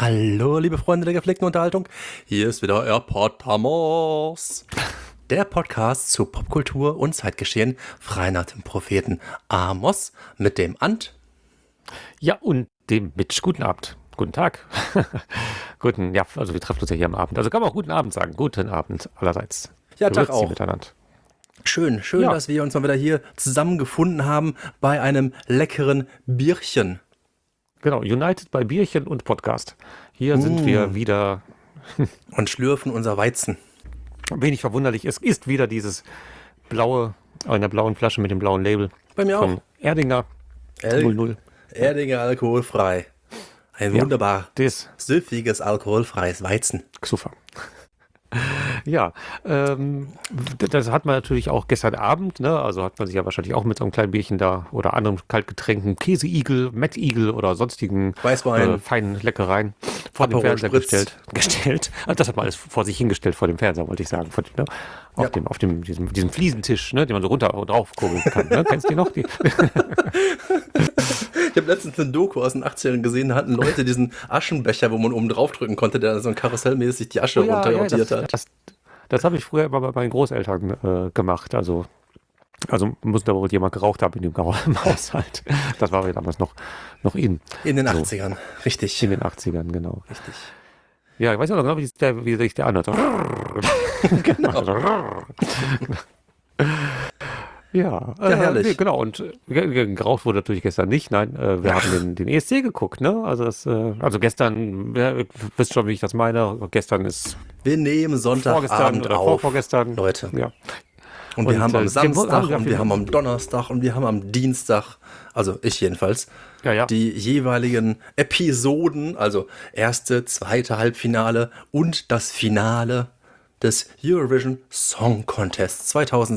Hallo, liebe Freunde der gepflegten Unterhaltung. Hier ist wieder Erpotamos. Der Podcast zu Popkultur und Zeitgeschehen, frei nach dem Propheten Amos mit dem Ant. Ja, und dem Mitch. Guten Abend. Guten Tag. Also wir treffen uns ja hier am Abend. Also kann man auch guten Abend sagen. Guten Abend allerseits. Ja, Tag auch. Miteinander. Schön, Ja. dass wir uns mal wieder hier zusammengefunden haben bei einem leckeren Bierchen. Genau, United bei Bierchen und Podcast. Hier sind wir wieder. Und schlürfen unser Weizen. Wenig verwunderlich. Es ist wieder dieses blaue, in der blauen Flasche mit dem blauen Label. Bei mir von auch. Erdinger 00. Erdinger alkoholfrei. Ein Ja, wunderbar Das süffiges, alkoholfreies Weizen. Super. Ja, das hat man natürlich auch gestern Abend, ne? Also hat man sich ja wahrscheinlich auch mit so einem kleinen Bierchen da oder anderen Kaltgetränken, Käseigel, Mettigel oder sonstigen Weißwein. feinen Leckereien vor dem Aperol Fernseher Spritz. gestellt. Also das hat man alles vor sich hingestellt vor dem Fernseher, wollte ich sagen. Auf diesem Fliesentisch, ne, den man so runter und drauf kurbeln kann. Ne? Kennst du die noch? Ich habe letztens eine Doku aus den 80ern gesehen, da hatten Leute diesen Aschenbecher, wo man oben draufdrücken konnte, der so ein karussellmäßig die Asche runterrotiert hat. Das habe ich früher immer bei meinen Großeltern gemacht. Also muss da wohl jemand geraucht haben in dem Haushalt. Das war ja damals noch in. In den 80ern, richtig. In den 80ern, genau. Richtig. Ja, ich weiß auch noch genau, wie sich der anhört. Genau. Ja, herrlich. Nee, genau. Und geraucht wurde natürlich gestern nicht. Nein, wir haben den ESC geguckt, ne? Also gestern, ihr wisst schon, wie ich das meine. Gestern ist Wir nehmen vorgestern Sonntagabend oder auf, vorgestern. Leute. Ja. Und wir haben am Samstag wir und wir haben am Donnerstag und wir haben am Dienstag, also ich jedenfalls, Ja. die jeweiligen Episoden, also erste, zweite Halbfinale und das Finale des Eurovision Song Contest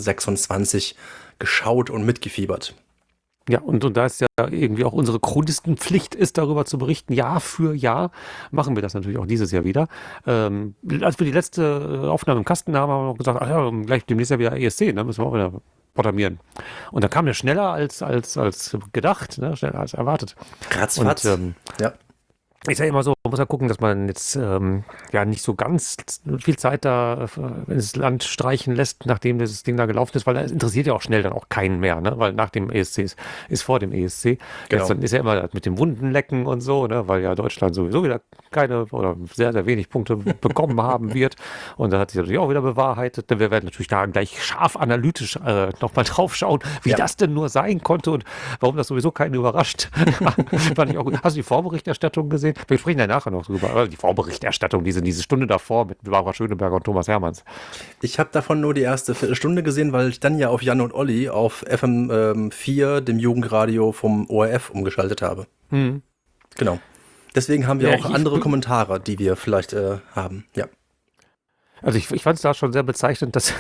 2026 geschaut und mitgefiebert. Ja, und da es ja irgendwie auch unsere Chronistenpflicht ist, darüber zu berichten, Jahr für Jahr, machen wir das natürlich auch dieses Jahr wieder. Als wir die letzte Aufnahme im Kasten haben, haben wir auch gesagt, gleich demnächst ja wieder ESC, ne, müssen wir auch wieder programmieren. Und da kam der schneller als gedacht, ne, schneller als erwartet. Ratzfatz. Ja. Ich sage immer so, man muss ja gucken, dass man jetzt nicht so ganz viel Zeit da ins Land streichen lässt, nachdem das Ding da gelaufen ist, weil das interessiert ja auch schnell dann auch keinen mehr, ne? Weil nach dem ESC ist vor dem ESC. Genau. Jetzt dann ist ja immer mit dem Wundenlecken und so, ne? Weil ja Deutschland sowieso wieder keine oder sehr, sehr wenig Punkte bekommen haben wird. Und da hat sich natürlich auch wieder bewahrheitet. Wir werden natürlich da gleich scharf analytisch nochmal drauf schauen, wie das denn nur sein konnte und warum das sowieso keinen überrascht. Fand ich auch gut. Hast du die Vorberichterstattung gesehen? Wir sprechen ja nachher noch drüber. Aber die Vorberichterstattung, diese Stunde davor mit Barbara Schöneberger und Thomas Hermanns. Ich habe davon nur die erste Viertelstunde gesehen, weil ich dann ja auf Jan und Olli auf FM 4, dem Jugendradio vom ORF, umgeschaltet habe. Genau. Deswegen haben wir auch andere Kommentare, die wir vielleicht haben. Ja. Also ich fand es da schon sehr bezeichnend, dass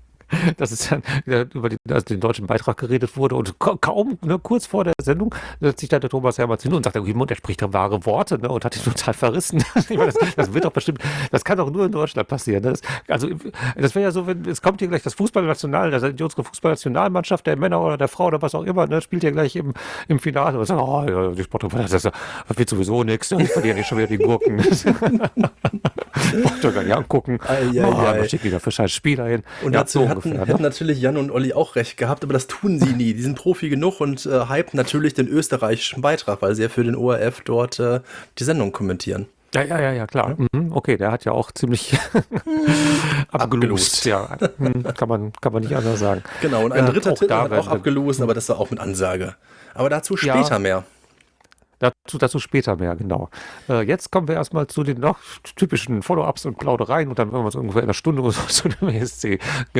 es dann über den deutschen Beitrag geredet wurde und kaum, ne, kurz vor der Sendung, setzt sich da der Thomas Hermanns hin und sagt, er spricht da wahre Worte, ne, und hat ihn total verrissen. Ich meine, das wird doch bestimmt, das kann doch nur in Deutschland passieren. Ne? Das wäre ja so, wenn es kommt hier gleich das unsere Fußballnationalmannschaft der Männer oder der Frau oder was auch immer, ne, spielt ja gleich im Finale und sagt, die Sportler, das wird sowieso nichts, ich verliere nicht schon wieder die Gurken. Braucht doch gar nicht angucken. Was schickt die da für scheiß Spieler hin? Und dazu hätten natürlich Jan und Olli auch recht gehabt, aber das tun sie nie. Die sind Profi genug und hypen natürlich den österreichischen Beitrag, weil sie ja für den ORF dort die Sendung kommentieren. Ja, klar. Okay, der hat ja auch ziemlich abgelost. Ja, kann man nicht anders sagen. Genau, und ein dritter Titel hat auch abgelost, aber das war auch mit Ansage. Aber dazu später mehr. Dazu später mehr, genau. Jetzt kommen wir erstmal zu den noch typischen Follow-ups und Plaudereien und dann werden wir uns ungefähr in einer Stunde oder so zu dem ESC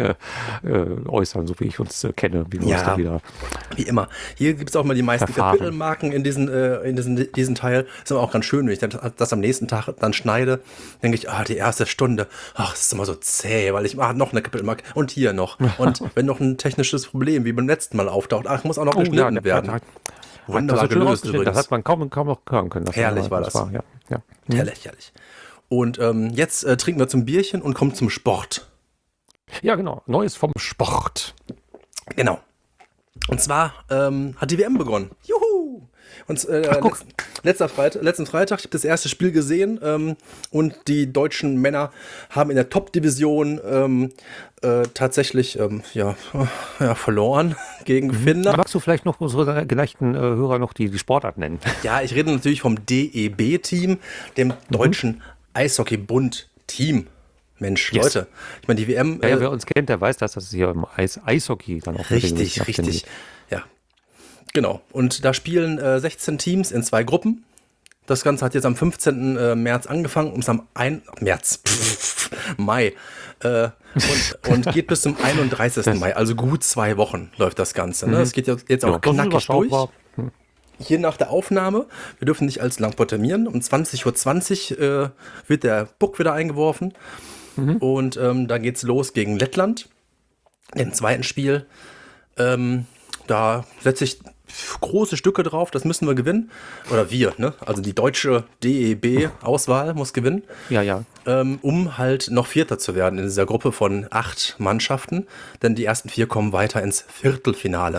äußern, so wie ich uns kenne, wie wir uns da wieder. Wie immer. Hier gibt es auch mal die meisten verfahren. Kapitelmarken in diesen Teil. Ist aber auch ganz schön, wenn ich das am nächsten Tag dann schneide, denke ich, die erste Stunde, das ist immer so zäh, weil ich noch eine Kapitelmarke und hier noch. Und wenn noch ein technisches Problem wie beim letzten Mal auftaucht, muss auch noch geschnitten werden. Wunderbar gelöst übrigens. Das hat man kaum noch hören können. Herrlich war das. Ja. Herrlich. Und jetzt trinken wir zum Bierchen und kommen zum Sport. Ja, genau. Neues vom Sport. Genau. Und zwar hat die WM begonnen. Juhu! Und Ach, guck. letzten Freitag, ich habe das erste Spiel gesehen und die deutschen Männer haben in der Top-Division tatsächlich verloren gegen Finnland. Magst du vielleicht noch unsere geneigten Hörer noch die Sportart nennen? Ja, ich rede natürlich vom DEB-Team, dem Deutschen Eishockeybund-Team. Mensch, Yes. Leute, ich meine, die WM... Ja, wer uns kennt, der weiß, dass das hier im Eishockey dann auch Richtig. stattfindet. Ja, genau. Und da spielen 16 Teams in 2 Gruppen. Das Ganze hat jetzt am 15. März angefangen, Mai. Und geht bis zum 31. Mai, also gut 2 Wochen läuft das Ganze. Ne? Es geht jetzt auch knackig durch. Hier nach der Aufnahme, wir dürfen nicht allzu lang protamieren, um 20:20 Uhr wird der Puck wieder eingeworfen. Und dann geht's los gegen Lettland. Im zweiten Spiel, da setze ich große Stücke drauf, das müssen wir gewinnen. Oder wir, ne? Also die deutsche DEB-Auswahl muss gewinnen. Ja. Um halt noch Vierter zu werden in dieser Gruppe von 8 Mannschaften. Denn die ersten 4 kommen weiter ins Viertelfinale.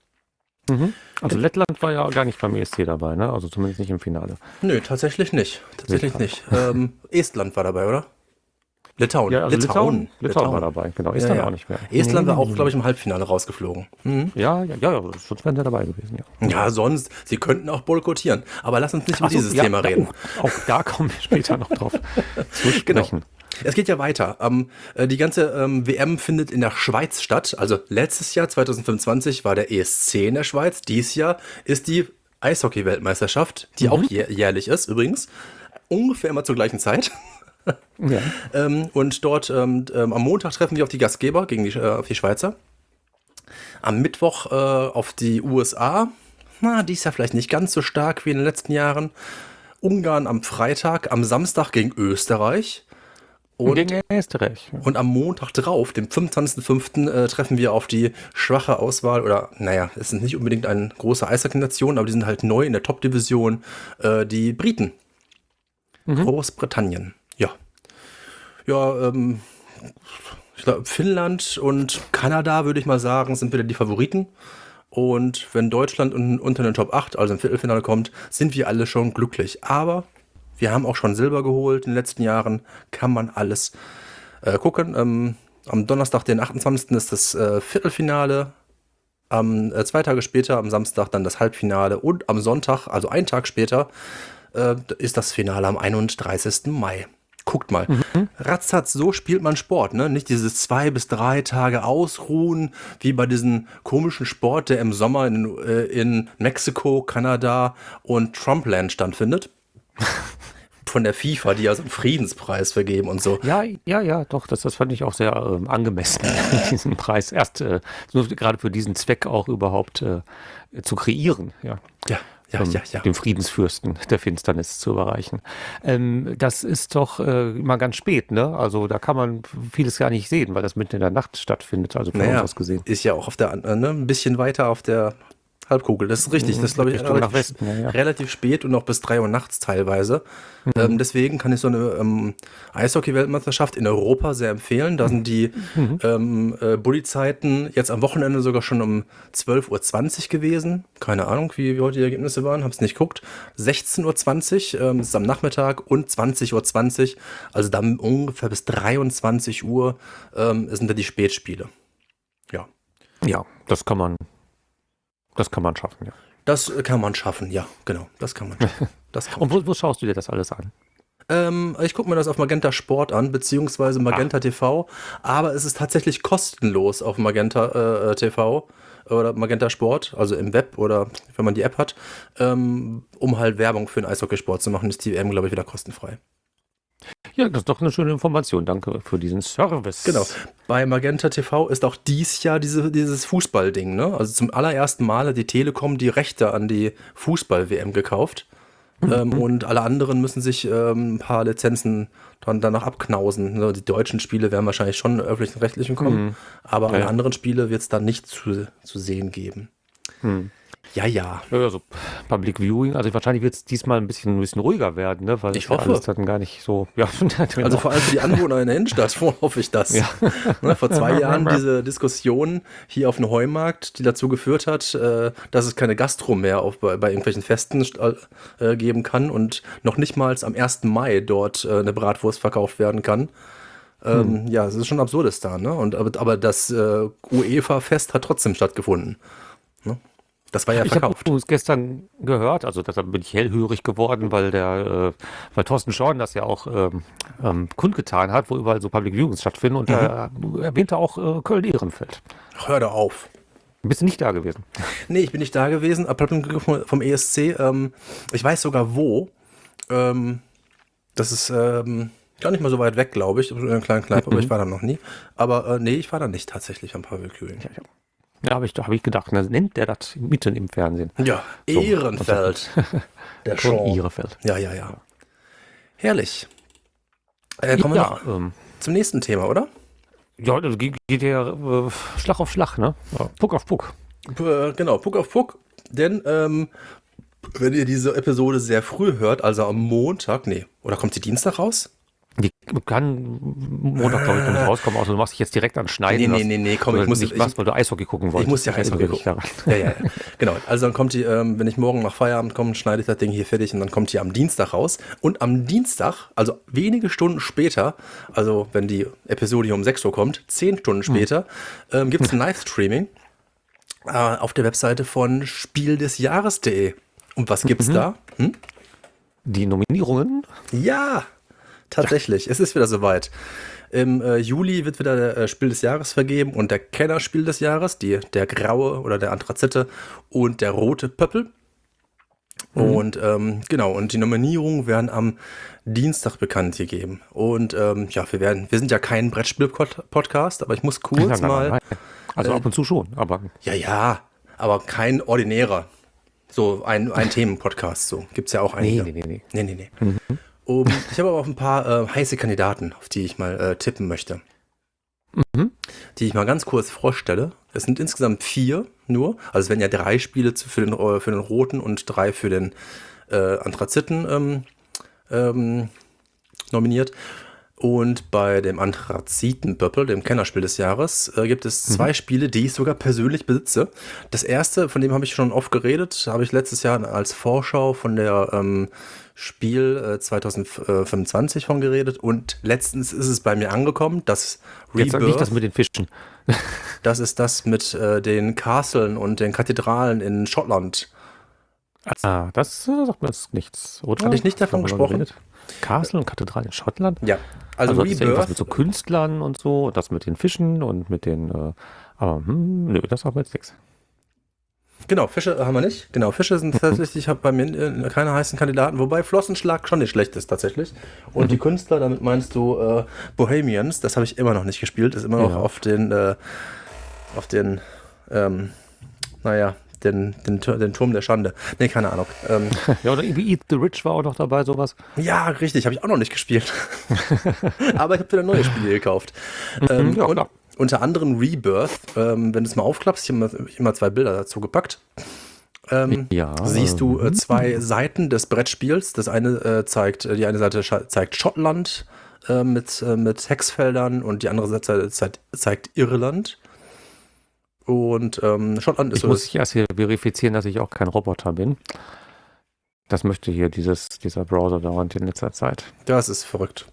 Also Lettland war ja gar nicht beim ESC dabei, ne? Also zumindest nicht im Finale. Nö, tatsächlich nicht. Estland war dabei, oder? Litauen. Ja, also Litauen war dabei, genau. Estland auch nicht mehr. Estland war auch, glaube ich, im Halbfinale rausgeflogen. Ja, sonst wären sie dabei gewesen, ja. Ja, sonst, sie könnten auch boykottieren. Aber lass uns nicht über dieses Thema reden. Auch da kommen wir später noch drauf zu sprechen. Es geht ja weiter. Die ganze WM findet in der Schweiz statt. Also letztes Jahr, 2025, war der ESC in der Schweiz. Dieses Jahr ist die Eishockey-Weltmeisterschaft, die auch jährlich ist übrigens. Ungefähr immer zur gleichen Zeit. Ja. Und dort am Montag treffen wir auf die Gastgeber auf die Schweizer. Am Mittwoch auf die USA. Die ist ja vielleicht nicht ganz so stark wie in den letzten Jahren. Ungarn am Freitag, am Samstag gegen Österreich. Gegen Österreich. Und am Montag drauf, dem 25.05., treffen wir auf die schwache Auswahl. Oder, es sind nicht unbedingt eine große Eishockey-Nation, aber die sind halt neu in der Top-Division. Die Briten. Großbritannien. Ja, ich glaube, Finnland und Kanada, würde ich mal sagen, sind wieder die Favoriten. Und wenn Deutschland unter den Top 8, also im Viertelfinale kommt, sind wir alle schon glücklich. Aber wir haben auch schon Silber geholt in den letzten Jahren. Kann man alles gucken. Am Donnerstag, den 28. ist das Viertelfinale. 2 Tage später, am Samstag, dann das Halbfinale. Und am Sonntag, also einen Tag später, ist das Finale am 31. Mai. Guckt mal, ratzfatz, so spielt man Sport, ne? Nicht dieses 2 bis 3 Tage ausruhen, wie bei diesem komischen Sport, der im Sommer in Mexiko, Kanada und Trumpland stattfindet. Von der FIFA, die ja so einen Friedenspreis vergeben und so. Ja, doch, das fand ich auch sehr angemessen, diesen Preis erst nur gerade für diesen Zweck auch überhaupt zu kreieren, ja. Ja. Dem Friedensfürsten der Finsternis zu überreichen. Das ist doch immer ganz spät, ne? Also da kann man vieles gar nicht sehen, weil das mitten in der Nacht stattfindet, also von uns aus gesehen. Ist ja auch auf der, ein bisschen weiter auf der Halbkugel, das ist richtig. Das ist, glaube ich, nach Westen, relativ spät und noch bis 3 Uhr nachts teilweise. Deswegen kann ich so eine Eishockey-Weltmeisterschaft in Europa sehr empfehlen. Da sind die Bulli-Zeiten jetzt am Wochenende sogar schon um 12:20 Uhr gewesen. Keine Ahnung, wie heute die Ergebnisse waren, habe es nicht geguckt. 16:20 Uhr ist am Nachmittag und 20:20 Uhr. Also dann ungefähr bis 23 Uhr sind da die Spätspiele. Ja. Ja, das kann man schaffen, ja. Das kann man schaffen, ja, genau. Das kann man schaffen. Und wo schaust du dir das alles an? Ich gucke mir das auf Magenta Sport an, beziehungsweise Magenta TV, aber es ist tatsächlich kostenlos auf Magenta TV oder Magenta Sport, also im Web oder wenn man die App hat, um halt Werbung für den Eishockeysport zu machen, ist die WM, glaube ich, wieder kostenfrei. Ja, das ist doch eine schöne Information. Danke für diesen Service. Genau. Bei Magenta TV ist auch dies Jahr dieses Fußballding, ne? Also zum allerersten Mal hat die Telekom die Rechte an die Fußball-WM gekauft. Und alle anderen müssen sich ein paar Lizenzen danach abknausen. Also die deutschen Spiele werden wahrscheinlich schon öffentlich-rechtlichen kommen, aber alle anderen Spiele wird es dann nicht zu sehen geben. Ja, ja. Ja, so Public Viewing, also wahrscheinlich wird es diesmal ein bisschen ruhiger werden, ne? Weil Ich es ja hoffe. alles dann gar nicht so, ja, genau. Also vor allem für die Anwohner in der Innenstadt hoffe ich das. Ja. Ne, vor 2 Jahren diese Diskussion hier auf dem Heumarkt, die dazu geführt hat, dass es keine Gastro mehr bei irgendwelchen Festen geben kann und noch nicht mal am 1. Mai dort eine Bratwurst verkauft werden kann. Ja, es ist schon Absurdistan, ne? Aber das UEFA-Fest hat trotzdem stattgefunden. Ne? Das war ja Ich habe verkauft. übrigens gestern gehört, also deshalb bin ich hellhörig geworden, weil Thorsten Schorn das ja auch kundgetan hat, wo überall so Public Viewings stattfinden und er erwähnte auch Köln-Ehrenfeld. Hör da auf. Bist du nicht da gewesen? Nee, ich bin nicht da gewesen, vom ESC. Ich weiß sogar wo. Das ist gar nicht mal so weit weg, glaube ich. In einer kleinen Kneipe, aber ich war da noch nie. Aber nee, ich war da nicht tatsächlich am Public Viewing. Ja, hab ich gedacht, dann nennt der das mitten im Fernsehen. Ja, So, Ehrenfeld. Der Schon Sean. Ehrenfeld. Ja. Herrlich. Kommen wir Ja, noch zum nächsten Thema, oder? ja, das geht ja Schlag auf Schlag, ne? Ja, Puck auf Puck. Genau, Puck auf Puck. Denn wenn ihr diese Episode sehr früh hört, also am Montag, oder kommt sie Dienstag raus? Die kann Montag, glaube ich, noch nicht rauskommen, außer du machst dich jetzt direkt an Schneiden. Nee, komm, ich muss nicht was, weil du Eishockey gucken wolltest. Ich muss ja Eishockey gucken. Ja. Genau. Also dann kommt die, wenn ich morgen nach Feierabend komme, schneide ich das Ding hier fertig und dann kommt die am Dienstag raus. Und am Dienstag, also wenige Stunden später, also wenn die Episode hier um 6 Uhr kommt, 10 Stunden später, gibt es ein Livestreaming auf der Webseite von spieldesjahres.de. Und was gibt's da? Die Nominierungen? Ja, tatsächlich. Es ist wieder soweit. Im Juli wird wieder der Spiel des Jahres vergeben und der Kennerspiel des Jahres, der graue oder der Anthrazite und der rote Pöppel. Und genau, und die Nominierungen werden am Dienstag bekannt gegeben. Und ja, wir sind ja kein Brettspiel-Podcast, aber ich muss kurz mal. Also ab und zu schon, aber. Ja, aber kein ordinärer. So ein Themenpodcast, so. Gibt's ja auch einige. Nee. Ich habe aber auch ein paar heiße Kandidaten, auf die ich mal tippen möchte. Die ich mal ganz kurz vorstelle. Es sind insgesamt 4 nur. Also es werden ja 3 Spiele für den roten und 3 für den Anthraziten nominiert. Und bei dem Anthrazitenpöppel, dem Kennerspiel des Jahres, gibt es 2 Spiele, die ich sogar persönlich besitze. Das erste, von dem habe ich schon oft geredet, habe ich letztes Jahr als Vorschau von der Spiel 2025 von geredet. Und letztens ist es bei mir angekommen, das Rebirth. Jetzt nicht das mit den Fischen. Das ist das mit den Castlen und den Kathedralen in Schottland. Ah, das sagt mir jetzt nichts, oder? Hatte ich nicht davon gesprochen? Castle und Kathedralen in Schottland? Ja, also das ist ja irgendwas Rebirth. mit so Künstlern und so, das mit den Fischen und mit den, aber nö, das haben wir jetzt nichts. Genau, Fische haben wir nicht. Genau, Fische sind tatsächlich, ich habe bei mir keine heißen Kandidaten, wobei Flossenschlag schon nicht schlecht ist tatsächlich. Und die Künstler, damit meinst du Bohemians, das habe ich immer noch nicht gespielt, ist immer noch auf den den Turm der Schande. Nee, keine Ahnung. Ja, oder irgendwie Eat the Rich war auch noch dabei, sowas. Ja, richtig, habe ich auch noch nicht gespielt. Aber ich habe wieder neue Spiele gekauft. Ja, und klar. unter anderem Rebirth, wenn du es mal aufklappst, ich habe immer 2 Bilder dazu gepackt. Siehst du 2 Seiten des Brettspiels. Die eine Seite zeigt Schottland mit Hexfeldern und die andere Seite zeigt Irland. Und Schottland ist Ich muss erst hier verifizieren, dass ich auch kein Roboter bin. Das möchte hier dieser Browser dauernd in letzter Zeit. Das ist verrückt.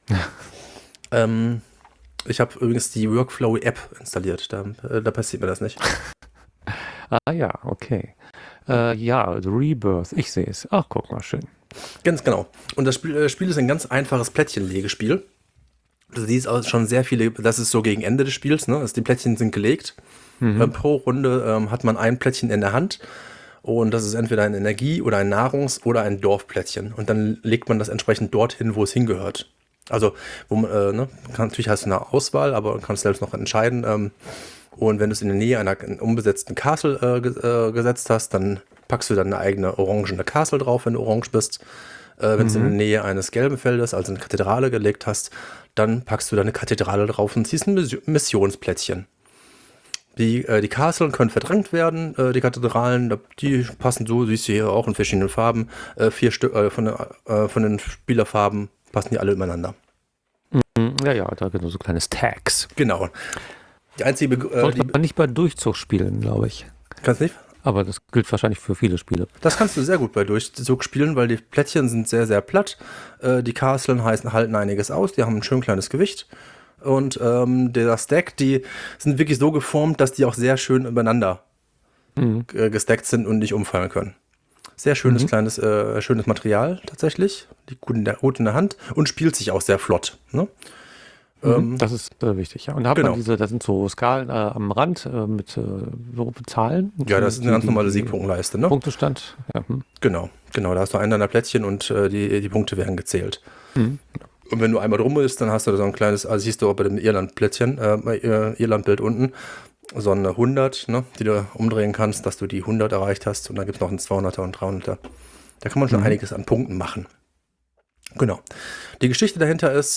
Ich habe übrigens die Workflow-App installiert. Da passiert mir das nicht. Ah ja, okay. Ja, Rebirth, ich sehe es. Ach, guck mal, schön. Ganz genau. Und das Spiel ist ein ganz einfaches Plättchenlegespiel. Du siehst auch schon sehr viele, das ist so gegen Ende des Spiels, ne? Also die Plättchen sind gelegt. Pro Runde hat man ein Plättchen in der Hand und das ist entweder ein Energie- oder ein Nahrungs- oder ein Dorfplättchen. Und dann legt man das entsprechend dorthin, wo es hingehört. Also, natürlich hast du eine Auswahl, aber du kannst selbst noch entscheiden. Und wenn du es in der Nähe einer unbesetzten Castle gesetzt hast, dann packst du dann eine eigene orangene Castle drauf, wenn du orange bist. Wenn du es in der Nähe eines gelben Feldes, also eine Kathedrale gelegt hast, dann packst du deine Kathedrale drauf und ziehst ein Missionsplättchen. Die Castlen können verdrängt werden, die Kathedralen, die passen so, siehst du hier auch in verschiedenen Farben. 4 Stück von den Spielerfarben passen die alle übereinander. Ja, da gibt es so kleines Tags. Genau. Die einzige Sollte man nicht bei Durchzug spielen, glaube ich. Kannst nicht? Aber das gilt wahrscheinlich für viele Spiele. Das kannst du sehr gut bei Durchzug spielen, weil die Plättchen sind sehr, sehr platt. Die Castlen halten einiges aus, die haben ein schön kleines Gewicht. Und der Stack, die sind wirklich so geformt, dass die auch sehr schön übereinander gestackt sind und nicht umfallen können. Sehr schönes, kleines, schönes Material tatsächlich. Die gut in der Hand und spielt sich auch sehr flott. Ne? Das ist wichtig, ja. Und da hat man da sind so Skalen am Rand mit so Zahlen. Ja, das ist eine ganz normale Siegpunktleiste, ne? Punktestand. Ja. Genau. Da hast du einen deiner Plättchen und die Punkte werden gezählt. Und wenn du einmal drum bist, dann hast du da so ein kleines, also siehst du auch bei dem Irland-Plättchen, Irland-Bild unten, so eine 100, ne, die du umdrehen kannst, dass du die 100 erreicht hast. Und dann gibt es noch einen 200er und 300er. Da kann man schon einiges an Punkten machen. Genau. Die Geschichte dahinter ist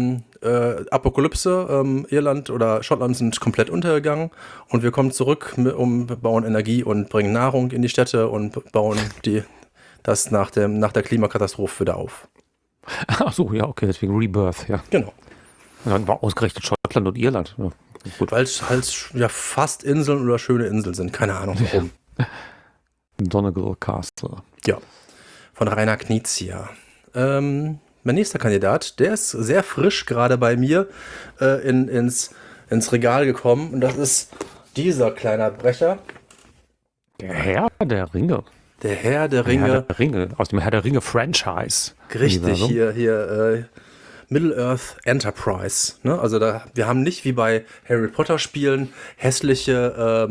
Apokalypse. Irland oder Schottland sind komplett untergegangen und wir kommen zurück, bauen Energie und bringen Nahrung in die Städte und bauen das nach der Klimakatastrophe wieder auf. Ach so, ja, okay, deswegen Rebirth, ja. Genau. Und dann war ausgerechnet Schottland und Irland. Ja, gut. Weil es halt ja fast Inseln oder schöne Inseln sind. Keine Ahnung warum. Donegal Castle. Ja. Von Rainer Knizia. Mein nächster Kandidat, der ist sehr frisch gerade bei mir ins Regal gekommen. Und das ist dieser kleine Brecher. Der Herr der Ringe. Der Herr der Ringe. Herr der Ringe, aus dem Herr der Ringe Franchise. Richtig, hier Middle-earth Enterprise. Ne? Also wir haben nicht wie bei Harry Potter Spielen hässliche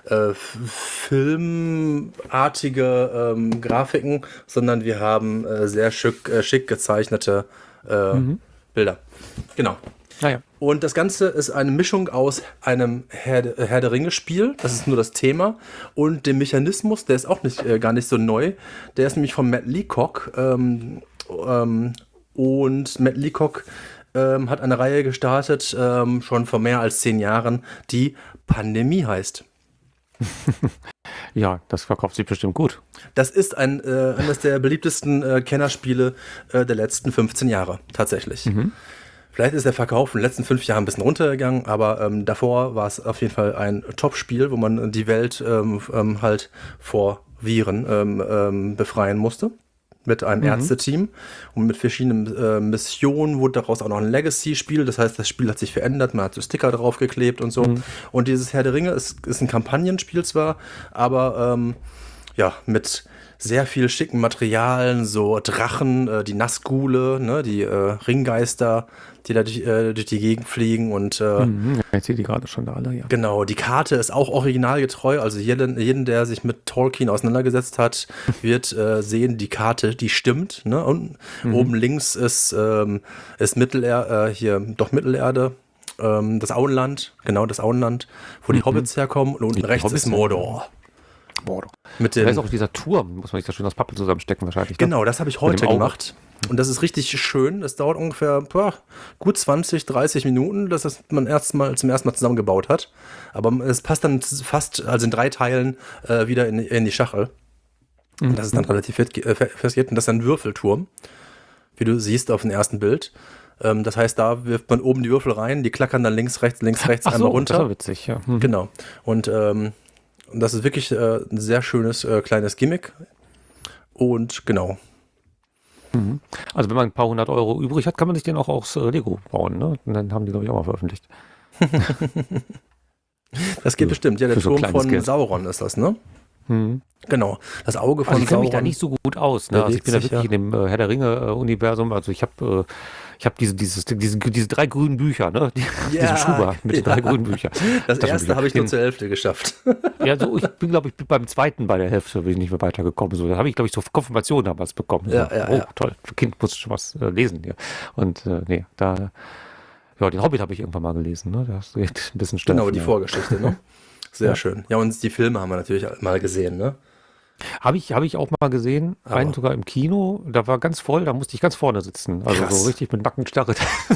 filmartige Grafiken, sondern wir haben sehr schick gezeichnete Bilder. Genau. Naja. Und das Ganze ist eine Mischung aus einem Herr der Ringe-Spiel, das ist nur das Thema, und dem Mechanismus, der ist auch gar nicht so neu. Der ist nämlich von Matt Leacock. Und Matt Leacock hat eine Reihe gestartet, schon vor mehr als 10 Jahren, die Pandemie heißt. Ja, das verkauft sich bestimmt gut. Das ist eines der beliebtesten Kennerspiele der letzten 15 Jahre, tatsächlich. Vielleicht ist der Verkauf in den letzten 5 Jahren ein bisschen runtergegangen, aber davor war es auf jeden Fall ein Top-Spiel, wo man die Welt halt vor Viren befreien musste. Mit einem Ärzteteam und mit verschiedenen Missionen wurde daraus auch noch ein Legacy-Spiel. Das heißt, das Spiel hat sich verändert, man hat so Sticker draufgeklebt und so. Und dieses Herr der Ringe ist ein Kampagnenspiel zwar, aber mit sehr viel schicken Materialien, so Drachen, die Nazgule, ne, die Ringgeister, die da durch die Gegend fliegen und ich sehe die gerade schon da alle, ja. Genau, die Karte ist auch originalgetreu, also jeden, der sich mit Tolkien auseinandergesetzt hat, wird sehen, die Karte, die stimmt, ne? Und oben links ist Mittelerde, das Auenland, wo die Hobbits herkommen, und unten rechts ist Mordor. Da ist auch dieser Turm, muss man sich da schön aus Pappe zusammenstecken wahrscheinlich. Genau, das habe ich heute gemacht. Und das ist richtig schön. Das dauert ungefähr gut 20, 30 Minuten, dass man zum ersten Mal zusammengebaut hat. Aber es passt dann fast, also in 3 Teilen, wieder in die Schachtel. Und das ist dann relativ festgeht. Und das ist ein Würfelturm, wie du siehst auf dem ersten Bild. Das heißt, da wirft man oben die Würfel rein, die klackern dann links, rechts einmal runter. Das war witzig, ja. Genau. Und das ist wirklich ein sehr schönes kleines Gimmick. Und genau. Also wenn man ein paar 100 Euro übrig hat, kann man sich den auch aus Lego bauen, ne? Und dann haben die, glaube ich, auch mal veröffentlicht. Das geht bestimmt. Ja, der so Turm von Geld. Sauron ist das, ne? Genau. Das Auge von Also ich kenne Sauron. mich da nicht so gut aus, ne? Also ich bin da wirklich in dem Herr der Ringe-Universum. Also ich habe diese 3 grünen Bücher, ne? Diesen Schuber mit 3 grünen Büchern. Das erste habe ich nur zur Hälfte geschafft. Ja, so, ich bin beim zweiten bei der Hälfte bin ich nicht mehr weitergekommen. So, da habe ich, glaube ich, zur Konfirmation damals bekommen. So, toll, für Kind muss ich schon was lesen hier. Und den Hobbit habe ich irgendwann mal gelesen, ne? Da hast du echt ein bisschen Stoff. Genau, die Vorgeschichte, ne? Sehr schön. Ja, und die Filme haben wir natürlich mal gesehen, ne? Hab ich auch mal gesehen, Aber einen sogar im Kino, da war ganz voll, da musste ich ganz vorne sitzen. Also krass. so richtig mit Nackenstarre.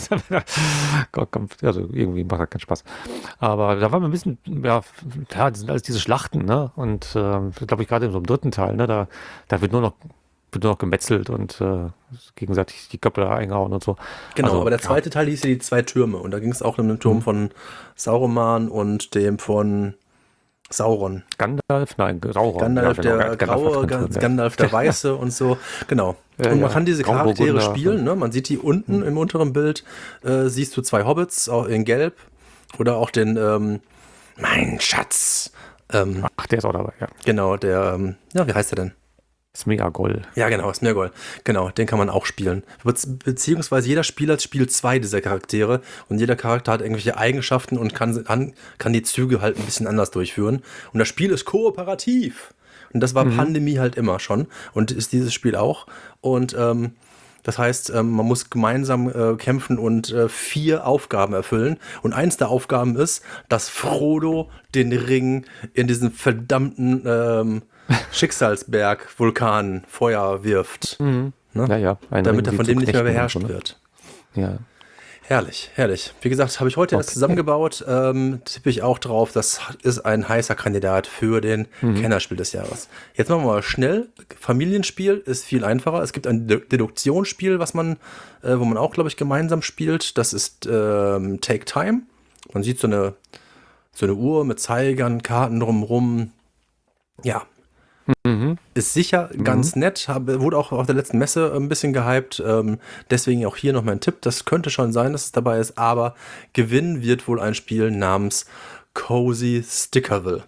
Also irgendwie macht das keinen Spaß. Aber da war mir ein bisschen, ja, das sind alles diese Schlachten, ne? Und glaube ich, gerade in so einem dritten Teil, ne, da wird nur noch gemetzelt und gegenseitig die Köpfe da eingehauen und so. Genau, Also, aber der ja, zweite Teil hieß ja die zwei Türme. Und da ging es auch um den Turm hm. von Saruman und dem von Sauron. Gandalf, nein, Sauron, ja, Gandalf genau, der Gandalf hat Graue, drin, ja. Gandalf der Weiße und so. Genau. Ja, Und man ja, kann diese Charaktere Braunburgunder, spielen. Ne? Man sieht die unten im unteren Bild. Siehst du zwei Hobbits auch in Gelb. Oder auch den, mein Schatz. ach, der ist auch dabei, ja. Genau, der, ja, wie heißt der denn? Smeagol. Ja, genau, Smeagol. Genau, den kann man auch spielen. Beziehungsweise jeder Spieler spielt zwei dieser Charaktere und jeder Charakter hat irgendwelche Eigenschaften und kann die Züge halt ein bisschen anders durchführen. Und das Spiel ist kooperativ. Und das war Pandemie halt immer schon und ist dieses Spiel auch. Und das heißt, man muss gemeinsam kämpfen und 4 Aufgaben erfüllen. Und eins der Aufgaben ist, dass Frodo den Ring in diesen verdammten Schicksalsberg, Vulkan, Feuer wirft. Mhm. Ne? Ja, ja. Damit er von dem nicht mehr beherrscht so, ne? wird. Ja. Herrlich, herrlich. Wie gesagt, habe ich heute erst Okay. zusammengebaut. Tippe ich auch drauf. Das ist ein heißer Kandidat für den Kennerspiel des Jahres. Jetzt machen wir mal schnell. Familienspiel ist viel einfacher. Es gibt ein Deduktionsspiel, wo man auch, glaube ich, gemeinsam spielt. Das ist Take Time. Man sieht so eine Uhr mit Zeigern, Karten drumherum. Ja, Mhm. ist sicher ganz nett, wurde auch auf der letzten Messe ein bisschen gehypt. Deswegen auch hier noch mein Tipp. Das könnte schon sein, dass es dabei ist, aber gewinnen wird wohl ein Spiel namens Cozy Stickerville.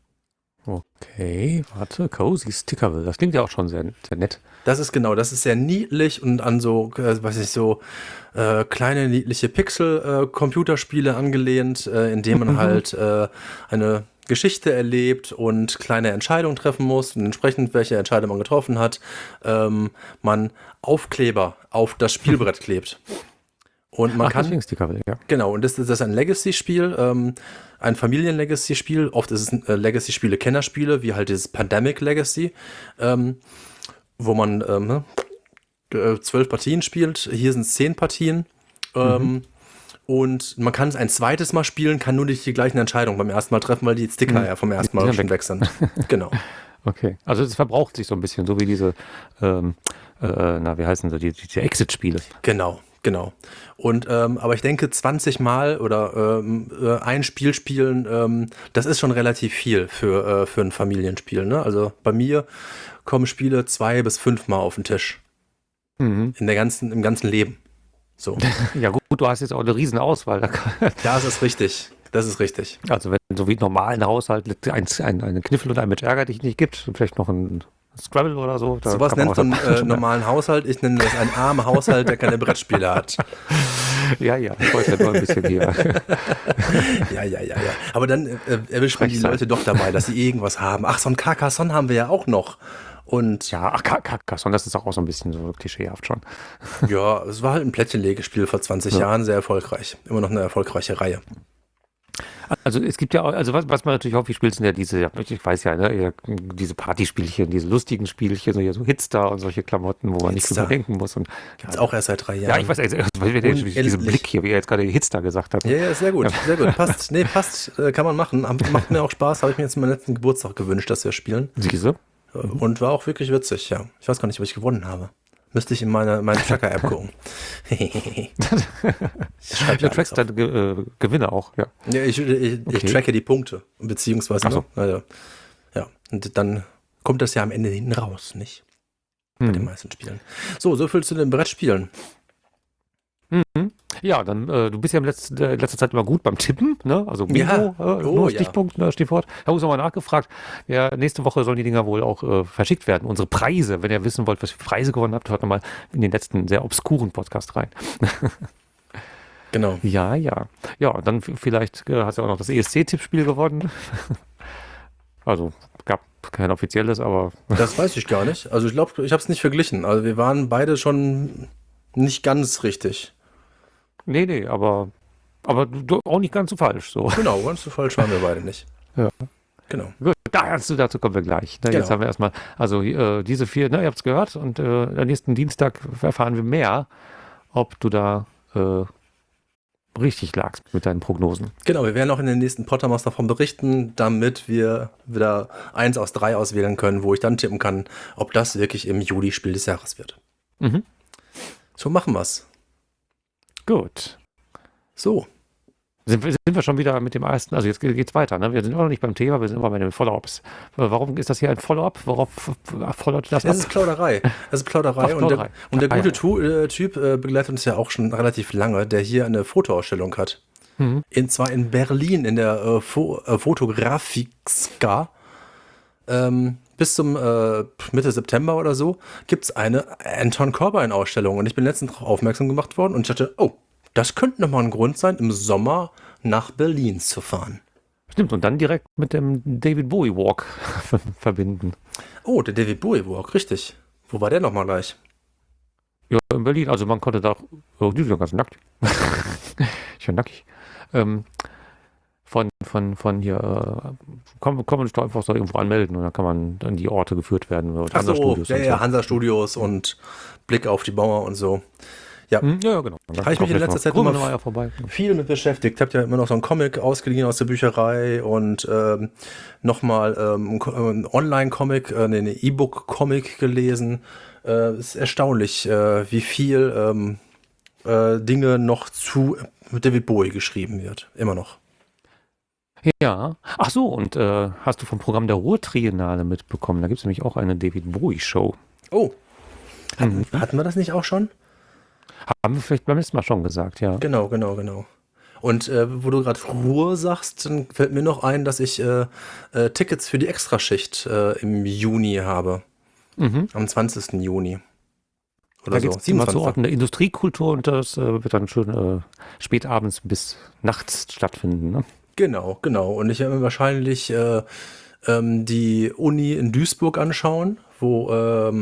Okay, warte, Cozy Stickerville. Das klingt ja auch schon sehr, sehr nett. Das ist sehr niedlich und an so, kleine niedliche Pixel-Computerspiele angelehnt, in denen man halt eine Geschichte erlebt und kleine Entscheidungen treffen muss und entsprechend, welche Entscheidung man getroffen hat, man Aufkleber auf das Spielbrett klebt. Und man Ach, kann, deswegen Stickerville, ja. genau, und das ist ein Legacy-Spiel, ein Familien-Legacy-Spiel. Oft ist es Legacy-Spiele, Kennerspiele, wie halt dieses Pandemic Legacy, wo man 12 Partien spielt. Hier sind es 10 Partien. Und man kann es ein zweites Mal spielen, kann nur nicht die gleichen Entscheidungen beim ersten Mal treffen, weil die Sticker ja vom ersten Die Mal sind schon weg sind. Genau. Okay, also es verbraucht sich so ein bisschen, so wie diese, wie heißen sie, die Exit-Spiele. Genau. Und aber ich denke, 20 Mal oder ein Spiel spielen, das ist schon relativ viel für ein Familienspiel. Ne? Also bei mir kommen Spiele 2 bis 5 Mal auf den Tisch. Mhm. Im ganzen Leben. So. Ja gut, du hast jetzt auch eine riesen Auswahl. Das ist richtig. Also wenn so wie normalen Haushalt einen Kniffel und ein Mensch ärgert dich nicht gibt, und vielleicht noch ein Scrabble oder so. Da Sowas kann man nennst du auch einen normalen Haushalt. Ich nenne das einen armen Haushalt, der keine Brettspiele hat. Ja, ich wollte ja nur ein bisschen hier. Ja. Aber dann erwischt man die Frechheit. Leute doch dabei, dass sie irgendwas haben. Ach, so ein Carcassonne haben wir ja auch noch. Und Ja, ach, Carcassonne, das ist auch so ein bisschen so klischeehaft schon. ja, es war halt ein Plättchenlegespiel vor 20 Jahren, sehr erfolgreich. Immer noch eine erfolgreiche Reihe. Also es gibt ja auch, also was man natürlich häufig spielt, sind ja diese, ich weiß ja, ne, diese Partyspielchen, diese lustigen Spielchen, so Hitstar und solche Klamotten, wo man nicht Hitstar. überdenken muss. Und, Gibt's auch erst seit 3 Jahren. ja, ich weiß, diesen Blick hier, wie er jetzt gerade Hitstar gesagt hat. Ja, sehr gut. Passt. Nee, passt. Kann man machen. Macht mir auch Spaß. Habe ich mir jetzt meinen letzten Geburtstag gewünscht, dass wir spielen. Siehste? Und war auch wirklich witzig, ja. Ich weiß gar nicht, was ich gewonnen habe. Müsste ich in meine Tracker-App gucken. Ich schreibe Du trackst dann Gewinne auch, ja. Ja, ich tracke die Punkte, beziehungsweise, Ach so. ne? Also, ja, und dann kommt das ja am Ende hinten raus, nicht? Bei den meisten Spielen. So viel zu den Brettspielen. Mhm. Ja, dann, du bist ja in letzter Zeit immer gut beim Tippen, ne? Also Bingo, Ja. nur Stichpunkt, ne, Stichwort. Ich habe uns nochmal nachgefragt. Ja, nächste Woche sollen die Dinger wohl auch verschickt werden. Unsere Preise, wenn ihr wissen wollt, was ihr für Preise gewonnen habt, hört nochmal in den letzten sehr obskuren Podcast rein. Genau. Ja. Ja, und dann vielleicht hast du auch noch das ESC-Tippspiel gewonnen. Also gab kein offizielles, aber Das weiß ich gar nicht. Also ich glaube, ich habe es nicht verglichen. Also wir waren beide schon nicht ganz richtig. nee, aber du auch nicht ganz so falsch. So. Genau, ganz so falsch waren wir beide nicht. Genau. Gut, dazu kommen wir gleich. Ne? Jetzt Genau. haben wir erstmal, also diese 4, ne, ihr habt es gehört, und am nächsten Dienstag erfahren wir mehr, ob du da richtig lagst mit deinen Prognosen. Genau, wir werden auch in den nächsten Podcasts davon berichten, damit wir wieder 1 aus 3 auswählen können, wo ich dann tippen kann, ob das wirklich im Juli Spiel des Jahres wird. Mhm. So machen wir's. Gut. So. Sind wir schon wieder mit dem ersten, also jetzt geht's weiter, ne? Wir sind immer noch nicht beim Thema, wir sind immer bei den Follow-ups. Warum ist das hier ein Follow-up? Worauf followt das ab? Es ist Plauderei. Es ist Plauderei. Ach, Plauderei. Und der gute ja. Typ begleitet uns ja auch schon relativ lange, der hier eine Fotoausstellung hat. Mhm. Zwar in Berlin in der Fotografiska. Bis zum Mitte September oder so gibt es eine Anton Corbijn-Ausstellung. Und ich bin letztens darauf aufmerksam gemacht worden und ich dachte, oh, das könnte nochmal ein Grund sein, im Sommer nach Berlin zu fahren. Stimmt, und dann direkt mit dem David Bowie Walk verbinden. Oh, der David Bowie Walk, richtig. Wo war der nochmal gleich? Ja, in Berlin, also man konnte da, oh, die sind ganz nackt. Schön nackig. Von hier, kann man sich da einfach so irgendwo anmelden und dann kann man an die Orte geführt werden. Ach so, Hansa-Studios ja, Hansa-Studios und Blick auf die Mauer und so. Ja, ja, genau. Habe ich mich in letzter Zeit immer vorbei. viel mit beschäftigt. Ich habe ja immer noch so einen Comic ausgeliehen aus der Bücherei und nochmal einen Online-Comic, einen E-Book-Comic gelesen. Ist erstaunlich, wie viel Dinge noch zu David Bowie geschrieben wird. Immer noch. Ja. Ach so, und hast du vom Programm der Ruhr-Triennale mitbekommen? Da gibt es nämlich auch eine David Bowie-Show. Oh. Hatten wir das nicht auch schon? Haben wir vielleicht beim letzten Mal schon gesagt, ja. Genau. Und wo du gerade Ruhr sagst, dann fällt mir noch ein, dass ich Tickets für die Extraschicht im Juni habe. Am 20. Juni. Oder Da so. geht es immer zu Orten der Industriekultur und das wird dann schön spätabends bis nachts stattfinden, ne? Genau. Und ich werde mir wahrscheinlich die Uni in Duisburg anschauen, wo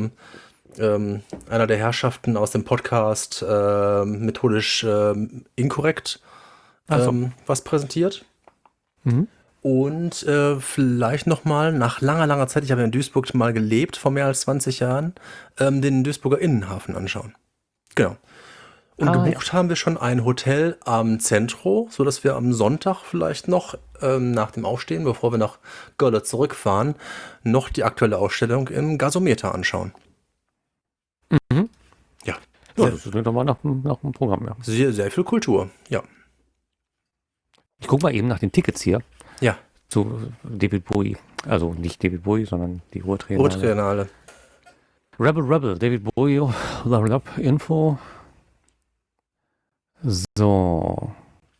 einer der Herrschaften aus dem Podcast methodisch inkorrekt was präsentiert. Mhm. Und vielleicht nochmal nach langer Zeit, ich habe in Duisburg mal gelebt, vor mehr als 20 Jahren, den Duisburger Innenhafen anschauen. Genau. Und gebucht haben wir schon ein Hotel am Zentro, sodass wir am Sonntag vielleicht noch nach dem Aufstehen, bevor wir nach Gölle zurückfahren, noch die aktuelle Ausstellung im Gasometer anschauen. Mhm. Ja. Ja, das klingt doch mal nach dem Programm, ja. Sehr viel Kultur, ja. Ich gucke mal eben nach den Tickets hier. Ja. Zu David Bowie. Also nicht David Bowie, sondern die Ruhr-Triennale. Ruhr-Triennale. Rebel, David Bowie, Info. So.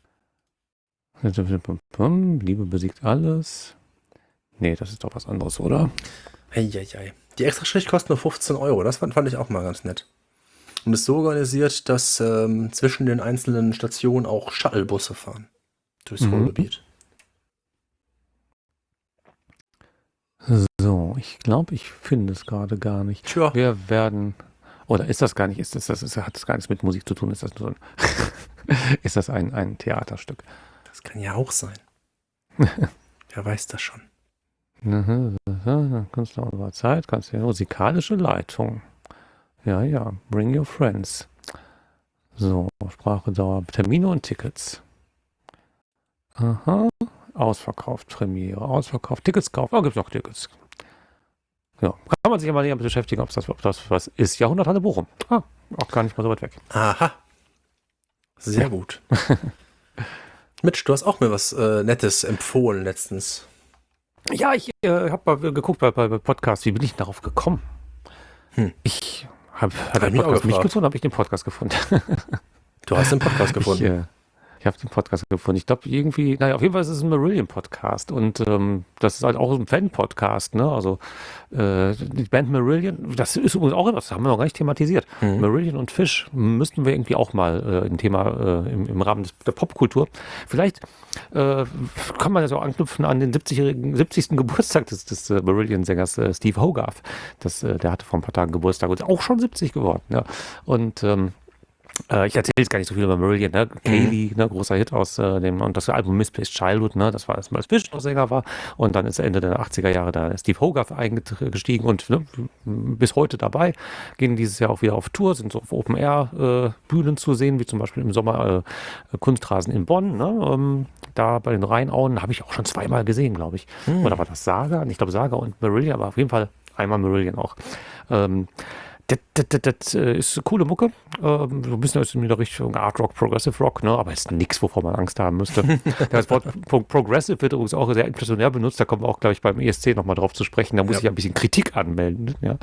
Liebe besiegt alles. Nee, das ist doch was anderes, oder? Eieiei. Die Extraschicht kostet nur 15 €. Das fand ich auch mal ganz nett. Und ist so organisiert, dass zwischen den einzelnen Stationen auch Shuttlebusse fahren. Durchs Ruhrgebiet. So, ich glaube, ich finde es gerade gar nicht. Tja. Wir werden. Oder ist das gar nicht? Hat das gar nichts mit Musik zu tun? Ist das nur ist das ein Theaterstück? Das kann ja auch sein. Wer weiß das schon. Künstler unserer Zeit, musikalische Leitung. Ja, bring your friends. So, Sprache, Dauer, Termine und Tickets. Aha, ausverkauft, Premiere, ausverkauft, Tickets kaufen. Oh, gibt es noch Tickets. Ja, kann man sich ja mal näher beschäftigen, ob das was ist. Jahrhunderthalle Bochum. Auch gar nicht mal so weit weg. Aha. Sehr gut. Mitch, du hast auch mir was Nettes empfohlen letztens. Ja, ich habe mal geguckt bei Podcasts. Wie bin ich darauf gekommen? Ich habe den Podcast nicht gefunden, habe ich den Podcast gefunden. Du hast den Podcast gefunden. Ich habe den Podcast gefunden. Ich glaube irgendwie, auf jeden Fall ist es ein Marillion-Podcast und das ist halt auch ein Fan-Podcast, ne? Also die Band Marillion, das ist übrigens auch etwas, das haben wir noch gar nicht thematisiert. Marillion und Fish müssten wir irgendwie auch mal ein Thema im Rahmen der Popkultur. Vielleicht kann man das auch anknüpfen an den 70. Geburtstag des Marillion-Sängers Steve Hogarth. Der hatte vor ein paar Tagen Geburtstag und ist auch schon 70 geworden. Ja. Und Ich erzähle jetzt gar nicht so viel über Marillion, ne? Kaylee, ne? Großer Hit aus dem, und das Album Misplaced Childhood, ne? Das war erstmal als Fish noch Sänger war und dann ist Ende der 80er Jahre da Steve Hogarth eingestiegen und ne, bis heute dabei. Gehen dieses Jahr auch wieder auf Tour, sind so auf Open-Air-Bühnen zu sehen, wie zum Beispiel im Sommer Kunstrasen in Bonn, ne? Da bei den Rheinauen habe ich auch schon zweimal gesehen, glaube ich. Oder war das Saga? Ich glaube Saga und Marillion, aber auf jeden Fall einmal Marillion auch. Das ist eine coole Mucke. So ein bisschen in der Richtung Art Rock, Progressive Rock, ne? Aber ist nichts, wovor man Angst haben müsste. Das Wort Progressive wird übrigens auch sehr inflationär benutzt. Da kommen wir auch, glaube ich, beim ESC nochmal drauf zu sprechen. Da muss ich ein bisschen Kritik anmelden. Ja,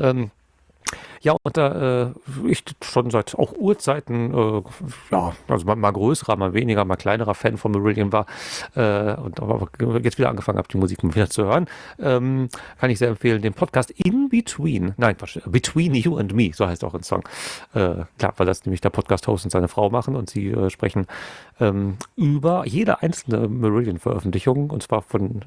ja, und da ich schon seit auch Urzeiten, ja, also mal größerer, mal weniger, mal kleinerer Fan von Marillion war und aber jetzt wieder angefangen habe, die Musik wieder zu hören, kann ich sehr empfehlen, den Podcast In Between, nein, Quatsch, Between You and Me, so heißt auch ein Song. Klar, weil das nämlich der Podcast-Host und seine Frau machen und sie sprechen über jede einzelne Marillion-Veröffentlichung und zwar von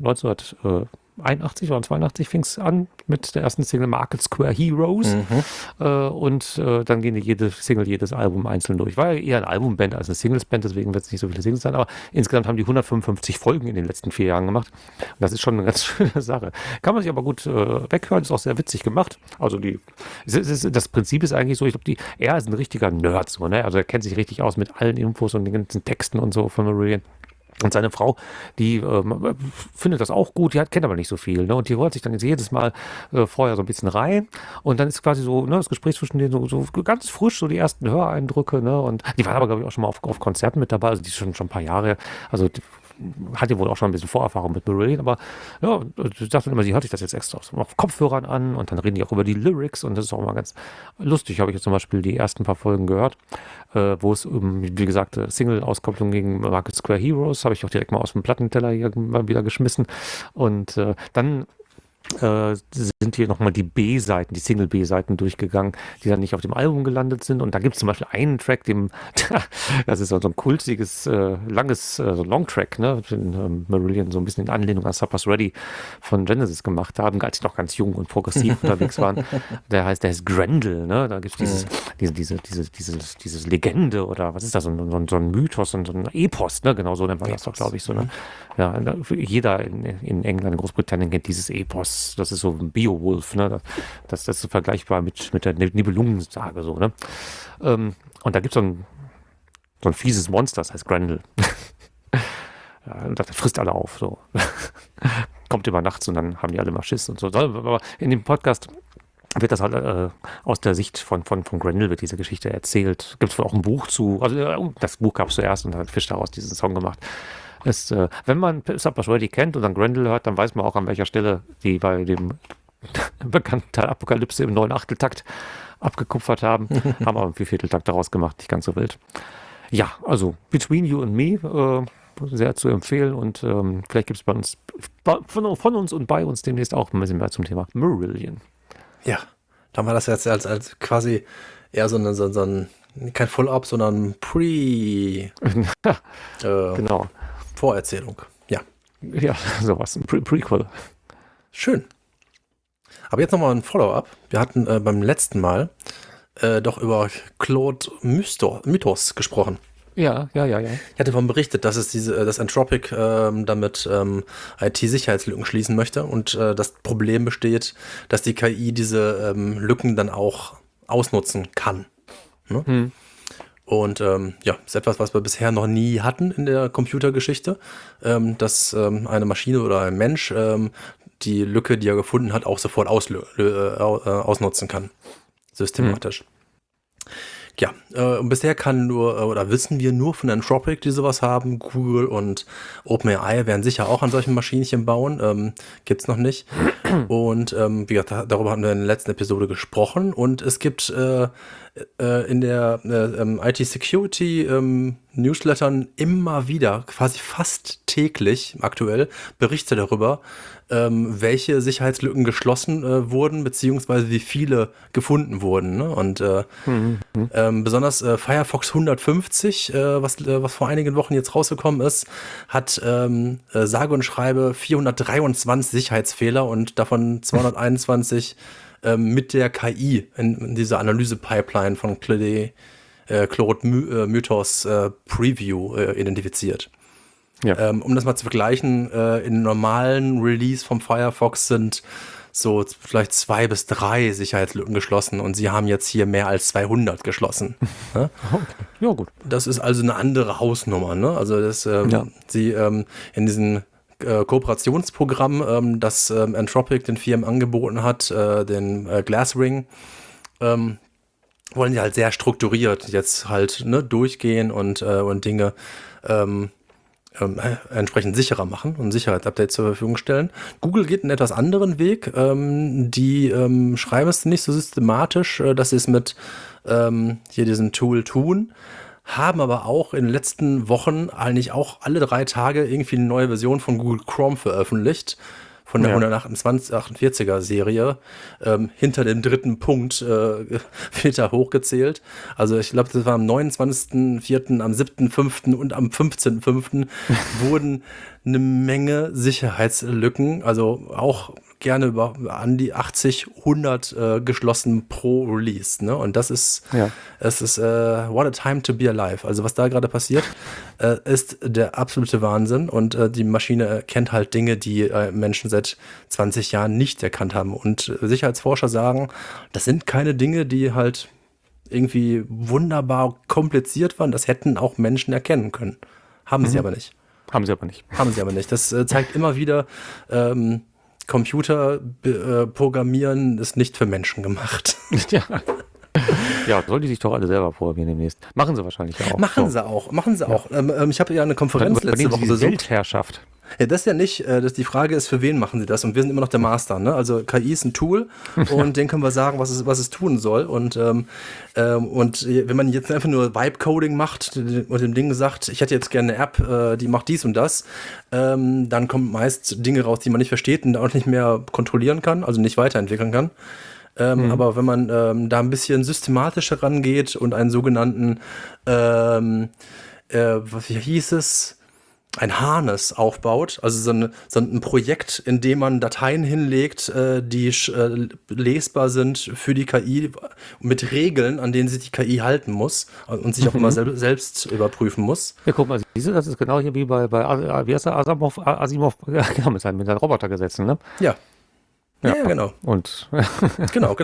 1981 oder 82 fing es an mit der ersten Single Market Square Heroes und dann gehen jede Single, jedes Album einzeln durch. War ja eher ein Albumband als eine Singles-Band, deswegen wird es nicht so viele Singles sein, aber insgesamt haben die 155 Folgen in den letzten 4 Jahren gemacht und das ist schon eine ganz schöne Sache. Kann man sich aber gut weghören, ist auch sehr witzig gemacht. Also das Prinzip ist eigentlich so, ich glaube, er ist ein richtiger Nerd, so, ne? Also er kennt sich richtig aus mit allen Infos und den ganzen Texten und so von Marillion. Und seine Frau, die findet das auch gut, kennt aber nicht so viel. Ne? Und die holt sich dann jetzt jedes Mal vorher so ein bisschen rein. Und dann ist quasi so das Gespräch zwischen denen so ganz frisch, so die ersten Höreindrücke. Ne? Und die waren aber, glaube ich, auch schon mal auf Konzerten mit dabei. Also die ist schon ein paar Jahre, also hat ja wohl auch schon ein bisschen Vorerfahrung mit Marillion, aber ja, ich dachte immer, sie hört sich das jetzt extra auf Kopfhörern an und dann reden die auch über die Lyrics und das ist auch mal ganz lustig. Habe ich jetzt zum Beispiel die ersten paar Folgen gehört, wo es wie gesagt, Single-Auskopplung gegen Market Square Heroes, habe ich auch direkt mal aus dem Plattenteller hier mal wieder geschmissen und dann sind hier nochmal die B-Seiten, die Single-B-Seiten durchgegangen, die dann nicht auf dem Album gelandet sind. Und da gibt es zum Beispiel einen Track, das ist so ein kultiges, langes so Long-Track, ne, den Marillion so ein bisschen in Anlehnung an Supper's Ready von Genesis gemacht haben, als sie noch ganz jung und progressiv unterwegs waren. Der heißt Grendel, ne? Da gibt es dieses Legende oder was ist das, so ein Mythos und so ein Epos, ne? Genau so nennt man das doch, glaube ich, so, ne? Ja, jeder in England, in Großbritannien kennt dieses Epos. Das ist so ein Beowulf, ne? Das ist so vergleichbar mit der Nibelungensage, so, ne? Und da gibt es so ein fieses Monster, das heißt Grendel. Ja, und das frisst alle auf, so. Kommt immer nachts und dann haben die alle mal Schiss und so. Aber in dem Podcast wird das halt aus der Sicht von Grendel wird diese Geschichte erzählt. Gibt es wohl auch ein Buch zu, also das Buch gab es zuerst und dann hat Fish daraus diesen Song gemacht. Wenn man Supper's Ready kennt und dann Grendel hört, dann weiß man auch, an welcher Stelle die bei dem bekannten Teil Apokalypse im 9/8-Takt abgekupfert haben. Haben aber einen 4/4-Takt daraus gemacht, nicht ganz so wild. Ja, also Between You and Me, sehr zu empfehlen und vielleicht gibt es von uns und bei uns demnächst auch ein bisschen mehr zum Thema Marillion. Ja, dann war das jetzt als quasi eher so ein kein Follow-up, sondern genau. Vorerzählung. Ja. Ja, sowas, ein Prequel. Schön. Aber jetzt nochmal ein Follow-up. Wir hatten beim letzten Mal doch über Claude Mythos gesprochen. Ja. Ich hatte davon berichtet, dass dass Anthropic damit IT-Sicherheitslücken schließen möchte und das Problem besteht, dass die KI diese Lücken dann auch ausnutzen kann. Ne? Und ist etwas, was wir bisher noch nie hatten in der Computergeschichte, dass eine Maschine oder ein Mensch die Lücke, die er gefunden hat, auch sofort ausnutzen kann. Systematisch. Ja, und bisher wissen wir nur von Anthropic, die sowas haben. Google und OpenAI werden sicher auch an solchen Maschinchen bauen. Gibt's noch nicht. Und wie gesagt, darüber haben wir in der letzten Episode gesprochen. Und es gibt in der IT-Security Newslettern immer wieder, quasi fast täglich aktuell, Berichte darüber, welche Sicherheitslücken geschlossen wurden, beziehungsweise wie viele gefunden wurden. Ne? Und besonders Firefox 150, was vor einigen Wochen jetzt rausgekommen ist, hat sage und schreibe 423 Sicherheitsfehler und davon 221 mit der KI in dieser Analyse-Pipeline von Claude Claude Mythos Preview identifiziert. Ja. Um das mal zu vergleichen, in einem normalen Release vom Firefox sind so vielleicht 2 bis 3 Sicherheitslücken geschlossen und sie haben jetzt hier mehr als 200 geschlossen. Ne? Okay. Ja, gut. Das ist also eine andere Hausnummer. Ne? Also sie in diesem Kooperationsprogramm, das Anthropic den Firmen angeboten hat, den Glassring, wollen die halt sehr strukturiert jetzt halt durchgehen und Dinge entsprechend sicherer machen und Sicherheitsupdates zur Verfügung stellen. Google geht einen etwas anderen Weg. Die schreiben es nicht so systematisch, dass sie es mit hier diesem Tool tun, haben aber auch in den letzten Wochen eigentlich auch alle 3 Tage irgendwie eine neue Version von Google Chrome veröffentlicht. Von der 148er Serie, hinter dem 3. Punkt wird da hochgezählt. Also ich glaube, das war am 29.04., am 7.05. und am 15.05. wurden eine Menge Sicherheitslücken, also auch gerne an die 80, 100 geschlossen pro Release. Ne? Und das ist, es ist what a time to be alive. Also was da gerade passiert, ist der absolute Wahnsinn. Und die Maschine erkennt halt Dinge, die Menschen seit 20 Jahren nicht erkannt haben. Und Sicherheitsforscher sagen, das sind keine Dinge, die halt irgendwie wunderbar kompliziert waren. Das hätten auch Menschen erkennen können. Haben sie aber nicht. Haben sie aber nicht. Das zeigt immer wieder, Computer programmieren ist nicht für Menschen gemacht. Ja, sollen die sich doch alle selber programmieren demnächst. Machen sie wahrscheinlich auch. Machen sie auch. Ich habe ja eine Konferenz letzte Woche besucht. Weltherrschaft. Ja, das ist ja nicht, die Frage ist, für wen machen sie das? Und wir sind immer noch der Master, ne? Also KI ist ein Tool und den können wir sagen, was es tun soll. Und wenn man jetzt einfach nur Vibe-Coding macht und dem Ding sagt, ich hätte jetzt gerne eine App, die macht dies und das, dann kommen meist Dinge raus, die man nicht versteht und auch nicht mehr kontrollieren kann, also nicht weiterentwickeln kann. Aber wenn man da ein bisschen systematischer rangeht und einen sogenannten, wie hieß es, ein Harness aufbaut, also so ein Projekt, in dem man Dateien hinlegt, die lesbar sind für die KI, mit Regeln, an denen sich die KI halten muss und sich auch immer selbst überprüfen muss. Ja, guck mal, das ist genau hier wie bei wie heißt der, Asimov genau, mit seinen Robotergesetzen, ne? Ja, genau. Und genau.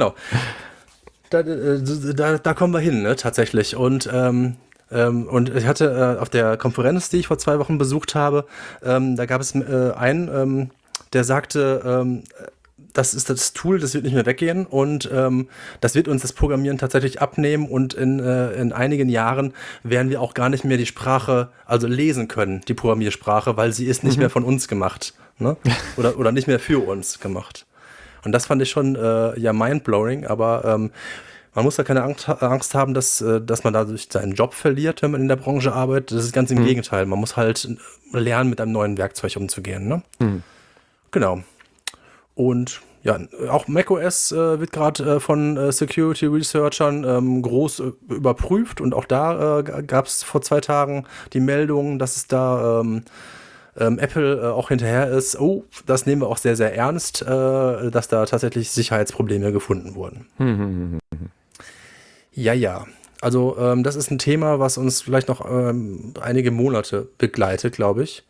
Da kommen wir hin, ne, tatsächlich. Und ich hatte auf der Konferenz, die ich vor 2 Wochen besucht habe, da gab es einen, der sagte, das ist das Tool, das wird nicht mehr weggehen und das wird uns das Programmieren tatsächlich abnehmen und in einigen Jahren werden wir auch gar nicht mehr die Sprache, also lesen können, die Programmiersprache, weil sie ist nicht mehr von uns gemacht, ne? Oder nicht mehr für uns gemacht. Und das fand ich schon mindblowing, aber man muss da keine Angst haben, dass man dadurch seinen Job verliert, wenn man in der Branche arbeitet. Das ist ganz im Gegenteil. Man muss halt lernen, mit einem neuen Werkzeug umzugehen. Ne? Genau. Und ja, auch macOS wird gerade von Security Researchern groß überprüft. Und auch da gab es vor 2 Tagen die Meldung, dass es da Apple auch hinterher ist. Oh, das nehmen wir auch sehr, sehr ernst, dass da tatsächlich Sicherheitsprobleme gefunden wurden. Ja. Also das ist ein Thema, was uns vielleicht noch einige Monate begleitet, glaube ich.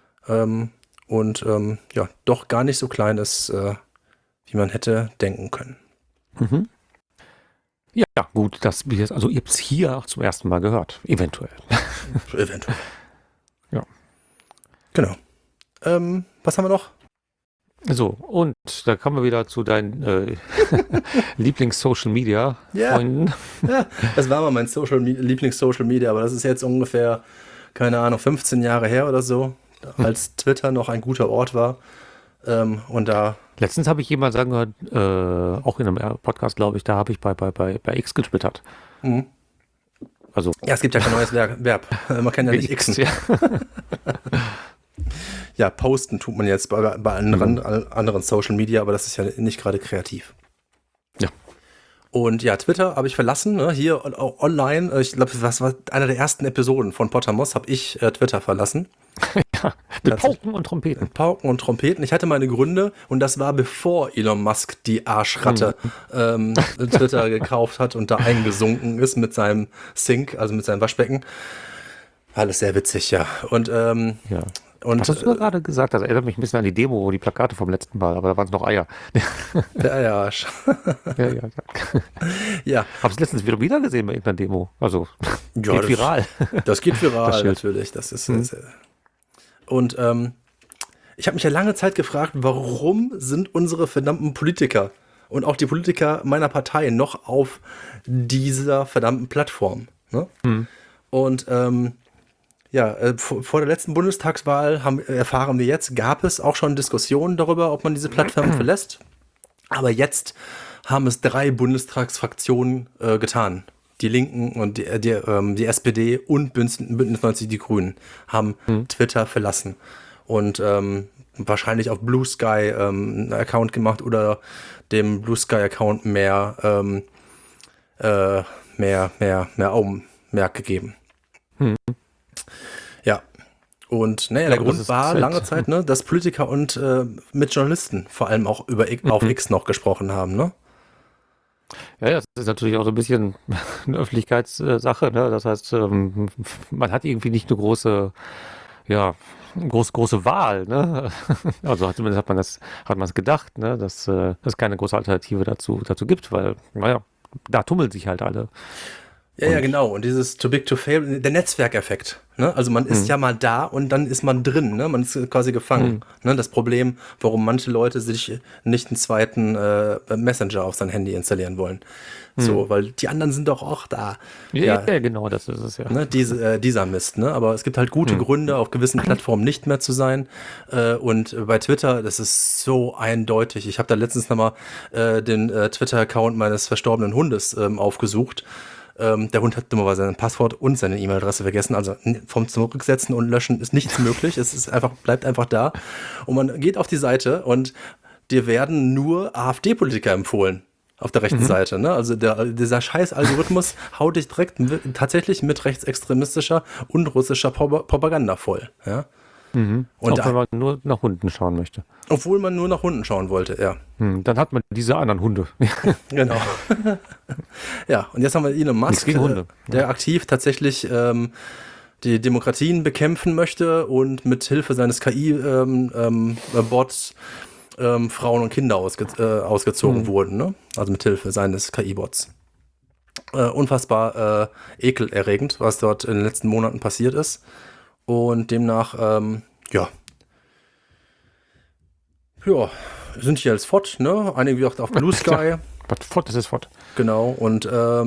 Doch gar nicht so klein ist, wie man hätte denken können. Ja, gut, dass wir es, also ihr habt es hier auch zum ersten Mal gehört. Eventuell. Ja. Genau. Was haben wir noch? So, und da kommen wir wieder zu deinen Lieblings-Social-Media-Freunden. Ja, das war mal mein Lieblings-Social-Media, aber das ist jetzt ungefähr, keine Ahnung, 15 Jahre her oder so, als Twitter noch ein guter Ort war. Und da... Letztens habe ich jemand sagen gehört, auch in einem Podcast, glaube ich, da habe ich bei X getwittert. Also, ja, es gibt ja kein neues Verb. Man kann ja nicht Xen. Ja. Ja, posten tut man jetzt bei anderen Social Media, aber das ist ja nicht gerade kreativ. Ja. Und ja, Twitter habe ich verlassen, ne? Hier online. Ich glaube, das war einer der ersten Episoden von Pottermos, habe ich Twitter verlassen. Ja, mit Pauken und Trompeten. Pauken und Trompeten. Ich hatte meine Gründe und das war bevor Elon Musk die Arschratte Twitter gekauft hat und da eingesunken ist mit seinem Sink, also mit seinem Waschbecken. Alles sehr witzig, ja. Und Ja. Was hast du gerade gesagt? Das erinnert mich ein bisschen an die Demo, wo die Plakate vom letzten Mal, aber da waren es noch Eier. der Arsch. Ja. Ja, Hab's letztens wieder gesehen bei irgendeiner Demo. Also, ja, geht viral. Das geht viral, Das Schild. natürlich. Das ist und ich habe mich ja lange Zeit gefragt, warum sind unsere verdammten Politiker und auch die Politiker meiner Partei noch auf dieser verdammten Plattform? Ne? Und vor der letzten Bundestagswahl erfahren wir jetzt, gab es auch schon Diskussionen darüber, ob man diese Plattform verlässt. Aber jetzt haben es 3 Bundestagsfraktionen getan. Die Linken und die SPD und Bündnis 90 Die Grünen haben Twitter verlassen und wahrscheinlich auf Blue Sky einen Account gemacht oder dem Blue Sky Account mehr Augenmerk gegeben. Ja. Und naja, der Grund war lange Zeit, ne, dass Politiker und mit Journalisten vor allem auch auf X noch gesprochen haben, ne? Ja, das ist natürlich auch so ein bisschen eine Öffentlichkeitssache, ne? Das heißt, man hat irgendwie nicht eine große Wahl, ne? Also zumindest hat man es gedacht, ne? Dass es keine große Alternative dazu gibt, weil, naja, da tummeln sich halt alle. Ja, genau. Und dieses Too Big to Fail, der Netzwerkeffekt. Ne? Also man ist ja mal da und dann ist man drin. Ne? Man ist quasi gefangen. Ne? Das Problem, warum manche Leute sich nicht einen zweiten Messenger auf sein Handy installieren wollen. So, weil die anderen sind doch auch da. Ja, genau, das ist es ja. Ne? Dieser Mist. Ne? Aber es gibt halt gute Gründe, auf gewissen Plattformen nicht mehr zu sein. Und bei Twitter, das ist so eindeutig. Ich habe da letztens nochmal den Twitter-Account meines verstorbenen Hundes aufgesucht. Der Hund hat dummerweise sein Passwort und seine E-Mail-Adresse vergessen. Also vom Zurücksetzen und Löschen ist nichts möglich. Es ist bleibt einfach da. Und man geht auf die Seite und dir werden nur AfD-Politiker empfohlen. Auf der rechten Seite. Ne? Also dieser scheiß Algorithmus haut dich direkt tatsächlich mit rechtsextremistischer und russischer Propaganda voll. Ja? Und auch wenn man nur nach Hunden schauen möchte. Obwohl man nur nach Hunden schauen wollte, ja. Dann hat man diese anderen Hunde. Genau. Ja, und jetzt haben wir Elon Musk, der aktiv tatsächlich die Demokratien bekämpfen möchte und mit Hilfe seines KI-Bots Frauen und Kinder ausgezogen wurden. Ne? Also mit Hilfe seines KI-Bots. Unfassbar ekelerregend, was dort in den letzten Monaten passiert ist. Und demnach, sind hier als FOD, ne? Einige wie auch auf Blue Sky. FOD, das ist FOD. Genau, und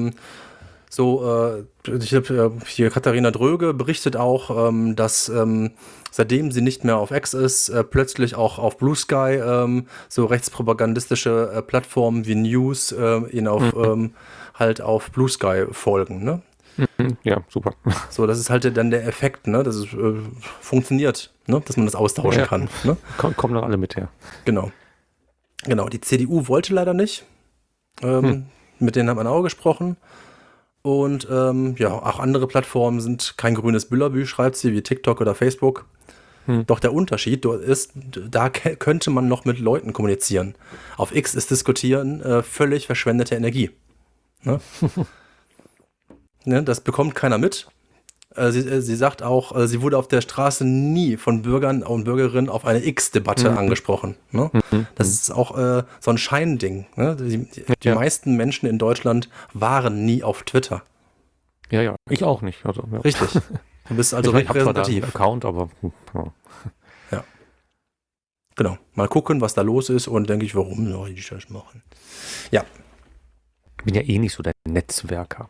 ich habe hier Katharina Dröge berichtet auch, dass seitdem sie nicht mehr auf X ist, plötzlich auch auf Blue Sky so rechtspropagandistische Plattformen wie News ihn halt auf Blue Sky folgen, ne? Ja, super. So, das ist halt dann der Effekt, ne? Dass es funktioniert, ne? Dass man das austauschen kann. Ne? Kommen doch alle mit her. Genau. Die CDU wollte leider nicht. Mit denen hat man auch gesprochen. Und auch andere Plattformen sind kein grünes Büllerbü, schreibt sie, wie TikTok oder Facebook. Doch der Unterschied ist, da könnte man noch mit Leuten kommunizieren. Auf X ist Diskutieren völlig verschwendete Energie. Ne? Ne, das bekommt keiner mit. Sie sagt auch, sie wurde auf der Straße nie von Bürgern und Bürgerinnen auf eine X-Debatte angesprochen. Ne? Das ist auch so ein Scheinding. Ne? Die meisten Menschen in Deutschland waren nie auf Twitter. Ja, ich auch nicht. Also, ja. Richtig. Du bist also repräsentativ. Ich habe zwar da einen Account, aber ja. Genau. Mal gucken, was da los ist und denke ich, warum soll ich das machen? Ja. Ich bin ja eh nicht so der Netzwerker.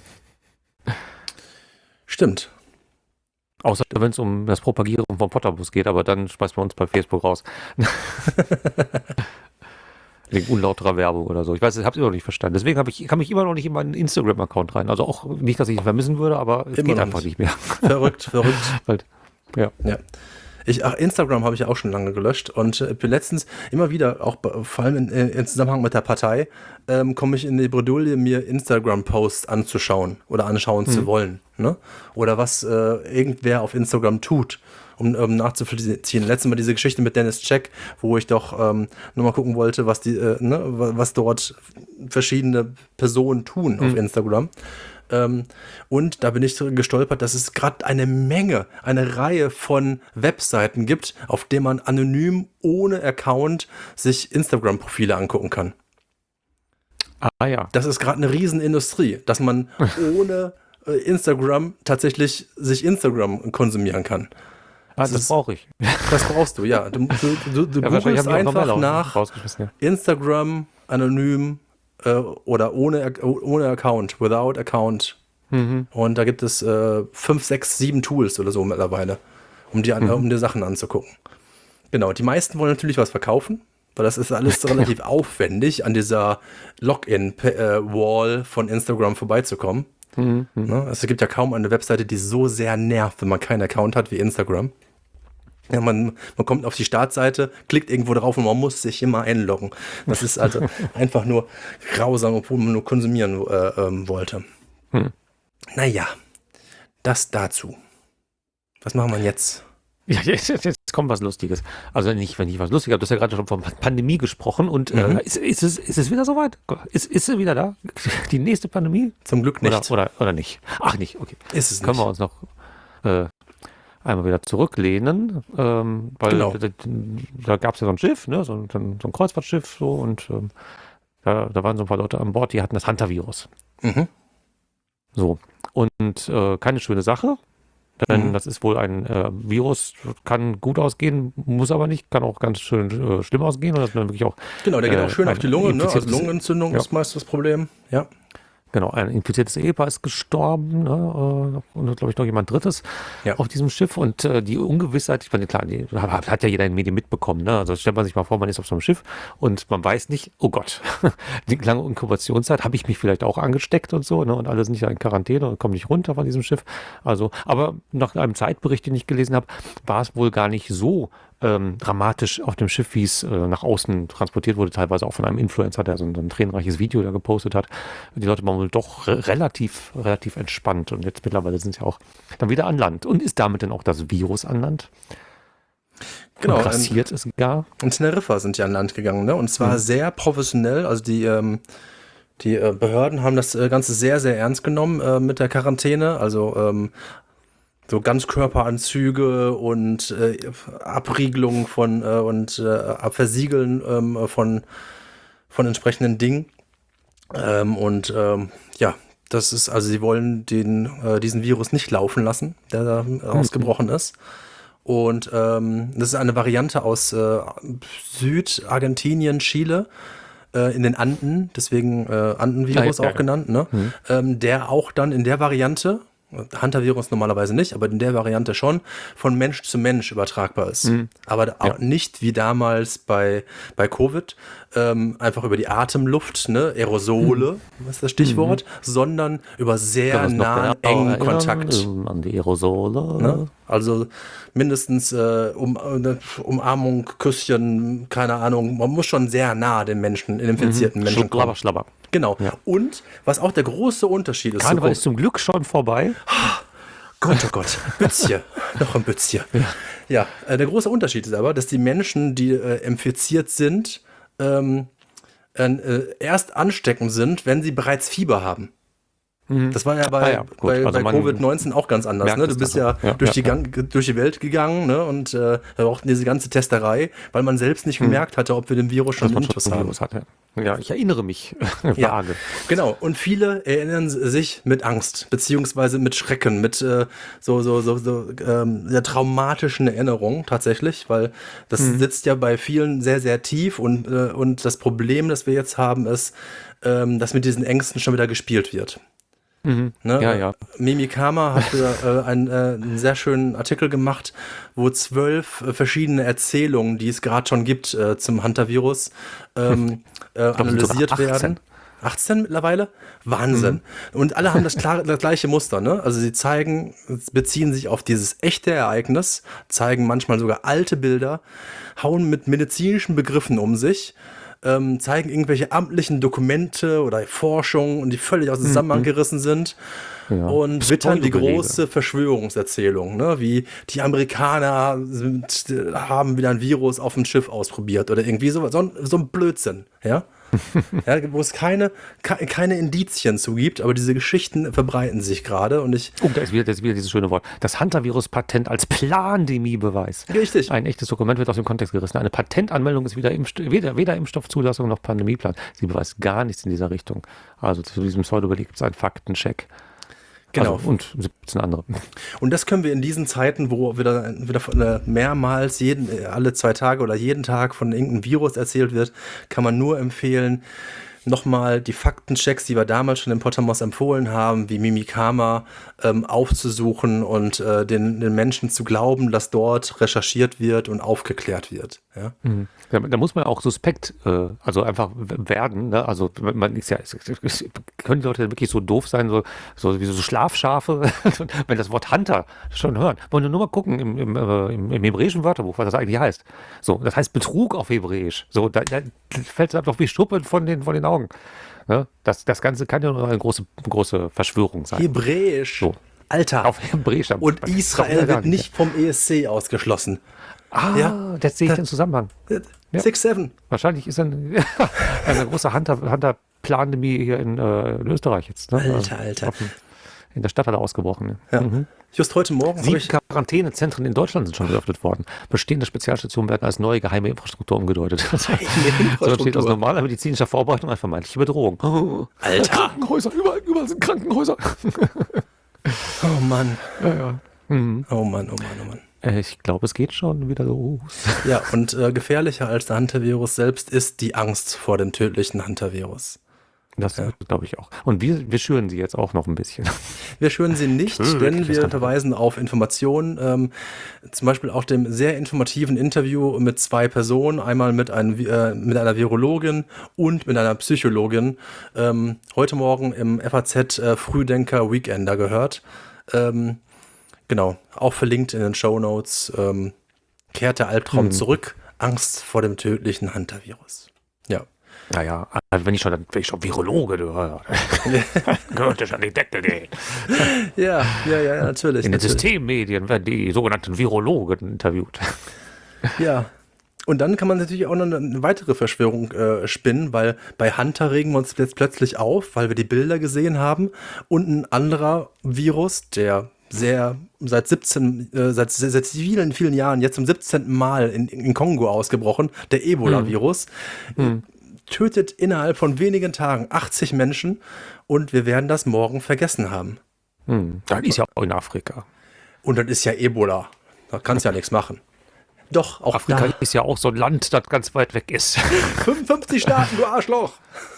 Stimmt. Außer wenn es um das Propagieren vom Potterbus geht, aber dann schmeißt man uns bei Facebook raus. Wegen unlauterer Werbung oder so. Ich weiß, ich habe es immer noch nicht verstanden. Deswegen kam ich immer noch nicht in meinen Instagram-Account rein. Also auch nicht, dass ich ihn vermissen würde, aber es geht einfach nicht mehr. Verrückt. Halt, ja. Instagram habe ich ja auch schon lange gelöscht und bin letztens immer wieder, auch vor allem im Zusammenhang mit der Partei, komme ich in die Bredouille, mir Instagram-Posts anzuschauen oder anschauen zu wollen. Ne? Oder was irgendwer auf Instagram tut, um nachzuvollziehen. Letztes Mal diese Geschichte mit Dennis Check, wo ich doch nur mal gucken wollte, was was dort verschiedene Personen tun auf Instagram. Und da bin ich gestolpert, dass es gerade eine Reihe von Webseiten gibt, auf denen man anonym ohne Account sich Instagram-Profile angucken kann. Ah ja. Das ist gerade eine Riesenindustrie, dass man ohne Instagram tatsächlich sich Instagram konsumieren kann. Das brauche ich. Das brauchst du, ja. Du googelst einfach nach Instagram anonym oder ohne Account, without Account. Und da gibt es 5, 6, 7 Tools oder so mittlerweile, um dir Sachen anzugucken. Genau, die meisten wollen natürlich was verkaufen, weil das ist alles relativ aufwendig, an dieser Login-Wall von Instagram vorbeizukommen. Ne? Also es gibt ja kaum eine Webseite, die so sehr nervt, wenn man keinen Account hat wie Instagram. Ja, man kommt auf die Startseite, klickt irgendwo drauf und man muss sich immer einloggen. Das ist also einfach nur grausam, obwohl man nur konsumieren wollte. Naja, das dazu. Was machen wir jetzt? Ja, jetzt kommt was Lustiges. Also wenn ich was Lustiges habe, du hast ja gerade schon von Pandemie gesprochen und ist es wieder soweit? Ist sie wieder da? Die nächste Pandemie? Zum Glück nicht. Oder nicht? Ach nicht, okay. Ist es Können nicht. wir uns noch einmal wieder zurücklehnen, weil da gab es ja so ein Schiff, ne, so ein Kreuzfahrtschiff so und da waren so ein paar Leute an Bord, die hatten das Hunter-Virus. So, und keine schöne Sache, denn das ist wohl ein Virus, kann gut ausgehen, muss aber nicht, kann auch ganz schön schlimm ausgehen und das dann wirklich auch. Genau, der geht auch schön auf die Lunge, ne? Also Lungenentzündung ist meist das Problem, ja. Genau, ein infiziertes Ehepaar ist gestorben, ne, und glaube ich noch jemand Drittes auf diesem Schiff und die Ungewissheit, ich meine, klar, die hat ja jeder in den Medien mitbekommen, ne? Also stellt man sich mal vor, man ist auf so einem Schiff und man weiß nicht, oh Gott, die lange Inkubationszeit, habe ich mich vielleicht auch angesteckt und so, ne? Und alle sind nicht in Quarantäne und kommen nicht runter von diesem Schiff. Also, aber nach einem Zeitbericht, den ich gelesen habe, war es wohl gar nicht so dramatisch auf dem Schiff, wie es nach außen transportiert wurde, teilweise auch von einem Influencer, der so ein tränenreiches Video da gepostet hat. Die Leute waren wohl doch relativ entspannt und jetzt mittlerweile sind sie auch dann wieder an Land. Und ist damit denn auch das Virus an Land? Genau. Und grassiert es gar? In Teneriffa sind die an Land gegangen, ne? Und zwar sehr professionell, also die Behörden haben das Ganze sehr, sehr ernst genommen mit der Quarantäne, also so Ganzkörperanzüge und Abriegelung und Versiegeln von entsprechenden Dingen. Das ist, also sie wollen diesen Virus nicht laufen lassen, der da ausgebrochen ist. Und das ist eine Variante aus Südargentinien, Chile, in den Anden, deswegen Andenvirus auch genannt, ne? Der auch dann in der Variante, Hunter-Virus normalerweise nicht, aber in der Variante schon, von Mensch zu Mensch übertragbar ist. Aber auch nicht wie damals bei Covid, einfach über die Atemluft, ne, Aerosole, was ist das Stichwort, sondern über sehr nahen, engen Kontakt. An die Aerosole. Ne? Also mindestens Umarmung, Küsschen, keine Ahnung, man muss schon sehr nah den infizierten Menschen kommen. Schlabber. Genau. Ja. Und was auch der große Unterschied ist. Karneval ist zum Glück schon vorbei. Gott, oh Gott. Bützchen. Noch ein Bützchen. Ja, der große Unterschied ist aber, dass die Menschen, die infiziert sind, erst ansteckend sind, wenn sie bereits Fieber haben. Das war ja bei Covid-19 auch ganz anders. Ne? Du bist durch die Welt gegangen, ne? Und wir brauchten diese ganze Testerei, weil man selbst nicht gemerkt hatte, ob wir den Virus schon im Intus haben. Ja, ich erinnere mich vage. Genau, und viele erinnern sich mit Angst, beziehungsweise mit Schrecken, mit sehr traumatischen Erinnerungen tatsächlich, weil das sitzt ja bei vielen sehr, sehr tief und das Problem, das wir jetzt haben, ist, dass mit diesen Ängsten schon wieder gespielt wird. Ne? Ja. Mimikama hat einen sehr schönen Artikel gemacht, wo 12 verschiedene Erzählungen, die es gerade schon gibt zum Hunter-Virus, analysiert werden. 18 mittlerweile. Wahnsinn. Und alle haben das gleiche Muster, ne? Also sie beziehen sich auf dieses echte Ereignis, zeigen manchmal sogar alte Bilder, hauen mit medizinischen Begriffen um sich, zeigen irgendwelche amtlichen Dokumente oder Forschung und die völlig aus dem Zusammenhang gerissen sind. Ja. Und wittern die Pseudobelege. große Verschwörungserzählung, ne? Wie die Amerikaner haben wieder ein Virus auf dem Schiff ausprobiert oder irgendwie so ein Blödsinn, ja? Ja, wo es keine Indizien zu gibt, aber diese Geschichten verbreiten sich gerade und Da ist wieder dieses schöne Wort. Das Hantavirus-Patent als Plandemiebeweis. Richtig. Ein echtes Dokument wird aus dem Kontext gerissen. Eine Patentanmeldung ist weder Impfstoffzulassung noch Pandemieplan. Sie beweist gar nichts in dieser Richtung. Also zu diesem Pseudobeleg gibt es einen Faktencheck. Genau. Also, und 17 andere. Und das können wir in diesen Zeiten, wo wieder mehrmals alle 2 Tage oder jeden Tag von irgendeinem Virus erzählt wird, kann man nur empfehlen, nochmal die Faktenchecks, die wir damals schon im Pottermos empfohlen haben, wie Mimikama, aufzusuchen und den Menschen zu glauben, dass dort recherchiert wird und aufgeklärt wird. Ja? Da muss man auch suspekt, also einfach werden. Ne? Also man ist ja, können die Leute wirklich so doof sein, so wie so Schlafschafe, wenn das Wort Hunter schon hören. Wollen wir nur mal gucken im hebräischen Wörterbuch, was das eigentlich heißt. So, das heißt Betrug auf Hebräisch. So, da fällt es einfach wie Schuppen von den Augen. Ne? Das Ganze kann ja nur eine große Verschwörung sein. Hebräisch. So. Alter. Auf Hebräisch. Und Israel wird nicht vom ESC ausgeschlossen. Jetzt sehe ich den Zusammenhang. Ja. 6-7. Wahrscheinlich ist eine große Hunter-Plandemie hier in Österreich jetzt. Ne? Alter. In der Stadt hat er ausgebrochen. Ja. Just heute Morgen 7 Quarantänezentren in Deutschland sind schon geöffnet worden. Bestehende Spezialstationen werden als neue geheime Infrastruktur umgedeutet. So steht aus normaler medizinischer Vorbereitung eine vermeintliche Bedrohung. Alter. Krankenhäuser, überall sind Krankenhäuser. Oh Mann. Ja. Oh Mann. Ich glaube, es geht schon wieder los. Ja, und gefährlicher als der Hantavirus selbst ist die Angst vor dem tödlichen Hantavirus. Das glaube ich auch. Und wir schüren sie jetzt auch noch ein bisschen. Wir schüren sie nicht, denn wir verweisen auf Informationen. Zum Beispiel auch dem sehr informativen Interview mit 2 Personen. Einmal mit einer Virologin und mit einer Psychologin. Heute Morgen im FAZ Frühdenker Weekender gehört. Genau, auch verlinkt in den Shownotes. Kehrt der Albtraum zurück. Angst vor dem tödlichen Hantavirus. Ja. Naja, wenn ich schon Virologe, gehört das an die Decke gehen. Ja, natürlich. In den Systemmedien werden die sogenannten Virologen interviewt. Ja. Und dann kann man natürlich auch noch eine weitere Verschwörung spinnen, weil bei Hunter regen wir uns jetzt plötzlich auf, weil wir die Bilder gesehen haben. Und ein anderer Virus, der seit vielen Jahren, jetzt zum 17. Mal in Kongo ausgebrochen, der Ebola-Virus, tötet innerhalb von wenigen Tagen 80 Menschen und wir werden das morgen vergessen haben. Das ist ja auch in Afrika. Und das ist ja Ebola. Da kannst du ja nichts machen. Doch, auch Afrika da. ist ja auch so ein Land, das ganz weit weg ist. 55 Staaten, du Arschloch.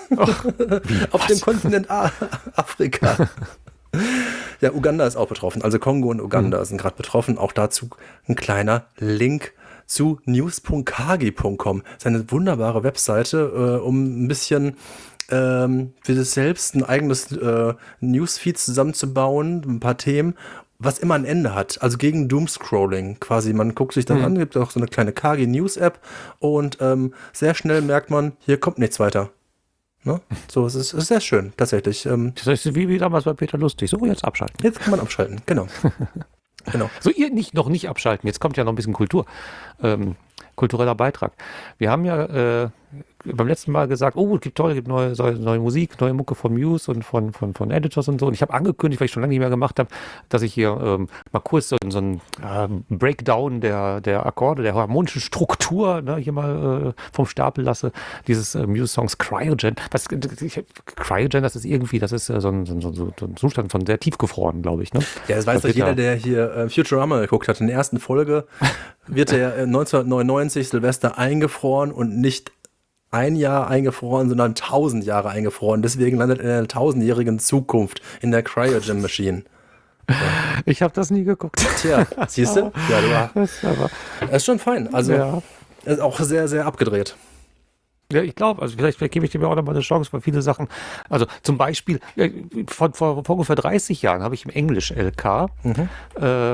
Auf dem Kontinent Afrika. Ja, Uganda ist auch betroffen. Also Kongo und Uganda sind gerade betroffen. Auch dazu ein kleiner Link zu news.kagi.com. Das ist eine wunderbare Webseite, um ein bisschen für sich selbst ein eigenes Newsfeed zusammenzubauen, ein paar Themen, was immer ein Ende hat. Also gegen Doomscrolling quasi. Man guckt sich dann an, gibt auch so eine kleine Kagi News App und sehr schnell merkt man, hier kommt nichts weiter. Ne? So, es ist sehr schön, tatsächlich. Das ist wie damals bei Peter Lustig. So, jetzt abschalten. Jetzt kann man abschalten, genau. Genau. So, ihr noch nicht abschalten. Jetzt kommt ja noch ein bisschen kultureller Beitrag. Wir haben ja beim letzten Mal gesagt, es gibt neue Musik, neue Mucke von Muse und von Editors und so. Und ich habe angekündigt, weil ich schon lange nicht mehr gemacht habe, dass ich hier mal kurz so einen Breakdown der Akkorde, der harmonischen Struktur hier mal vom Stapel lasse. Dieses Muse-Songs Cryogen. Cryogen, das ist so ein Zustand von sehr tiefgefroren, glaube ich. Ne? Ja, das weiß doch jeder, der hier Futurama geguckt hat. In der ersten Folge wird der 1999 Silvester eingefroren und nicht ein Jahr eingefroren, sondern 1000 Jahre eingefroren. Deswegen landet er in einer 1000-jährigen Zukunft in der Cryogen Machine. Ja. Ich habe das nie geguckt. Tja, siehst du? Ja, das ist schon fein. Also, ja. ist auch sehr, sehr abgedreht. Ja, ich glaube, also vielleicht gebe ich dem ja auch nochmal eine Chance, weil viele Sachen, also zum Beispiel, vor ungefähr 30 Jahren habe ich im Englisch-LK äh,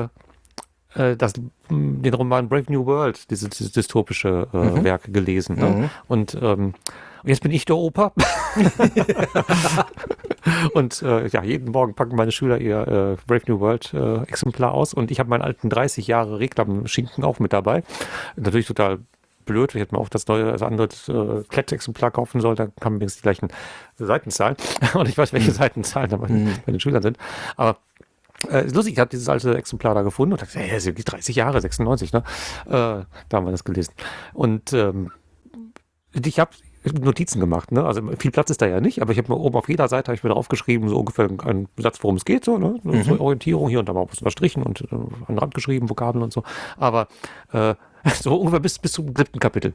den Roman Brave New World, dieses dystopische Werk gelesen. Ne? Und jetzt bin ich der Opa. Und ja, jeden Morgen packen meine Schüler ihr Brave New World Exemplar aus und ich habe meinen alten 30 Jahre Reklam-Schinken auch mit dabei. Natürlich total blöd, ich hätte mir auch das andere Klettexemplar kaufen sollen, dann kann man wenigstens die gleichen Seitenzahlen. Und ich weiß, welche Seitenzahlen da bei den Schülern sind. Aber ist lustig, ich habe dieses alte Exemplar da gefunden und dachte, hey, das ist wirklich 30 Jahre, 96, ne? Da haben wir das gelesen. Und ich habe Notizen gemacht, ne? Also viel Platz ist da ja nicht, aber ich habe mir oben auf jeder Seite ich mir draufgeschrieben, so ungefähr einen Satz, worum es geht, so, ne? So Orientierung hier und da mal was unterstrichen und an den Rand geschrieben, Vokabeln und so. Aber so ungefähr bis zum 7. Kapitel.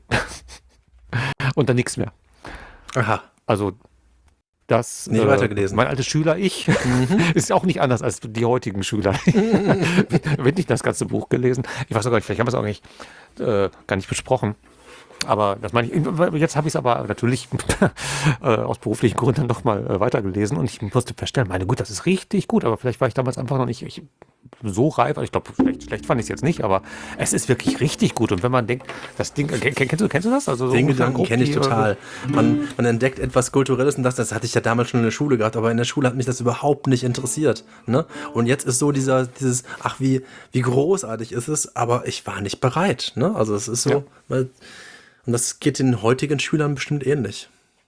Und dann nichts mehr. Aha. Also das, nicht weitergelesen. Mein alter Schüler, ich, ist auch nicht anders als die heutigen Schüler. Wird nicht das ganze Buch gelesen. Ich weiß auch gar nicht, vielleicht haben wir es auch nicht, gar nicht besprochen. Aber das meine ich, jetzt habe ich es aber natürlich aus beruflichen Gründen noch mal weitergelesen und ich musste feststellen, meine Güte, das ist richtig gut, aber vielleicht war ich damals einfach noch nicht so reif, also ich glaube, schlecht fand ich es jetzt nicht, aber es ist wirklich richtig gut und wenn man denkt, das Ding, kennst du das? Also so den Gedanken kenne ich total. Man entdeckt etwas Kulturelles und das hatte ich ja damals schon in der Schule gehabt, aber in der Schule hat mich das überhaupt nicht interessiert. Ne? Und jetzt ist so dieses, ach wie großartig ist es, aber ich war nicht bereit. Ne? Also es ist so, weil und das geht den heutigen Schülern bestimmt ähnlich.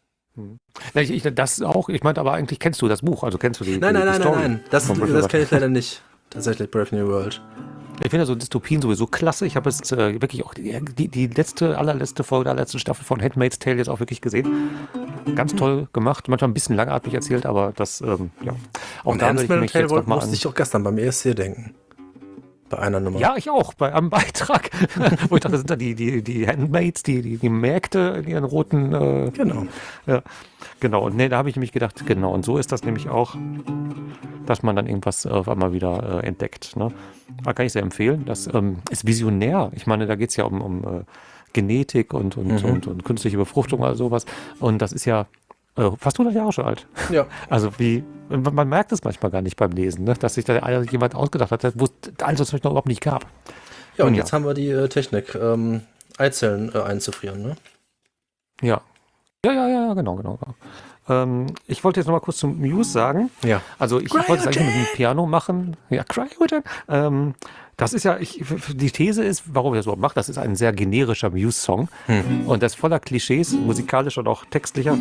Das auch, ich meinte aber eigentlich, kennst du das Buch? Also kennst du die Nein. Story? Das kenne ich leider nicht. Tatsächlich Brave New World. Ich finde so Dystopien sowieso klasse. Ich habe jetzt wirklich auch die allerletzte Folge der letzten Staffel von Handmaid's Tale jetzt auch wirklich gesehen. Ganz toll gemacht, manchmal ein bisschen langatmig erzählt, aber das, ja. Auch und da Handmaid's Tale musste ich auch gestern beim ESC denken. Bei einer Nummer. Ja, ich auch, bei einem Beitrag. Wo ich dachte, das sind da die Handmaids, die Mägde in ihren roten... genau. Ja, genau. Und da habe ich nämlich gedacht, genau. Und so ist das nämlich auch, dass man dann irgendwas auf einmal wieder entdeckt. Ne? Da kann ich sehr empfehlen. Das ist visionär. Ich meine, da geht es ja um Genetik und künstliche Befruchtung oder sowas. Und das ist ja fast 100 Jahre schon alt. Ja. Also man merkt es manchmal gar nicht beim Lesen, ne? Dass sich da jemand ausgedacht hat, wo es all das noch überhaupt nicht gab. Ja, und jetzt haben wir die Technik, Eizellen einzufrieren, ne? Ja. Ja, genau. Ich wollte jetzt noch mal kurz zum Muse sagen. Ja. Also ich wollte es eigentlich mit dem Piano machen. Ja, Cryogen. Das ist ja, die These ist, warum ich das überhaupt mache, das ist ein sehr generischer Muse-Song. Und das ist voller Klischees, musikalisch und auch textlicher.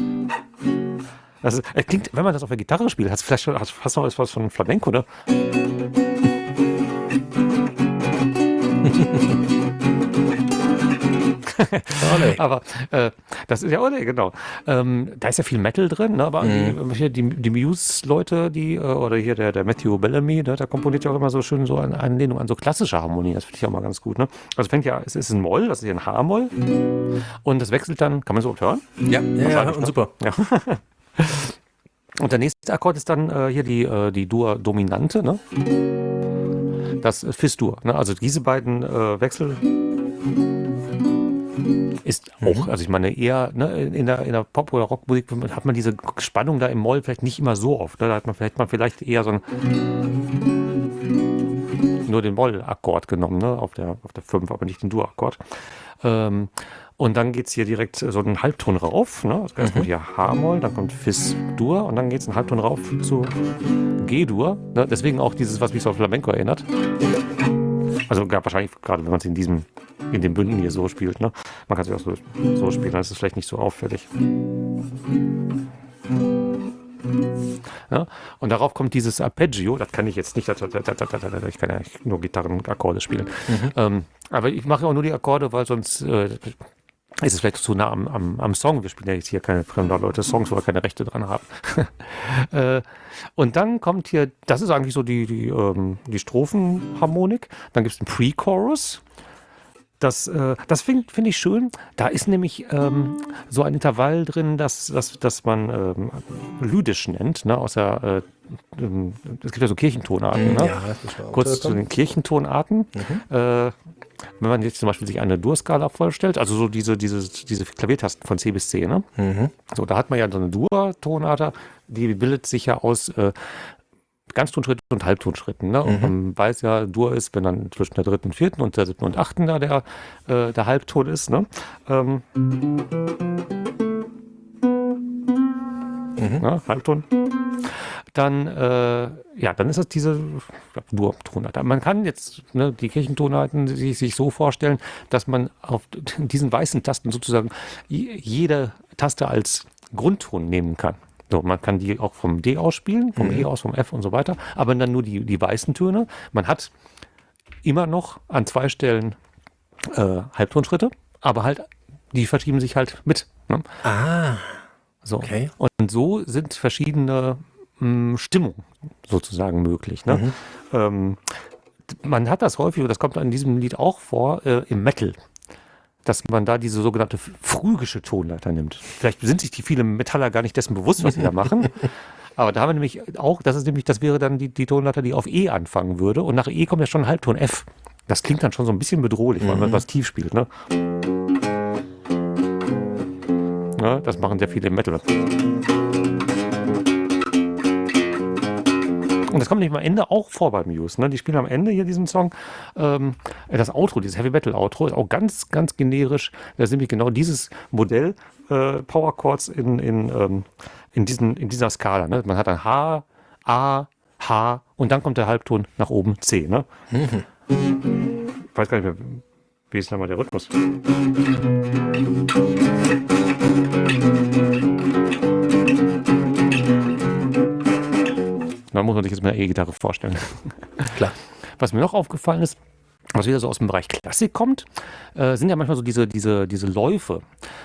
Das klingt, wenn man das auf der Gitarre spielt, hast du noch was von Flamenco, ne? Aber das ist ja, genau. Da ist ja viel Metal drin, ne? Aber die Muse-Leute, oder hier der Matthew Bellamy, ne? Der komponiert ja auch immer so schön so eine Anlehnung an so klassische Harmonien. Das finde ich auch mal ganz gut, ne? Also es ist ein Moll, das ist hier ein H-Moll. Und das wechselt dann, kann man so hören? Ja, und super. Ja. Und der nächste Akkord ist dann hier die Dur-Dominante, ne? Das Fis-Dur, ne? Also diese beiden Wechsel ist auch, also ich meine eher, ne, in der Pop- oder Rockmusik hat man diese Spannung da im Moll vielleicht nicht immer so oft. Ne? Da hat man vielleicht eher so nur den Moll-Akkord genommen, ne? Auf der 5, aber nicht den Dur-Akkord. Und dann geht es hier direkt so einen Halbton rauf. Ne? Also erst kommt hier H-Moll, dann kommt Fis-Dur und dann geht es einen Halbton rauf zu G-Dur. Ne? Deswegen auch dieses, was mich so auf Flamenco erinnert. Also wahrscheinlich gerade, wenn man es in den Bünden hier so spielt. Ne? Man kann es auch so spielen, dann ist es vielleicht nicht so auffällig. Ja? Und darauf kommt dieses Arpeggio, das kann ich jetzt nicht, ich kann ja nur Gitarrenakkorde spielen. Aber ich mache auch nur die Akkorde, weil sonst ist es vielleicht zu nah am Song. Wir spielen ja jetzt hier keine fremden Leute Songs, wo wir keine Rechte dran haben. Und dann kommt hier, das ist eigentlich so die Strophenharmonik. Dann gibt es einen Pre-Chorus. Das finde ich schön. Da ist nämlich so ein Intervall drin, das man lydisch nennt. Ne? Es gibt ja so Kirchentonarten. Ne? Ja, das war Kurz zu den Kirchentonarten. wenn man jetzt zum Beispiel sich eine Dur-Skala vorstellt, also so diese Klaviertasten von C bis C, ne? So, da hat man ja so eine Dur-Tonart, die bildet sich ja aus Ganztonschritten und Halbtonschritten. Ne? Und man weiß ja, Dur ist, wenn dann zwischen der dritten, vierten und der siebten und achten da der Halbton ist. Ne? Ja, Halbton. Dann, dann ist es diese Dur-Tonart. Man kann jetzt die Kirchentonarten sich so vorstellen, dass man auf diesen weißen Tasten sozusagen jede Taste als Grundton nehmen kann. So, man kann die auch vom D ausspielen, vom E aus, vom F und so weiter, aber dann nur die weißen Töne. Man hat immer noch an 2 Stellen Halbtonschritte, aber halt, die verschieben sich halt mit. Ne? So. Okay. Und so sind verschiedene Stimmungen sozusagen möglich. Ne? Man hat das häufig, und das kommt in diesem Lied auch vor, im Metal, dass man da diese sogenannte phrygische Tonleiter nimmt. Vielleicht sind sich die vielen Metaller gar nicht dessen bewusst, was sie da machen. Aber da haben wir nämlich auch, das wäre dann die Tonleiter, die auf E anfangen würde. Und nach E kommt ja schon ein Halbton F. Das klingt dann schon so ein bisschen bedrohlich, weil man was tief spielt. Ne? Ja, das machen sehr viele im Metal. Und das kommt nämlich am Ende auch vor bei Muse. Ne? Die spielen am Ende hier diesen Song. Das Outro, dieses Heavy Metal Outro, ist auch ganz, ganz generisch. Das ist nämlich genau dieses Modell Power Chords in dieser Skala. Ne? Man hat dann H, A, H und dann kommt der Halbton nach oben C. Ne? Ich weiß gar nicht mehr, wie ist nochmal der Rhythmus? Da muss man sich jetzt mit einer E-Gitarre vorstellen. Klar. Was mir noch aufgefallen ist, was wieder so aus dem Bereich Klassik kommt, sind ja manchmal so diese Läufe.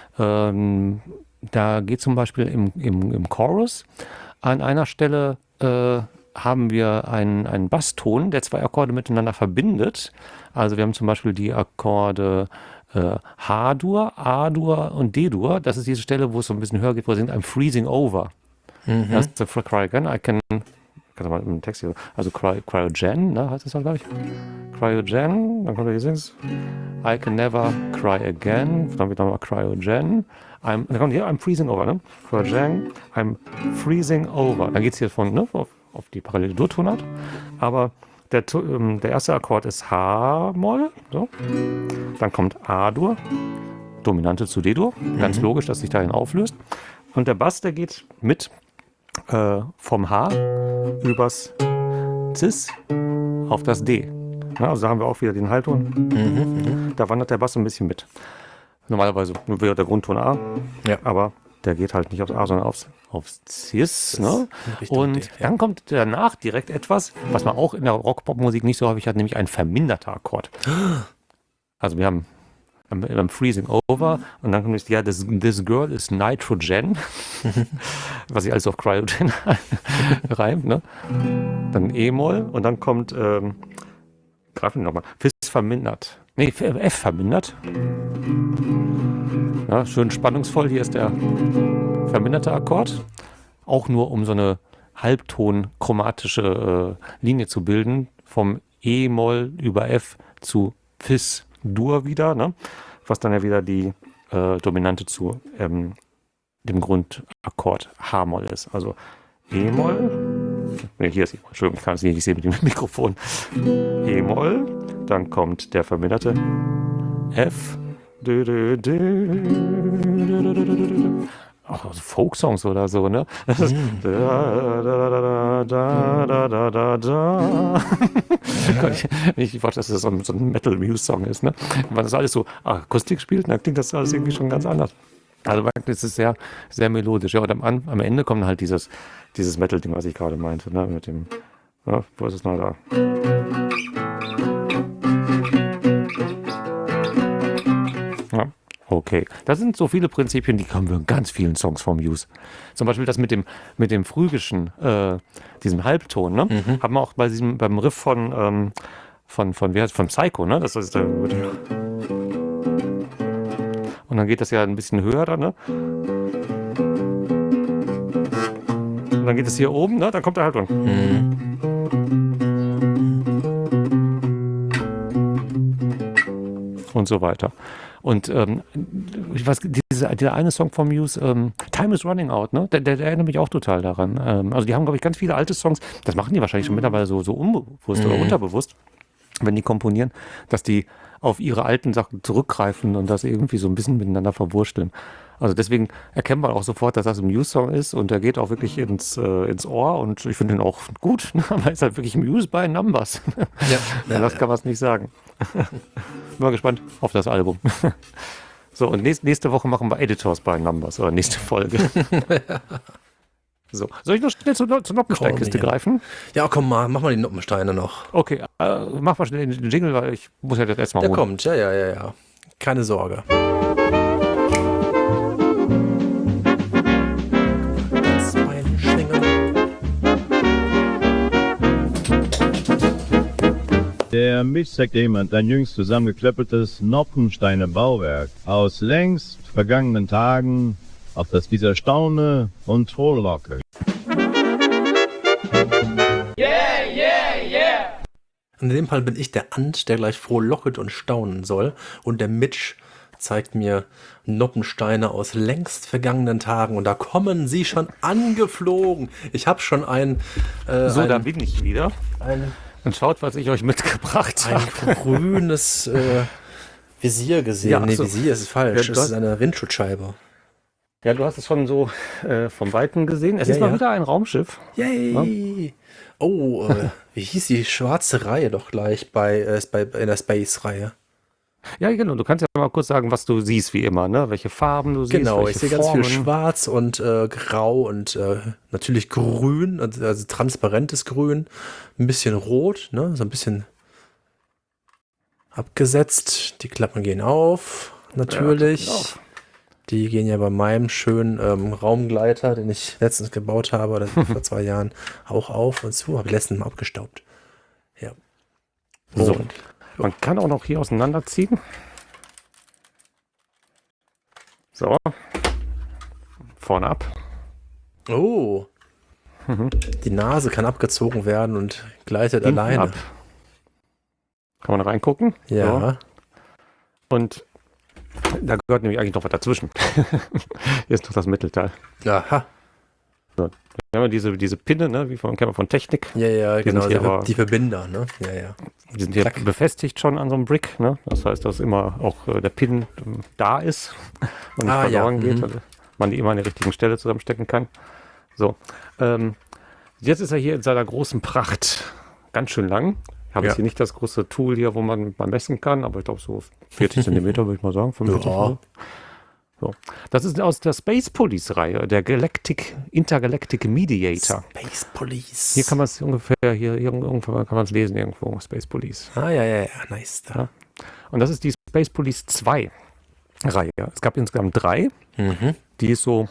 Da geht zum Beispiel im Chorus an einer Stelle haben wir einen Basston, der 2 Akkorde miteinander verbindet. Also wir haben zum Beispiel die Akkorde H-Dur, A-Dur und D-Dur. Das ist diese Stelle, wo es so ein bisschen höher geht, wo es singt, I'm freezing over. Das ist for Cry Again. Kannst du mal im Text hier, also Cryogen, ne, heißt das dann, glaube ich. Cryogen, dann kommt da dieses I can never cry again, dann wird nochmal Cryogen. Dann kommt hier, I'm freezing over, ne? Cryogen, I'm freezing over. Dann geht es hier von, ne, auf die parallele Dur-Tonart. Aber der erste Akkord ist H-Moll, so. Dann kommt A-Dur, Dominante zu D-Dur. Ganz logisch, dass sich dahin auflöst. Und der Bass, der geht mit vom H übers Cis auf das D. Ja, also da haben wir auch wieder den Halbton. Da wandert der Bass ein bisschen mit. Normalerweise wäre der Grundton A, aber der geht halt nicht aufs A, sondern aufs Cis. Ne? Und dann kommt danach direkt etwas, was man auch in der Rock-Pop-Musik nicht so häufig hat, nämlich ein verminderter Akkord. Also wir haben I'm freezing over und dann kommt es, ja, this girl is nitrogen, was sich alles auf Cryogen reimt, ne? Dann E-Moll und dann kommt, greifen wir nochmal, Fis vermindert, nee, F vermindert. Ja, schön spannungsvoll, hier ist der verminderte Akkord, auch nur um so eine halbton-chromatische Linie zu bilden, vom E-Moll über F zu Fis Dur wieder, ne? Was dann ja wieder die Dominante zu dem Grundakkord H-Moll ist. Also E-Moll, ne, hier ist E-Moll, Entschuldigung, ich kann es nicht sehen mit dem Mikrofon. E-Moll, dann kommt der verminderte F, auch so Folksongs oder so, ne? Das ist ich warte, dass das so ein Metal-Muse-Song ist, ne? Wenn das alles so Akustik spielt, dann klingt das alles irgendwie schon ganz anders. Also es ist sehr, sehr melodisch. Ja, und am Ende kommt halt dieses Metal-Ding, was ich gerade meinte, ne? Mit dem, ja, wo ist es noch da? Ja. Okay, das sind so viele Prinzipien, die kommen wir in ganz vielen Songs vom Muse. Zum Beispiel das mit dem phrygischen, diesem Halbton, ne? Haben wir auch beim Riff von Psycho, ne? Das ist und dann geht das ja ein bisschen höher dann, ne? Und dann geht es hier oben, ne? Dann kommt der Halbton. und so weiter. Und ich weiß, dieser eine Song von Muse, Time is Running Out, ne? Der erinnert mich auch total daran. Also die haben, glaube ich, ganz viele alte Songs, das machen die wahrscheinlich schon mittlerweile so unbewusst oder unterbewusst, wenn die komponieren, dass die auf ihre alten Sachen zurückgreifen und das irgendwie so ein bisschen miteinander verwursteln. Also deswegen erkennt man auch sofort, dass das ein Muse-Song ist und der geht auch wirklich ins Ohr und ich finde ihn auch gut, weil es halt wirklich Muse by Numbers. Ja, das kann man es nicht sagen. Bin mal gespannt auf das Album. So, und nächste Woche machen wir Editors by Numbers oder nächste Folge. So, soll ich noch schnell zur Noppensteinkiste greifen? Ja, komm mal, mach mal die Noppensteine noch. Okay, mach mal schnell den Jingle, weil ich muss ja das erstmal holen. Der kommt, ja. Keine Sorge. Der Mist sagt jemand, ein jüngst zusammengeklöppeltes Noppensteiner Bauwerk aus längst vergangenen Tagen, auf das dieser staune und frohlocke. In dem Fall bin ich der Ant, der gleich frohlocket und staunen soll. Und der Mitch zeigt mir Noppensteine aus längst vergangenen Tagen. Und da kommen sie schon angeflogen. Ich habe schon da bin ich wieder. Und schaut, was ich euch mitgebracht habe. Ein grünes Visier gesehen. Ja, nee, Visier ist falsch. Ja, das ist eine Windschutzscheibe. Ja, du hast es schon so vom Weiten gesehen. Es ist mal wieder ein Raumschiff. Yay! Ja? Oh, wie hieß die schwarze Reihe doch gleich in der Space-Reihe? Ja, genau. Du kannst ja mal kurz sagen, was du siehst, wie immer, ne? Welche Farben du siehst. Genau, ich sehe ganz viel Formen. Schwarz und Grau und natürlich Grün, also transparentes Grün, ein bisschen Rot, ne? So ein bisschen abgesetzt. Die Klappen gehen auf, natürlich. Ja, auf. Die gehen ja bei meinem schönen Raumgleiter, den ich letztens gebaut habe, oder vor 2 Jahren, auch auf und zu. Habe ich letztens mal abgestaubt. Ja. So. Man kann auch noch hier auseinanderziehen. So. Vorne ab. Oh. Die Nase kann abgezogen werden und gleitet Hinten alleine. ab. Kann man reingucken. Ja. So. Und da gehört nämlich eigentlich noch was dazwischen. Hier ist noch das Mittelteil. Aha. So. Wir haben ja diese Pinne, ne, kennt man von Technik. Ja, genau. sind hier Die Verbinder, ne? Ja. Die sind hier befestigt schon an so einem Brick, ne? Das heißt, dass immer auch der Pin da ist und nicht verloren geht, also man die immer an der richtigen Stelle zusammenstecken kann. So. Jetzt ist er hier in seiner großen Pracht. Ganz schön lang. Ich habe jetzt hier nicht das große Tool hier, wo man mal messen kann, aber ich glaube so 40 Zentimeter, würde ich mal sagen. 45 So. Das ist aus der Space Police-Reihe, der Intergalactic Mediator. Space Police. Hier kann man es ungefähr, irgendwo kann man es lesen irgendwo, Space Police. Ja, nice. Ja. Und das ist die Space Police 2 Reihe. Es gab insgesamt 3. Die ist so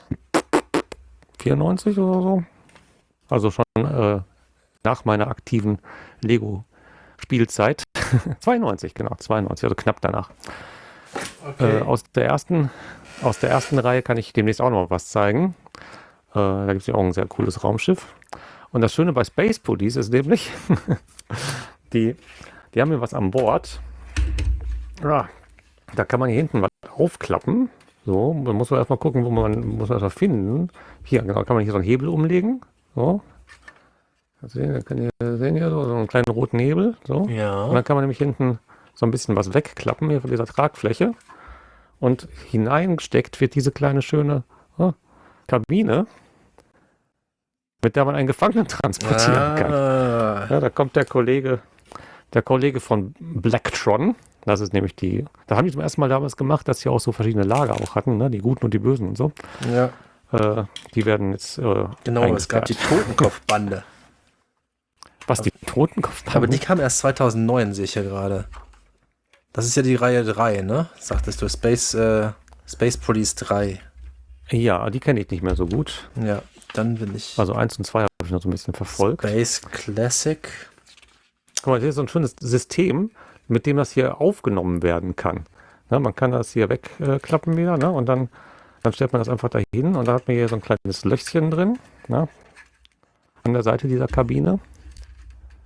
94 oder so. Also schon nach meiner aktiven Lego-Spielzeit. 92, also knapp danach. Okay. Aus der ersten Reihe kann ich demnächst auch noch was zeigen. Da gibt es ja auch ein sehr cooles Raumschiff. Und das Schöne bei Space Police ist nämlich, die haben hier was an Bord. Ja, da kann man hier hinten was aufklappen. So, man muss erstmal gucken, muss man das finden. Hier, genau, kann man hier so einen Hebel umlegen. So. Sehen hier so einen kleinen roten Hebel. So. Ja. Und dann kann man nämlich hinten so ein bisschen was wegklappen hier von dieser Tragfläche. Und hineingesteckt wird diese kleine schöne Kabine, mit der man einen Gefangenen transportieren kann. Ja, da kommt der Kollege von Blacktron. Das ist nämlich da haben die zum ersten Mal damals gemacht, dass sie auch so verschiedene Lager auch hatten, ne? Die Guten und die Bösen und so. Ja. Die werden jetzt genau, es gab die Totenkopfbande. Was, die Totenkopfbande? Aber die kam erst 2009, sehe ich hier gerade. Das ist ja die Reihe 3, ne? Sagtest du, Space Police 3. Ja, die kenne ich nicht mehr so gut. Ja, dann bin ich... Also 1 und 2 habe ich noch so ein bisschen verfolgt. Space Classic. Guck mal, hier ist so ein schönes System, mit dem das hier aufgenommen werden kann. Ne, man kann das hier wegklappen wieder, ne? Und dann stellt man das einfach dahin und da hat man hier so ein kleines Löchchen drin, ne? An der Seite dieser Kabine.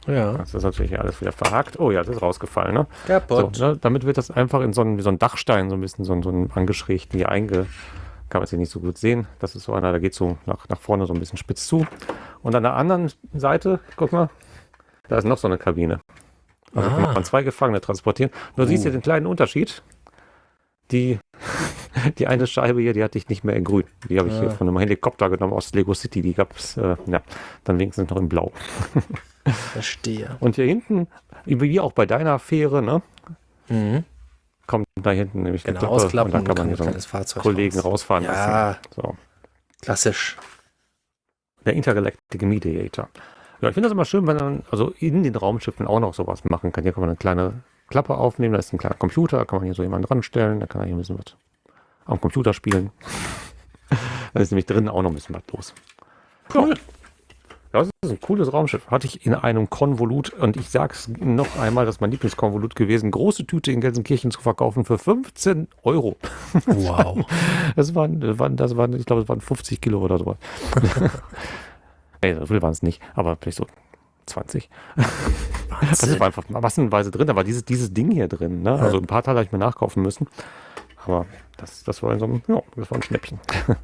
Ja. Das ist natürlich alles wieder verhakt. Oh ja, das ist rausgefallen, ne? Kaputt. So, ne? Damit wird das einfach in wie so ein Dachstein, so ein bisschen so ein angeschrägten hier kann man es hier nicht so gut sehen. Das ist so einer, der geht so nach vorne so ein bisschen spitz zu. Und an der anderen Seite, guck mal, da ist noch so eine Kabine. Also kann man 2 Gefangene transportieren. Nur siehst du den kleinen Unterschied. Die eine Scheibe hier, die hatte ich nicht mehr in grün. Die habe ich hier von einem Helikopter genommen aus Lego City. Die gab es dann wenigstens noch in blau. Verstehe. Und hier hinten, wie auch bei deiner Fähre, ne? Mhm. Kommt da hinten nämlich Genau, eine Klappe ausklappen und dann kann man ein hier so einen kleines Fahrzeug Kollegen raus. rausfahren Ja. lassen. So. Klassisch. Der Intergalactic Mediator. Ja, ich finde das immer schön, wenn man also in den Raumschiffen auch noch sowas machen kann. Hier kann man eine kleine Klappe aufnehmen, da ist ein kleiner Computer, da kann man hier so jemanden ranstellen, da kann er hier ein bisschen was am Computer spielen. Da ist nämlich drin auch noch ein bisschen was los. Cool. Ja, das ist ein cooles Raumschiff. Hatte ich in einem Konvolut, und ich sage es noch einmal, das ist mein Lieblingskonvolut gewesen, große Tüte in Gelsenkirchen zu verkaufen für 15 Euro. Wow. Das waren, ich glaube, es waren 50 Kilo oder sowas. Nee, so viel waren es nicht, aber vielleicht so 20. Das war einfach massenweise drin, da war dieses Ding hier drin. Ne? Also ein paar Teile habe ich mir nachkaufen müssen. Aber das war in so einem, ja, das war ein Schnäppchen.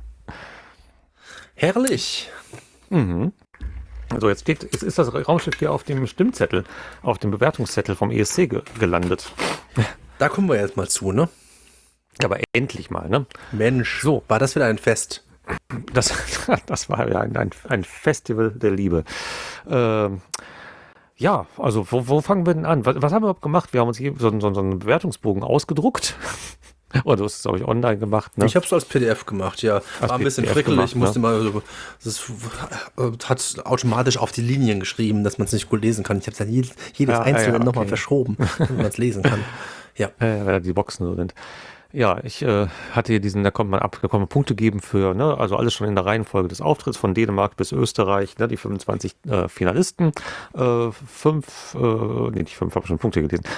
Herrlich. Mhm. Also jetzt ist das Raumschiff hier auf dem Stimmzettel, auf dem Bewertungszettel vom ESC gelandet. Da kommen wir jetzt mal zu, ne? Aber endlich mal, ne? Mensch, So. war das wieder ein Fest? Das war ja ein Festival der Liebe. Ja, also wo fangen wir denn an? Was haben wir überhaupt gemacht? Wir haben uns hier so einen Bewertungsbogen ausgedruckt. Oder du hast es, glaube ich, online gemacht, ne? Ich habe es als PDF gemacht, ja. War ein bisschen PDF frickelig, gemacht, musste mal so, hat automatisch auf die Linien geschrieben, dass man es nicht gut lesen kann. Ich habe dann jedes einzelne nochmal okay. verschoben, damit man es lesen kann. Ja. Weil die Boxen so sind. Ja, ich hatte hier da konnte man Punkte geben für, ne, also alles schon in der Reihenfolge des Auftritts von Dänemark bis Österreich, ne, die 25 Finalisten. 5, nicht 5, habe schon Punkte gelesen.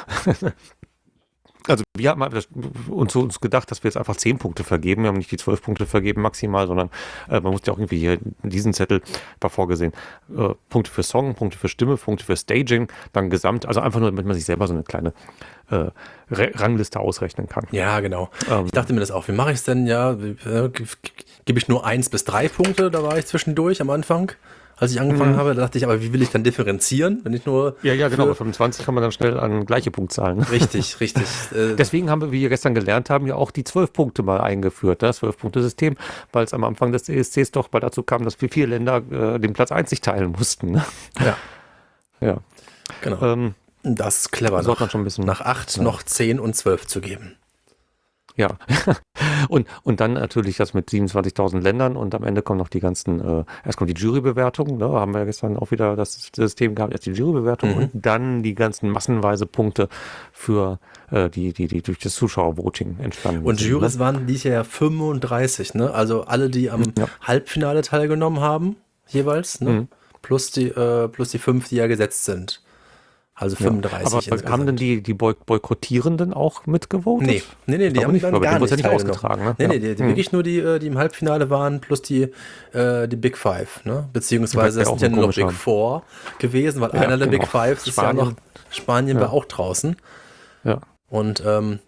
Also wir haben uns gedacht, dass wir jetzt einfach 10 Punkte vergeben. Wir haben nicht die 12 Punkte vergeben maximal, sondern man musste ja auch irgendwie hier in diesen Zettel war vorgesehen. Punkte für Song, Punkte für Stimme, Punkte für Staging, dann Gesamt, also einfach nur, damit man sich selber so eine kleine Rangliste ausrechnen kann. Ja, genau. Ich dachte mir das auch. Wie mache ich es denn? Ja, gebe ich nur 1 bis 3 Punkte? Da war ich zwischendurch am Anfang. Als ich angefangen habe, da dachte ich, aber wie will ich dann differenzieren, wenn ich nur... Ja, genau, bei 25 kann man dann schnell an gleiche Punktzahlen. Richtig. Deswegen haben wir, wie wir gestern gelernt haben, ja auch die 12 Punkte mal eingeführt, das 12-Punkte-System, weil es am Anfang des ESCs doch mal dazu kam, dass wir 4 Länder den Platz 1 sich teilen mussten. Ne? Ja. Genau. Das ist clever, so hat man schon ein bisschen nach 8 noch 10 und 12 zu geben. Ja, und dann natürlich das mit 27.000 Ländern und am Ende kommen noch die ganzen, erst kommt die Jurybewertung, ne, haben wir ja gestern auch wieder das System gehabt, erst die Jurybewertung und dann die ganzen massenweise Punkte für die durch das Zuschauervoting entstanden und sind. Jurys waren dieses Jahr 35, ne? Also alle, die am Halbfinale teilgenommen haben, jeweils, ne? Plus die 5, die ja gesetzt sind. Also 35 aber insgesamt. haben denn die Boykottierenden auch mitgevotet? Nee, die haben dann aber gar die wurde nicht ja nicht teilgenommen. ausgetragen. Ne? Nee, wirklich nur die im Halbfinale waren, plus die Big Five, ne? Beziehungsweise es sind ja nur noch Big Four gewesen, weil einer der Big Five ist ja noch, Spanien war auch draußen. Ja. Und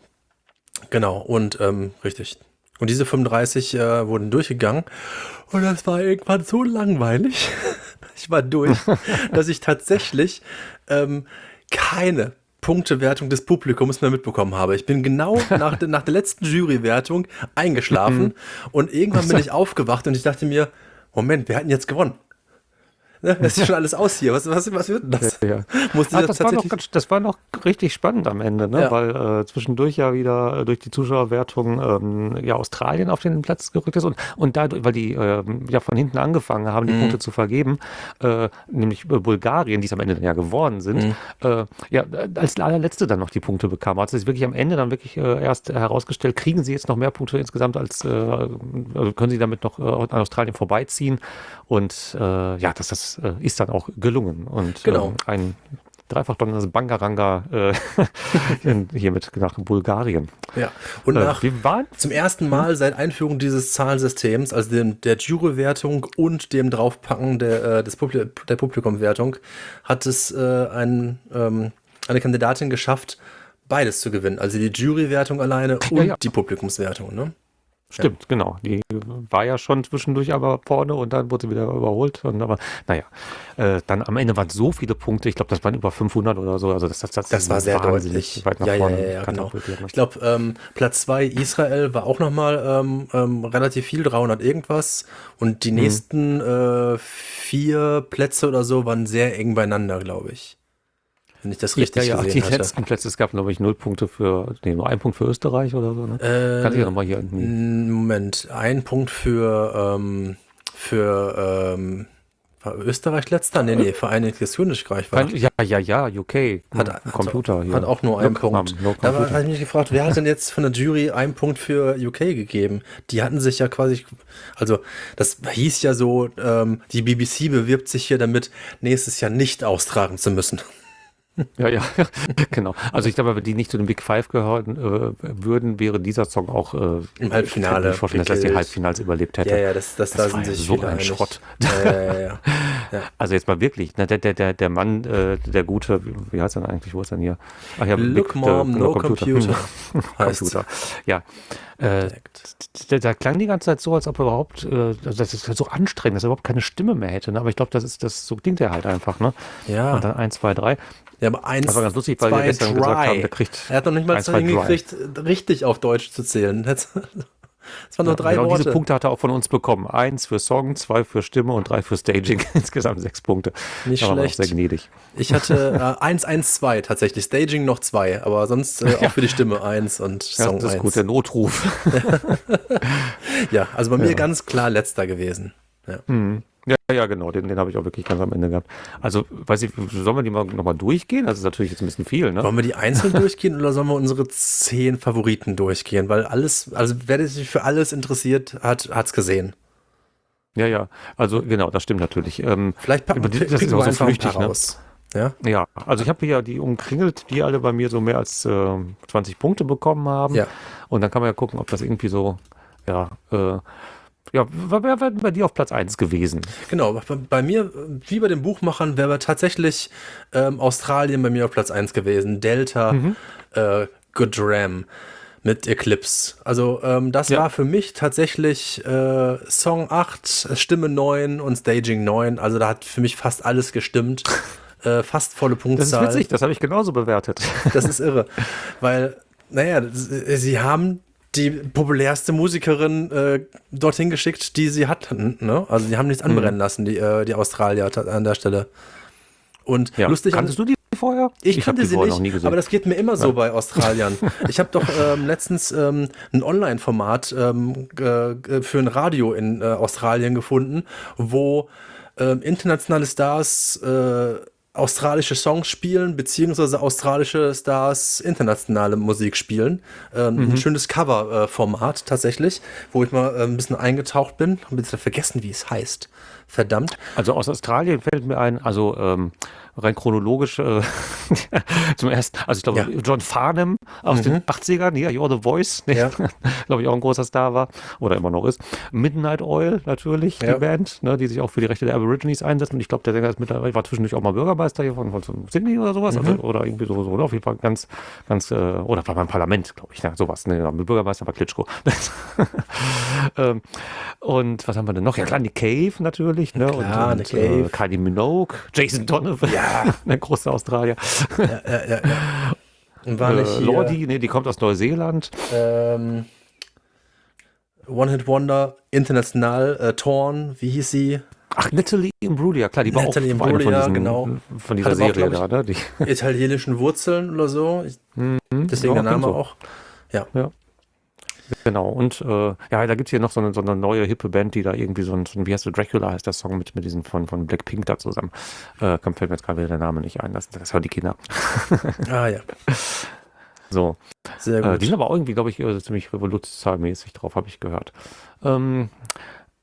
richtig. Und diese 35 wurden durchgegangen und das war irgendwann so langweilig. Ich war durch, dass ich tatsächlich keine Punktewertung des Publikums mehr mitbekommen habe. Ich bin genau nach der letzten Jurywertung eingeschlafen und irgendwann bin ich aufgewacht und ich dachte mir, Moment, wer hat denn jetzt gewonnen? Ne, das ist schon alles aus hier. Was wird denn das? Ja. Das war noch richtig spannend am Ende, ne? Weil zwischendurch ja wieder durch die Zuschauerwertung Australien auf den Platz gerückt ist und dadurch, weil die von hinten angefangen haben, die Punkte zu vergeben, nämlich Bulgarien, die es am Ende dann ja geworden sind, als allerletzte dann noch die Punkte bekam. Hat sich wirklich am Ende dann wirklich erst herausgestellt, kriegen sie jetzt noch mehr Punkte insgesamt als also können sie damit noch an Australien vorbeiziehen und das ist dann auch gelungen. Und genau. Ein dreifach dominantes Bangaranga hier nach Bulgarien. Ja, und wir waren zum ersten Mal seit Einführung dieses Zahlensystems, also der Jurywertung und dem Draufpacken der Publikumwertung, hat es eine Kandidatin geschafft, beides zu gewinnen. Also die Jurywertung alleine und die Publikumswertung, ne? Stimmt, genau. Die war ja schon zwischendurch aber vorne und dann wurde sie wieder überholt. Aber naja, dann am Ende waren so viele Punkte. Ich glaube, das waren über 500 oder so. Also das war sehr deutlich. Weit nach vorne. Ja, genau. Ich glaube, Platz 2 Israel war auch nochmal relativ viel, 300 irgendwas. Und die nächsten 4 Plätze oder so waren sehr eng beieinander, glaube ich. Wenn ich das richtig gesehen die hatte. letzten Plätze, es gab, glaube ich, nur ein Punkt für Österreich oder so. Ne? Kann ich ja nochmal hier. Moment, ein Punkt für war Österreich letzter? Nee, Vereinigtes Königreich war. Ja, UK. Computer hier. Hat auch nur einen Punkt. Da habe ich mich gefragt, wer hat denn jetzt von der Jury einen Punkt für UK gegeben? Die hatten sich ja quasi, also das hieß ja so, die BBC bewirbt sich hier damit, nächstes Jahr nicht austragen zu müssen. Ja, genau. Also ich glaube, wenn die nicht zu den Big Five gehören würden, wäre dieser Song auch im Halbfinale. Ich vorstellen, dass die Halbfinals überlebt hätte. Ja, das da sind sich so ein einig. Schrott. Ja. Also jetzt mal wirklich, der Mann, der Gute, wie heißt er denn eigentlich? Wo ist er denn hier? Ach ja, Look Mom, No Computer. Computer. Ja. Da klang die ganze Zeit so, als ob er überhaupt, das ist so anstrengend, dass er überhaupt keine Stimme mehr hätte. Ne? Aber ich glaube, so klingt er halt einfach. Ne? Ja. Und dann 1, 2, 3. Ja, aber 1, das war ganz lustig, weil wir gestern gesagt haben, der kriegt. Er hat noch nicht mal hingekriegt, richtig auf Deutsch zu zählen. Das waren nur 3 Worte. Diese Punkte hat er auch von uns bekommen. 1 für Song, 2 für Stimme und 3 für Staging. Insgesamt 6 Punkte. Nicht schlecht. Sehr gnädig. Ich hatte 1, 1, 2 tatsächlich. Staging noch 2, aber sonst auch für die Stimme 1 und Song 1. Das ist gut, der Notruf. Ja, also bei mir ganz klar letzter gewesen. Ja. Ja, genau, den habe ich auch wirklich ganz am Ende gehabt. Also, weiß ich, sollen wir die mal nochmal durchgehen? Das ist natürlich jetzt ein bisschen viel, ne? Wollen wir die einzeln durchgehen oder sollen wir unsere 10 Favoriten durchgehen? Weil wer sich für alles interessiert, hat's gesehen. Ja, also genau, das stimmt natürlich. Vielleicht picken wir auch so flüchtig raus. Ne? Ja, also ich habe hier die umkringelt, die alle bei mir so mehr als 20 Punkte bekommen haben. Ja. Und dann kann man ja gucken, ob das irgendwie so, wer wäre bei dir auf Platz 1 gewesen? Genau, bei mir, wie bei den Buchmachern, wäre tatsächlich Australien bei mir auf Platz 1 gewesen. Delta, Good Ram mit Eclipse. Also das war für mich tatsächlich Song 8, Stimme 9 und Staging 9. Also da hat für mich fast alles gestimmt. Fast volle Punktzahl. Das ist witzig, das habe ich genauso bewertet. Das ist irre, weil, sie haben die populärste Musikerin dorthin geschickt, die sie hatten. Ne? Also die haben nichts anbrennen lassen, die Australier an der Stelle. Und lustig. Kanntest du die vorher? Ich kannte sie nicht, aber das geht mir immer so bei Australiern. Ich habe doch letztens ein Online-Format für ein Radio in Australien gefunden, wo internationale Stars australische Songs spielen, beziehungsweise australische Stars internationale Musik spielen. Ein schönes Cover-Format tatsächlich, wo ich mal ein bisschen eingetaucht bin. Hab jetzt vergessen, wie es heißt. Verdammt. Also aus Australien fällt mir ein, rein chronologisch zum ersten, also ich glaube, John Farnham aus den 80ern, You're the Voice, glaube ich auch ein großer Star war oder immer noch ist. Midnight Oil natürlich, die Band, ne, die sich auch für die Rechte der Aborigines einsetzt, und ich glaube, der Sänger ist mittlerweile, war zwischendurch auch mal Bürgermeister hier von Sydney oder sowas, also, oder irgendwie so, auf jeden Fall ganz, oder war beim Parlament, glaube ich, sowas, ne, Bürgermeister war Klitschko. Und was haben wir denn noch? Ja klar, Nick Cave natürlich, ne, klar, und Kylie Minogue, Jason Donovan, der große Australier. Ja. Und war nicht Lordi, die kommt aus Neuseeland. One-Hit-Wonder, international, Torn, wie hieß sie? Ach, Natalie Imbruglia, klar, die war auch Natalie Imbruglia, genau. Von dieser Serie auch, da, ne? Die italienischen Wurzeln oder so. Deswegen der Name auch. Ja. Genau, und da gibt es hier noch so eine neue hippe Band, die da irgendwie so ein wie heißt der, Dracula heißt der Song mit diesen von Blackpink da zusammen. Fällt mir jetzt gerade wieder der Name nicht ein, das hören die Kinder. Ah ja. So. Sehr gut. Die sind aber auch irgendwie, glaube ich, ziemlich revolutionsmäßig drauf, habe ich gehört.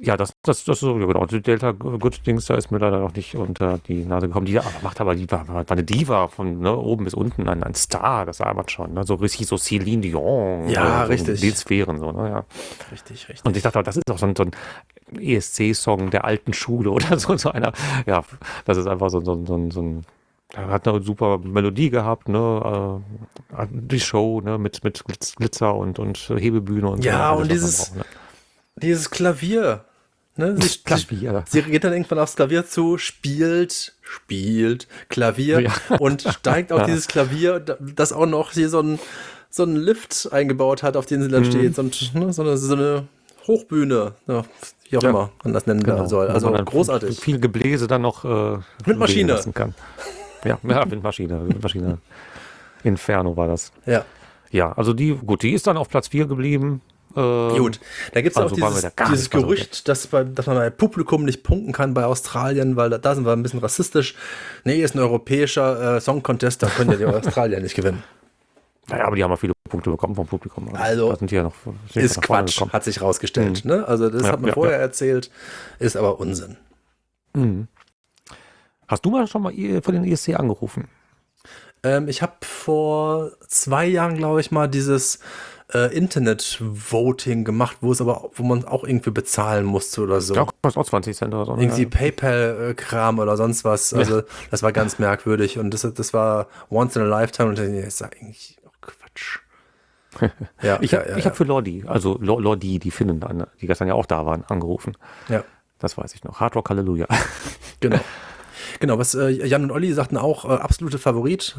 Ja, das so, ja genau. Die Delta Good Dings, da ist mir leider noch nicht unter die Nase gekommen. Die war eine Diva von oben bis unten, ein Star, das war man schon. Ne? So richtig so Celine Dion. Ja, so richtig. Die Sphären, so, ne? Ja. Richtig, richtig. Und ich dachte, das ist auch so ein ESC-Song der alten Schule oder so einer. Ja, das ist einfach so ein. Er hat eine super Melodie gehabt, ne? Die Show, ne? Mit Glitzer und Hebebühne und Ja, so. und dieses Klavier. Ne? Klavier. Sie geht dann irgendwann aufs Klavier zu, spielt Klavier Ja. und steigt auf dieses Klavier, das auch noch hier so einen Lift eingebaut hat, auf den sie dann steht. Und ne, so eine Hochbühne, ja, wie auch immer man das nennen soll. Wo Also man dann großartig. Viel Gebläse dann noch Mit Maschine. lassen kann. Ja, Windmaschine. Inferno war das. Ja. Ja, also die ist dann auf Platz 4 geblieben. Gut, da gibt es also auch waren wir da gar dieses nicht mal so Gerücht, dass man bei Publikum nicht punkten kann bei Australien, weil da sind wir ein bisschen rassistisch. Nee, ist ein europäischer Song Contest, da können ja die Australier nicht gewinnen. Naja, aber die haben auch viele Punkte bekommen vom Publikum. Also, da sind die ja noch, ist nach vorne Quatsch, gekommen. hat sich rausgestellt. Ne? Also das hat man vorher erzählt, ist aber Unsinn. Mhm. Hast du mal schon mal von den ESC angerufen? Ich habe vor 2 Jahren, glaube ich, mal dieses Internet-Voting gemacht, wo man auch irgendwie bezahlen musste oder so. Ja, kostet auch 20 Cent oder so. Irgendwie Ja. PayPal-Kram oder sonst was. Also das war ganz merkwürdig und das war once in a lifetime und das ist eigentlich auch Quatsch. Ja, Ich habe für Lordi, also Lordi, die Finnen, die gestern ja auch da waren, angerufen. Ja, Das weiß ich noch. Hard Rock Halleluja. genau. Genau, was Jan und Olli sagten auch, absolute Favorit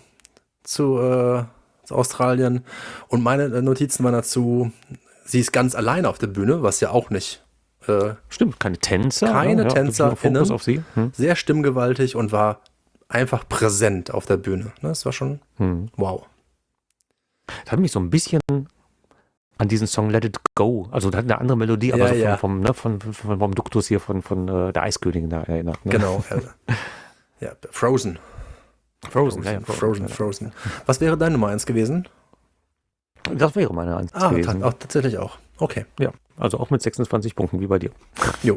zu Australien. Und meine Notizen waren dazu, sie ist ganz alleine auf der Bühne, was ja auch nicht. Stimmt, keine Tänzer. Keine ja, TänzerInnen. Fokus auf sie. Sehr stimmgewaltig und war einfach präsent auf der Bühne. Ne, das war schon wow. Das hat mich so ein bisschen an diesen Song Let It Go, also da hat eine andere Melodie, aber Ja, so ja. vom Duktus hier von der Eiskönigin da erinnert. Ne? Genau. Ja, Frozen. Frozen. Frozen. Was wäre deine Nummer 1 gewesen? Das wäre meine Eins gewesen. Tatsächlich auch. Okay. Ja, also auch mit 26 Punkten, wie bei dir. Jo.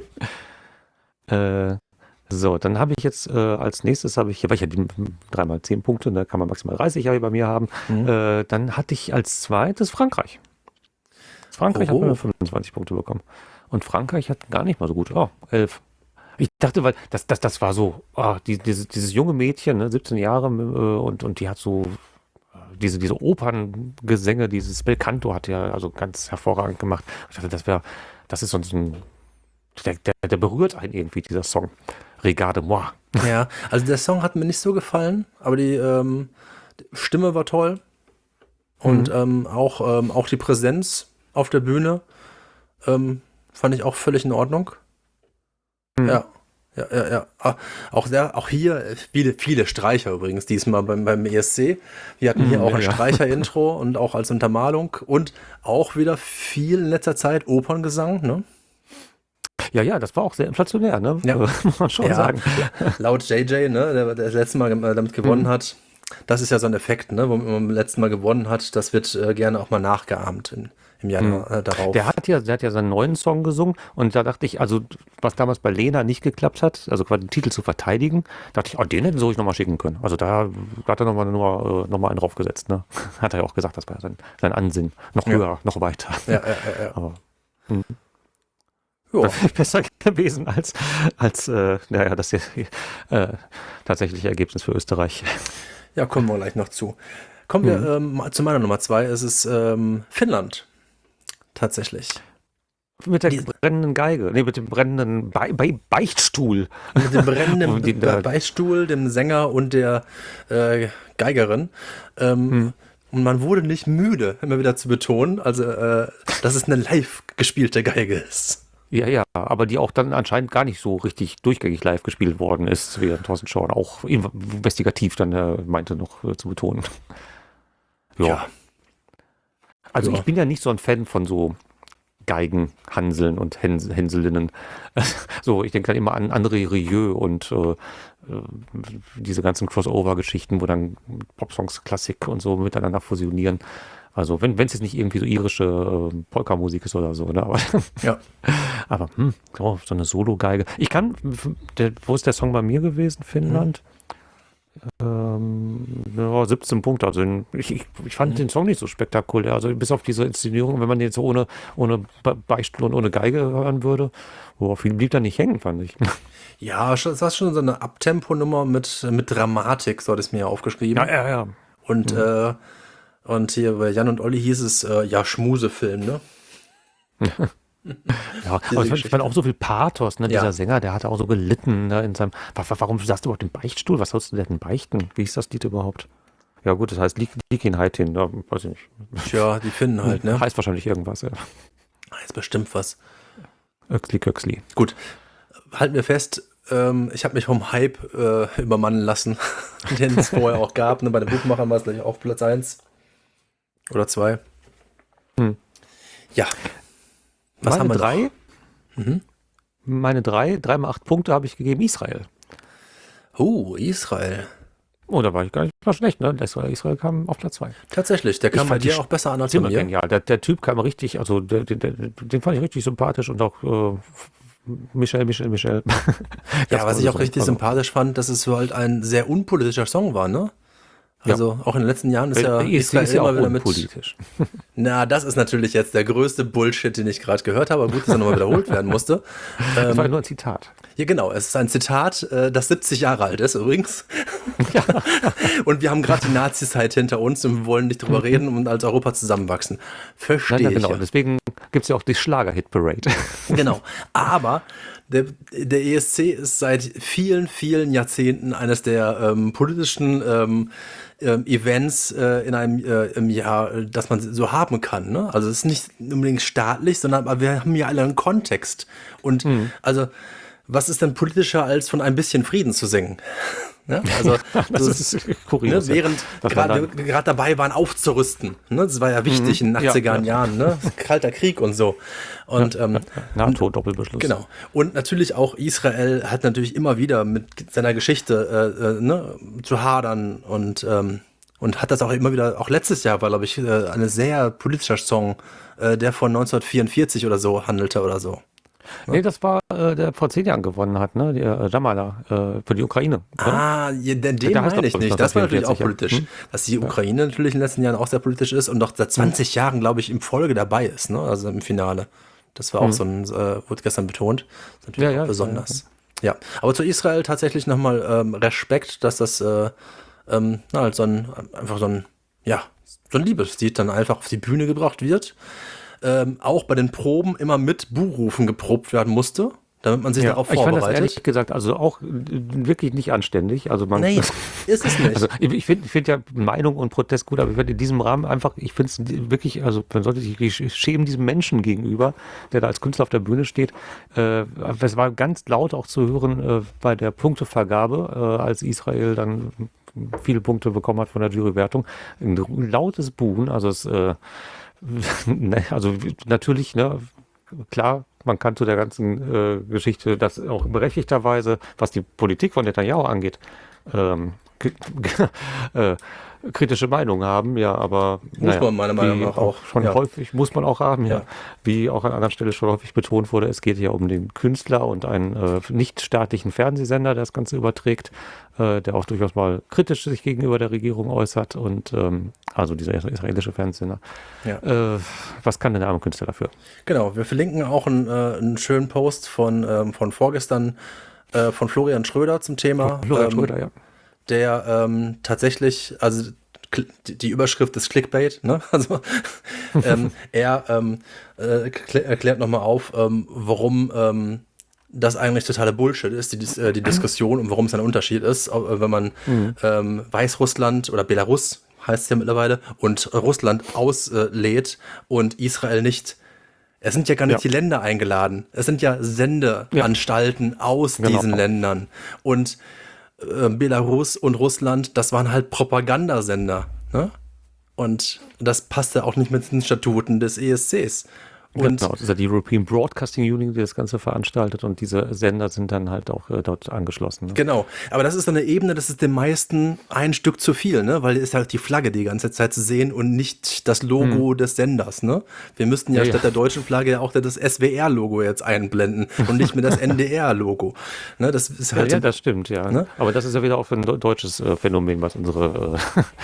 So, dann habe ich jetzt als nächstes, weil ich ja 3x10 Punkte, da kann man maximal 30 bei mir haben. Dann hatte ich als zweites Frankreich. Frankreich hat mir 25 Punkte bekommen. Und Frankreich hat gar nicht mal so gut. 11. Ich dachte, weil das war so, dieses junge Mädchen, ne, 17 Jahre, und die hat so diese Operngesänge, dieses Bel Canto hat ja also ganz hervorragend gemacht. Ich dachte, das ist so ein, der berührt einen irgendwie, dieser Song. Regarde moi. Ja, also der Song hat mir nicht so gefallen, aber die Stimme war toll. Und auch die Präsenz auf der Bühne fand ich auch völlig in Ordnung. Ja. Auch hier viele Streicher übrigens diesmal beim ESC. Wir hatten hier auch ein Streicher-Intro und auch als Untermalung und auch wieder viel in letzter Zeit Operngesang, ne? Ja, das war auch sehr inflationär, ne? Ja. Muss man schon sagen. Laut JJ, ne, der das letzte Mal damit gewonnen hat, das ist ja so ein Effekt, ne, wo man beim letzten Mal gewonnen hat, das wird gerne auch mal nachgeahmt im Januar darauf. Der hat ja seinen neuen Song gesungen und da dachte ich, also was damals bei Lena nicht geklappt hat, also quasi den Titel zu verteidigen, dachte ich, den hätten sie ruhig nochmal schicken können. Also da hat er nochmal einen draufgesetzt, ne? Hat er ja auch gesagt, das war sein Ansinnen. Noch höher, noch weiter. Ja. Aber, Ja. das wäre besser gewesen als das tatsächliche Ergebnis für Österreich. Ja, kommen wir gleich noch zu. Kommen wir zu meiner Nummer 2. Es ist Finnland. Tatsächlich. Mit der brennenden Geige. Nee, mit dem brennenden Beichtstuhl. Mit dem brennenden Beichtstuhl, dem Sänger und der Geigerin. Und man wurde nicht müde, immer wieder zu betonen, also dass es eine live gespielte Geige ist. Ja, aber die auch dann anscheinend gar nicht so richtig durchgängig live gespielt worden ist, wie Thorsten Schorn auch investigativ dann meinte noch zu betonen. Ja. Also ich bin ja nicht so ein Fan von so Geigenhanseln und Hänselinnen. So, ich denke dann immer an André Rieu und diese ganzen Crossover-Geschichten, wo dann Popsongs, Klassik und so miteinander fusionieren. Also wenn es jetzt nicht irgendwie so irische Polka-Musik ist oder so, ne? Aber, Ja. aber so eine Solo-Geige. Wo ist der Song bei mir gewesen? Finnland? Ja, 17 Punkte. Also ich fand den Song nicht so spektakulär. Also bis auf diese Inszenierung, wenn man den so ohne Beichtstuhl und ohne Geige hören würde, viel blieb da nicht hängen, fand ich. Ja, das war schon so eine Abtempo-Nummer mit Dramatik, so hat es mir ja aufgeschrieben. Ja. Und hier bei Jan und Olli hieß es, Schmusefilm, ne? Ja, aber ich fand auch so viel Pathos, ne? Ja. Dieser Sänger, der hatte auch so gelitten, ne? In seinem. Warum sagst du überhaupt den Beichtstuhl? Was sollst du denn beichten? Wie ist das Lied überhaupt? Ja, gut, das heißt Likin Heitin, da weiß ich nicht. Tja, die finden halt, ne? Heißt wahrscheinlich irgendwas, ja. Ist bestimmt was. Öxli. Gut, halten wir fest, ich habe mich vom Hype übermannen lassen, den es vorher auch gab. Ne? Bei den Buchmachern war es gleich auf Platz 1 oder 2. Ja. Was haben wir 3? Mhm. Meine 3 mal 8 Punkte habe ich gegeben, Israel. Israel. Oh, da war ich gar nicht mal schlecht, ne? Israel kam auf Platz 2. Tatsächlich, der kam bei fand die dir auch besser an als bei Stimme mir. genial. Der Typ kam richtig, also den fand ich richtig sympathisch und auch Michel. Ja, was ich auch richtig sympathisch fand, dass es halt ein sehr unpolitischer Song war, ne? Also auch in den letzten Jahren ist ja Israel ist ja auch unpolitisch. Na, das ist natürlich jetzt der größte Bullshit, den ich gerade gehört habe, aber gut, dass er nochmal wiederholt werden musste. Das war nur ein Zitat. Ja, genau, es ist ein Zitat, das 70 Jahre alt ist übrigens. Ja. Und wir haben gerade die Nazi-Zeit hinter uns und wir wollen nicht drüber reden und als Europa zusammenwachsen. Verstehe ich. Genau, Ja. Deswegen gibt es ja auch die Schlager-Hit-Parade. Genau, aber der ESC ist seit vielen, vielen Jahrzehnten eines der politischen Events in einem im Jahr, das man so haben kann. Ne? Also es ist nicht unbedingt staatlich, sondern aber wir haben ja alle einen Kontext. Und also was ist denn politischer, als von ein bisschen Frieden zu singen? Ne? Also das ist kurios. Ne, während wir gerade dabei waren, aufzurüsten. Ne? Das war ja wichtig in den 80er Jahren. Ne? Kalter Krieg und so. Und NATO-Doppelbeschluss. Genau. Und natürlich auch Israel hat natürlich immer wieder mit seiner Geschichte zu hadern und hat das auch immer wieder, auch letztes Jahr war, glaube ich, ein sehr politischer Song, der von 1944 oder so handelte oder so. Nee, das war, der vor 10 Jahren gewonnen hat, ne? Der Jamala für die Ukraine. Oder? Den meine ich nicht. Das war natürlich auch politisch. Dass die Ukraine natürlich in den letzten Jahren auch sehr politisch ist und doch seit 20 Jahren, glaube ich, in Folge dabei ist, ne? Also im Finale. Das war auch so ein, wurde gestern betont. Das ist natürlich auch besonders. Ja, aber zu Israel tatsächlich nochmal Respekt, dass das halt so ein Liebeslied dann einfach auf die Bühne gebracht wird. Auch bei den Proben immer mit Buhrufen geprobt werden musste, damit man sich darauf vorbereitet. Ich fand das ehrlich gesagt also auch wirklich nicht anständig. Also Nee, ist es nicht. Also ich find ja Meinung und Protest gut, aber ich finde in diesem Rahmen einfach, ich finde es wirklich, also man sollte sich schämen diesem Menschen gegenüber, der da als Künstler auf der Bühne steht. Es war ganz laut auch zu hören bei der Punktevergabe, als Israel dann viele Punkte bekommen hat von der Jurywertung. Ein lautes Buhen, also also natürlich, ne, klar, man kann zu der ganzen Geschichte das auch berechtigterweise, was die Politik von Netanyahu angeht, kritische Meinung haben, ja, aber muss man meiner Meinung nach auch schon häufig muss man auch haben, ja. Wie auch an anderen Stellen schon häufig betont wurde, es geht ja um den Künstler und einen nichtstaatlichen Fernsehsender, der das Ganze überträgt, der auch durchaus mal kritisch sich gegenüber der Regierung äußert und also dieser israelische Fernsehsender. Ja. Was kann denn der arme Künstler dafür? Genau, wir verlinken auch einen schönen Post von vorgestern von Florian Schröder zum Thema. Florian Schröder, ja. Der tatsächlich, also die Überschrift ist Clickbait, ne? Also er erklärt nochmal auf, warum das eigentlich totaler Bullshit ist, die Diskussion und warum es ein Unterschied ist, wenn man Weißrussland oder Belarus heißt es ja mittlerweile und Russland auslädt und Israel nicht. Es sind ja gar nicht die Länder eingeladen. Es sind ja Sendeanstalten aus diesen Ländern. Und Belarus und Russland, das waren halt Propagandasender. Ne? Und das passte auch nicht mit den Statuten des ESCs. Und genau, das ist ja die European Broadcasting Union, die das Ganze veranstaltet und diese Sender sind dann halt auch dort angeschlossen. Ne? genau, aber das ist so eine Ebene, das ist den meisten ein Stück zu viel, ne? Weil ist halt die Flagge die ganze Zeit zu sehen und nicht das Logo des Senders, ne? Wir müssten ja, statt der deutschen Flagge ja auch das SWR-Logo jetzt einblenden und nicht mehr das NDR-Logo. Ne? Das ist halt. Ja, das stimmt, ja. Ne? Aber das ist ja wieder auch ein deutsches Phänomen, was unsere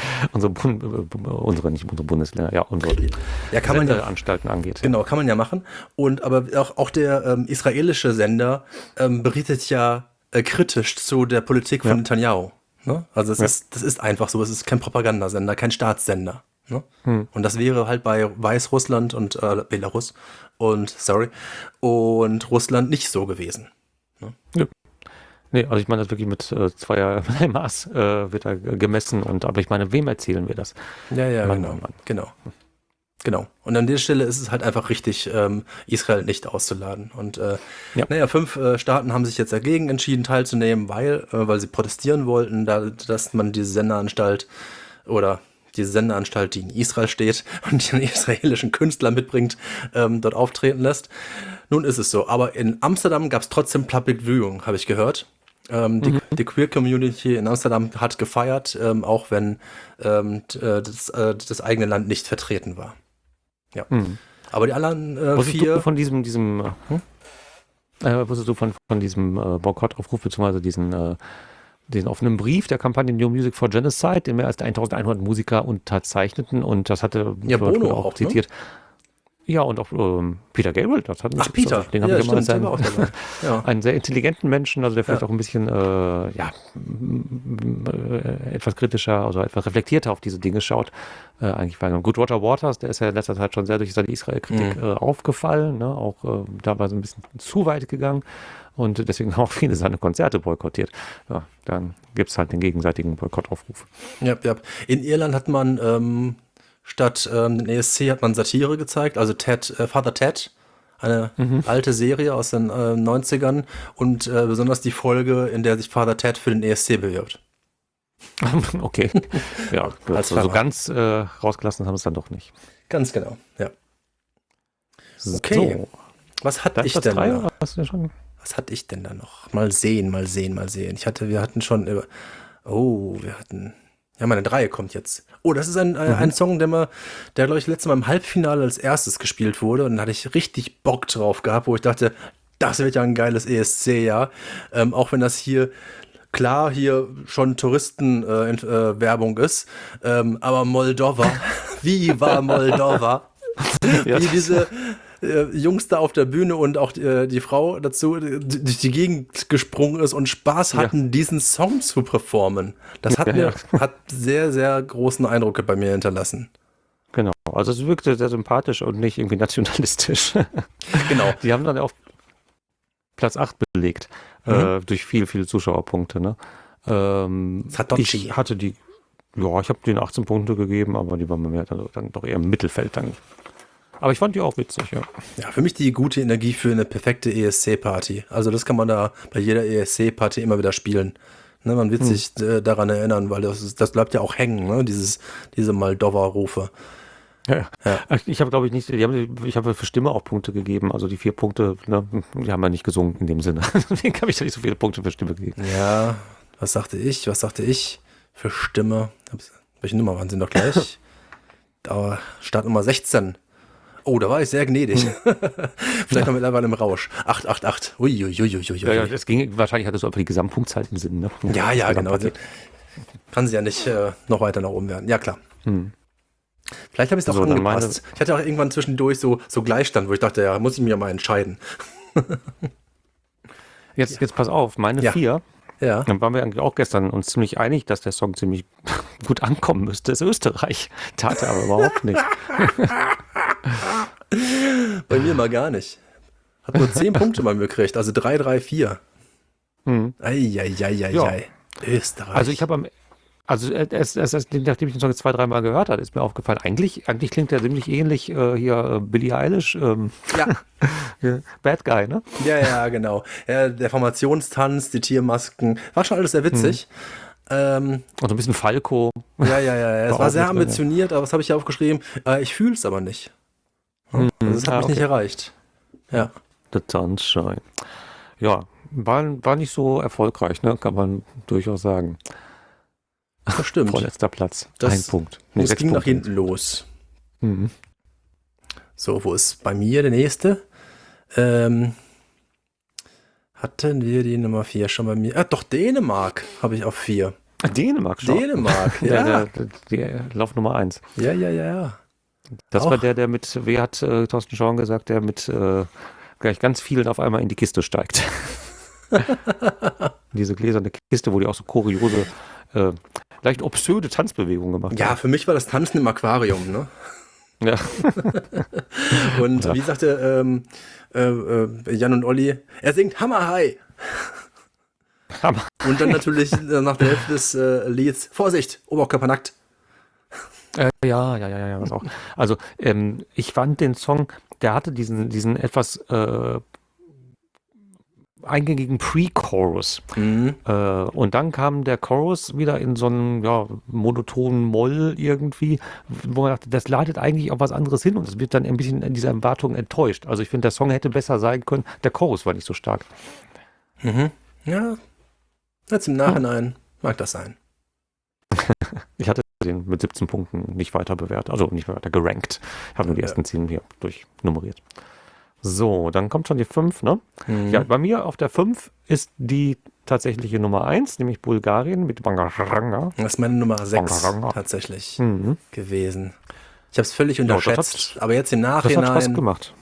Bundesländer, ja, unsere kann man Sendeanstalten angeht. Genau, kann man ja machen. Und aber auch der israelische Sender berichtet ja kritisch zu der Politik von Netanyahu. Ne? Also das ist einfach so, es ist kein Propagandasender, kein Staatssender. Ne? Und das wäre halt bei Weißrussland und Belarus und Russland nicht so gewesen. Ne? Ja. Nee, also ich meine das wirklich mit zweierlei Maß wird da gemessen aber ich meine, wem erzählen wir das? Ja, genau. Und an der Stelle ist es halt einfach richtig, Israel nicht auszuladen. Und 5 Staaten haben sich jetzt dagegen entschieden, teilzunehmen, weil sie protestieren wollten, dass man diese Sendeanstalt, die in Israel steht und den israelischen Künstler mitbringt, dort auftreten lässt. Nun ist es so. Aber in Amsterdam gab es trotzdem Public Viewing, habe ich gehört. Die Queer Community in Amsterdam hat gefeiert, auch wenn das eigene Land nicht vertreten war. Ja. Aber die anderen wusstest du von diesem Boykottaufruf, beziehungsweise diesen offenen Brief der Kampagne New Music for Genocide, den mehr als 1100 Musiker unterzeichneten und das hatte Bono auch zitiert. Ne? Ja, und auch Peter Gabriel, den habe ich immer als einen sehr intelligenten Menschen, also der vielleicht auch ein bisschen etwas kritischer, also etwas reflektierter auf diese Dinge schaut. Eigentlich war gut, Roger Waters, der ist ja in letzter Zeit schon sehr durch seine Israel-Kritik aufgefallen, ne? Auch da war so ein bisschen zu weit gegangen und deswegen haben auch viele seine Konzerte boykottiert. Ja, dann gibt es halt den gegenseitigen Boykottaufruf. Ja. In Irland hat man statt den ESC hat man Satire gezeigt, also Father Ted, eine alte Serie aus den 90ern und besonders die Folge, in der sich Father Ted für den ESC bewirbt. Okay, ja, also ganz rausgelassen haben es dann doch nicht. Ganz genau, ja. Okay, so. Was hatte ich denn da? Was hatte ich denn da noch? Mal sehen. Ja, meine 3 kommt jetzt. Oh, das ist ein Song, der glaube ich, letztes Mal im Halbfinale als erstes gespielt wurde. Und da hatte ich richtig Bock drauf gehabt, wo ich dachte, das wird ja ein geiles ESC-Jahr. Auch wenn das hier schon Touristenwerbung ist. Aber Moldova, wie war Moldova? Wie diese Jungs da auf der Bühne und auch die Frau dazu durch die Gegend gesprungen ist und Spaß hatten, diesen Song zu performen. Das hat sehr, sehr großen Eindruck bei mir hinterlassen. Genau, also es wirkte sehr sympathisch und nicht irgendwie nationalistisch. Genau. Die haben dann auf Platz 8 belegt, durch viele Zuschauerpunkte. Ne? Satoshi. Ich habe denen 18 Punkte gegeben, aber die waren bei mir dann doch eher im Mittelfeld dann. Aber ich fand die auch witzig, ja. Ja, für mich die gute Energie für eine perfekte ESC-Party. Also das kann man da bei jeder ESC-Party immer wieder spielen. Ne, man wird sich daran erinnern, weil das bleibt ja auch hängen, ne? Diese Moldova-Rufe. Ja. Ich habe, glaube ich, nicht, ich habe für Stimme auch Punkte gegeben, also die 4 Punkte, ne, die haben ja nicht gesungen in dem Sinne. Deswegen habe ich da nicht so viele Punkte für Stimme gegeben. Ja, was sagte ich für Stimme? Welche Nummer waren sie noch gleich? Startnummer 16. Oh, da war ich sehr gnädig. Vielleicht noch mittlerweile im Rausch. 888. Uiuiuiui. Ja, das ging, wahrscheinlich hattest du einfach die Gesamtpunktzahl im Sinn, ne? Ja, genau. Kann sie ja nicht noch weiter nach oben werden. Ja, klar. Vielleicht habe ich es auch angepasst. Ich hatte auch irgendwann zwischendurch so Gleichstand, wo ich dachte, ja, muss ich mir mal entscheiden. Jetzt pass auf, meine 4. Ja. Dann waren wir eigentlich auch gestern uns ziemlich einig, dass der Song ziemlich gut ankommen müsste. Das ist Österreich. Tat er aber überhaupt nicht. Bei mir mal gar nicht. Hat nur 10 Punkte bei mir gekriegt, also 3, 3, 4. Eieieiei. Österreich. Also ich habe nachdem ich den Song jetzt 2-3 Mal gehört habe, ist mir aufgefallen, eigentlich klingt der ziemlich ähnlich hier Billie Eilish. Bad Guy, ne? Ja, genau. Ja, der Formationstanz, die Tiermasken, war schon alles sehr witzig. Und so ein bisschen Falco. Ja. Es war sehr ambitioniert, aber was habe ich hier aufgeschrieben? Ich fühle es aber nicht. Also das hat mich nicht okay. erreicht. Ja, The Sunshine. Ja, war nicht so erfolgreich, ne? Kann man durchaus sagen. das stimmt. Vorletzter Platz. Das- Ein Punkt. Nee, Es 6 ging nach Punkte. hinten los. Mhm. So, wo ist bei mir der nächste? Hatten wir die Nummer 4 schon bei mir? Doch, Dänemark habe ich auf 4. Dänemark schon. Dänemark, ja. Die Lauf Nummer 1. Ja. Das Auch. war der mit, wie hat Thorsten Schorn gesagt, der mit gleich ganz vielen auf einmal in die Kiste steigt. Diese gläserne Kiste, wo die auch so kuriose, leicht obsöde Tanzbewegungen gemacht Ja, haben. für mich war das Tanzen im Aquarium, ne? Ja. Und Ja. wie sagte Jan und Olli, er singt Hammer High. Hammer. Und dann natürlich nach der Hälfte des Lieds, Vorsicht, Oberkörper nackt. Ja, das auch. Also, ich fand den Song, der hatte diesen etwas eingängigen Pre-Chorus. Und dann kam der Chorus wieder in so einen monotonen Moll irgendwie, wo man dachte, das leitet eigentlich auf was anderes hin und es wird dann ein bisschen in dieser Erwartung enttäuscht. Also ich finde, der Song hätte besser sein können, der Chorus war nicht so stark. Ja, jetzt im Nachhinein mag das sein. Ich hatte den mit 17 Punkten nicht weiter bewertet, also nicht weiter gerankt. Ich habe nur die ersten 10 hier durchnummeriert. So, dann kommt schon die 5, ne? Ja, bei mir auf der 5 ist die tatsächliche Nummer 1, nämlich Bulgarien mit Bangaranga. Das ist meine Nummer 6 Bangaranga. tatsächlich Mhm. gewesen. Ich habe es völlig das unterschätzt, aber jetzt im Das hat Spaß Nachhinein gemacht.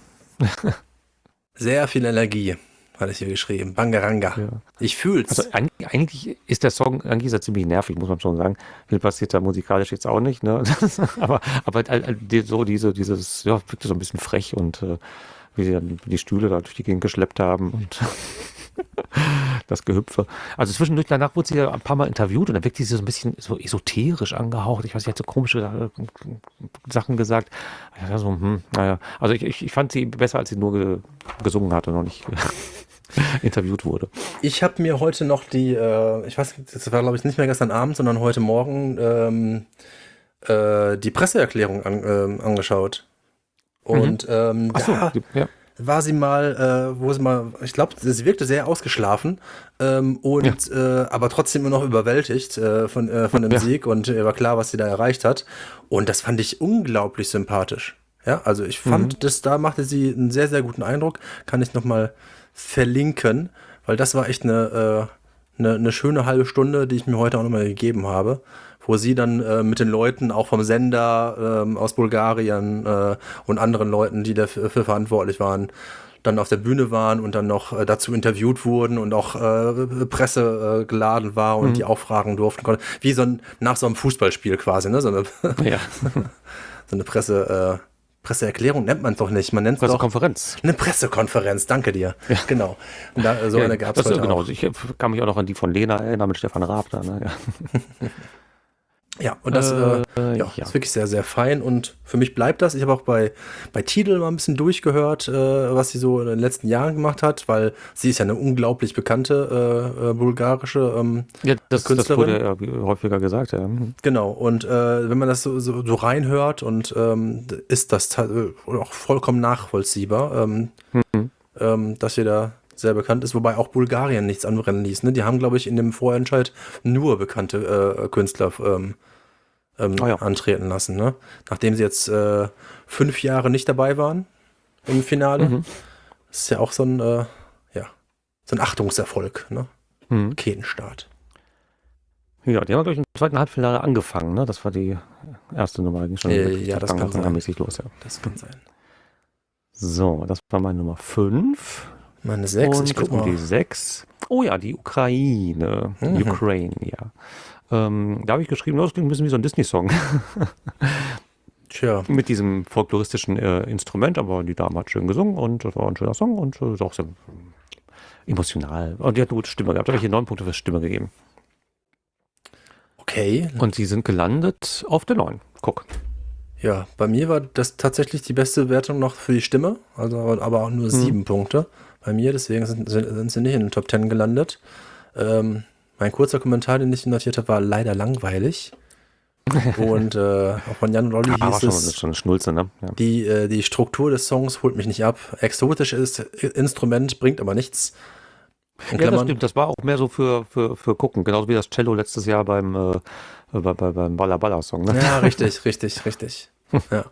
sehr viel Energie, hatte ich hier geschrieben. Bangaranga. Ja. Ich fühl's. Also eigentlich ist der Song eigentlich sehr ziemlich nervig, muss man schon sagen. Viel passiert da musikalisch jetzt auch nicht, ne? aber so dieses, wirkte so ein bisschen frech und wie sie dann die Stühle da durch die Gegend geschleppt haben und das Gehüpfe. Also zwischendurch, danach wurde sie ja ein paar Mal interviewt und dann wirkte sie so ein bisschen so esoterisch angehaucht. Ich weiß, sie hat so komische Sachen gesagt. Ja, so, naja. Also ich fand sie besser, als sie nur gesungen hat und noch nicht interviewt wurde. Ich habe mir heute noch die, ich weiß, das war glaube ich nicht mehr gestern Abend, sondern heute Morgen die Presseerklärung angeschaut. Und Achso, da ja. war sie mal, wo sie mal, ich glaube, sie wirkte sehr ausgeschlafen aber trotzdem immer noch überwältigt von dem Sieg und war klar, was sie da erreicht hat. Und das fand ich unglaublich sympathisch. Ja, also ich fand, da machte sie einen sehr, sehr guten Eindruck. Kann ich nochmal verlinken, weil das war echt eine schöne halbe Stunde, die ich mir heute auch nochmal gegeben habe, wo sie dann mit den Leuten auch vom Sender aus Bulgarien und anderen Leuten, die dafür verantwortlich waren, dann auf der Bühne waren und dann noch dazu interviewt wurden und auch Presse geladen war und die auch fragen durften. Wie nach so einem Fußballspiel quasi, ne? So eine Presseerklärung nennt man es doch nicht. Man nennt es doch Pressekonferenz. eine Pressekonferenz. Danke dir. Ja. Genau. Und eine gab es heute genau. auch. Ich kann mich auch noch an die von Lena erinnern mit Stefan Raab da. Ne? Ja. Ja, und das ist wirklich sehr, sehr fein und für mich bleibt das. Ich habe auch bei Tidal mal ein bisschen durchgehört, was sie so in den letzten Jahren gemacht hat, weil sie ist ja eine unglaublich bekannte bulgarische das Künstlerin. wurde ja häufiger gesagt, ja. Genau, und wenn man das so reinhört und ist das auch vollkommen nachvollziehbar, dass sie da sehr bekannt ist, wobei auch Bulgarien nichts anbrennen ließ. Ne? Die haben, glaube ich, in dem Vorentscheid nur bekannte Künstler antreten lassen. Ne? Nachdem sie jetzt 5 Jahre nicht dabei waren im Finale. Das ist ja auch so ein Achtungserfolg. Ne? Raketenstart. Ja, die haben, glaube ich, im zweiten Halbfinale angefangen, ne? Das war die erste Nummer. Ging schon das kann sein. mäßig los, ja. Das kann sein. So, das war meine Nummer 5. Meine 6, Und ich guck jetzt um mal. die 6. Oh ja, die Ukraine. Ukraine, ja. Da habe ich geschrieben, das klingt ein bisschen wie so ein Disney-Song. Tja. Mit diesem folkloristischen Instrument, aber die Dame hat schön gesungen und das war ein schöner Song und ist auch sehr emotional. Und die hat eine gute Stimme gehabt. Da habe ich hier 9 Punkte für Stimme gegeben. Okay. Und sie sind gelandet auf der 9. Guck. Ja, bei mir war das tatsächlich die beste Wertung noch für die Stimme, also aber auch nur 7 Punkte bei mir, deswegen sind sie nicht in den Top 10 gelandet. Mein kurzer Kommentar, den ich notiert habe, war leider langweilig. Und auch von Jan und Olli Aber hieß es, schon eine Schnulze, ne? Ja. die Struktur des Songs holt mich nicht ab. Exotisches Instrument bringt aber nichts. In Ja, das Klammern. stimmt. Das war auch mehr so für Gucken. Genauso wie das Cello letztes Jahr beim Balla Balla Song. Ne? Ja, richtig. Ja.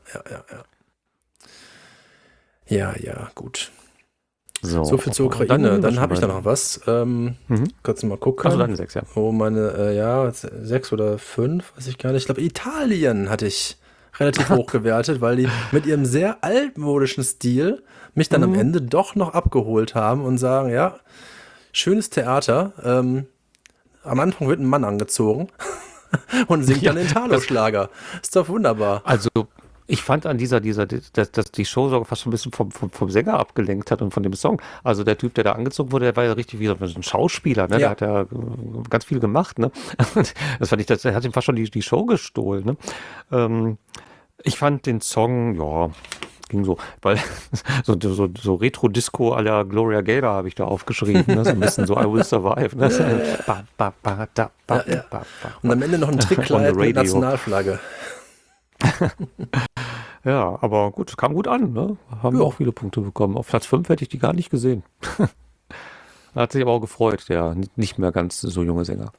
Ja, gut. So viel zur Ukraine. Dann habe ich da noch was. Kurz mal gucken. Also dann 6, ja. Oh, meine, 6 oder 5, weiß ich gar nicht. Ich glaube, Italien hatte ich relativ hoch gewertet, weil die mit ihrem sehr altmodischen Stil mich dann am Ende doch noch abgeholt haben und sagen, ja, schönes Theater. Am Anfang wird ein Mann angezogen und singt dann den Italo-Schlager. Ist doch wunderbar. Also ich fand an dass die Show sogar fast schon ein bisschen vom Sänger abgelenkt hat und von dem Song. Also der Typ, der da angezogen wurde, der war ja richtig wie so ein Schauspieler, ne? Der hat ja ganz viel gemacht, ne? Das fand ich, der hat ihm fast schon die Show gestohlen, ne? Ich fand den Song, ja, ging so, weil so Retro-Disco à la Gloria Gaynor habe ich da aufgeschrieben, ne? So ein bisschen so I Will Survive, ne? Und am Ende noch ein Trickkleid mit Radio. Nationalflagge. Ja, aber gut, kam gut an, ne? Haben auch viele Punkte bekommen. Auf Platz 5 hätte ich die gar nicht gesehen. Hat sich aber auch gefreut, der nicht mehr ganz so junge Sänger.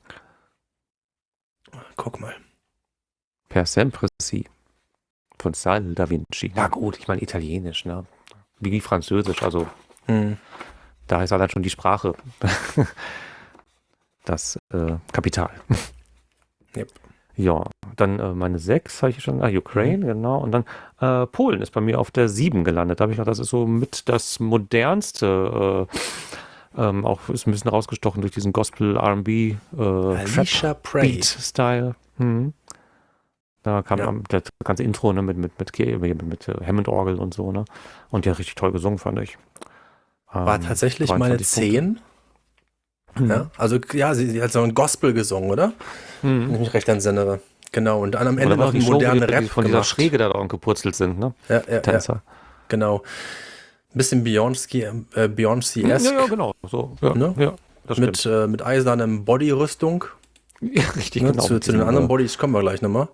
Guck mal. Per sempre si. Von Sal da Vinci. Na gut, ich meine Italienisch, ne? Wie Französisch, also da ist halt schon die Sprache. Das Kapital. Yep. Ja, dann meine 6 habe ich schon, Ukraine, genau. Und dann Polen ist bei mir auf der 7 gelandet. Da habe ich gedacht, das ist so mit das modernste, auch ist ein bisschen rausgestochen durch diesen Gospel R&B Alicia Pratt. Style. Da kam das ganze Intro, ne, mit Hammond-Orgel und so, ne? Und die hat richtig toll gesungen, fand ich. War tatsächlich meine 23 10. Ja, also ja, sie hat so ein Gospel gesungen, oder? Wenn ich mich recht entsinnere. Genau, und dann am Ende noch einen modernen Rap von dieser gemacht. Schräge da gepurzelt sind, ne? Ja, Tänzer. Genau. Ein bisschen Beyoncé-esque. Ja, genau. So, ja, Ne? ja, das stimmt. Mit eisernem Bodyrüstung. Ja, richtig, Ne? genau. Zu den anderen Bodys kommen wir gleich nochmal.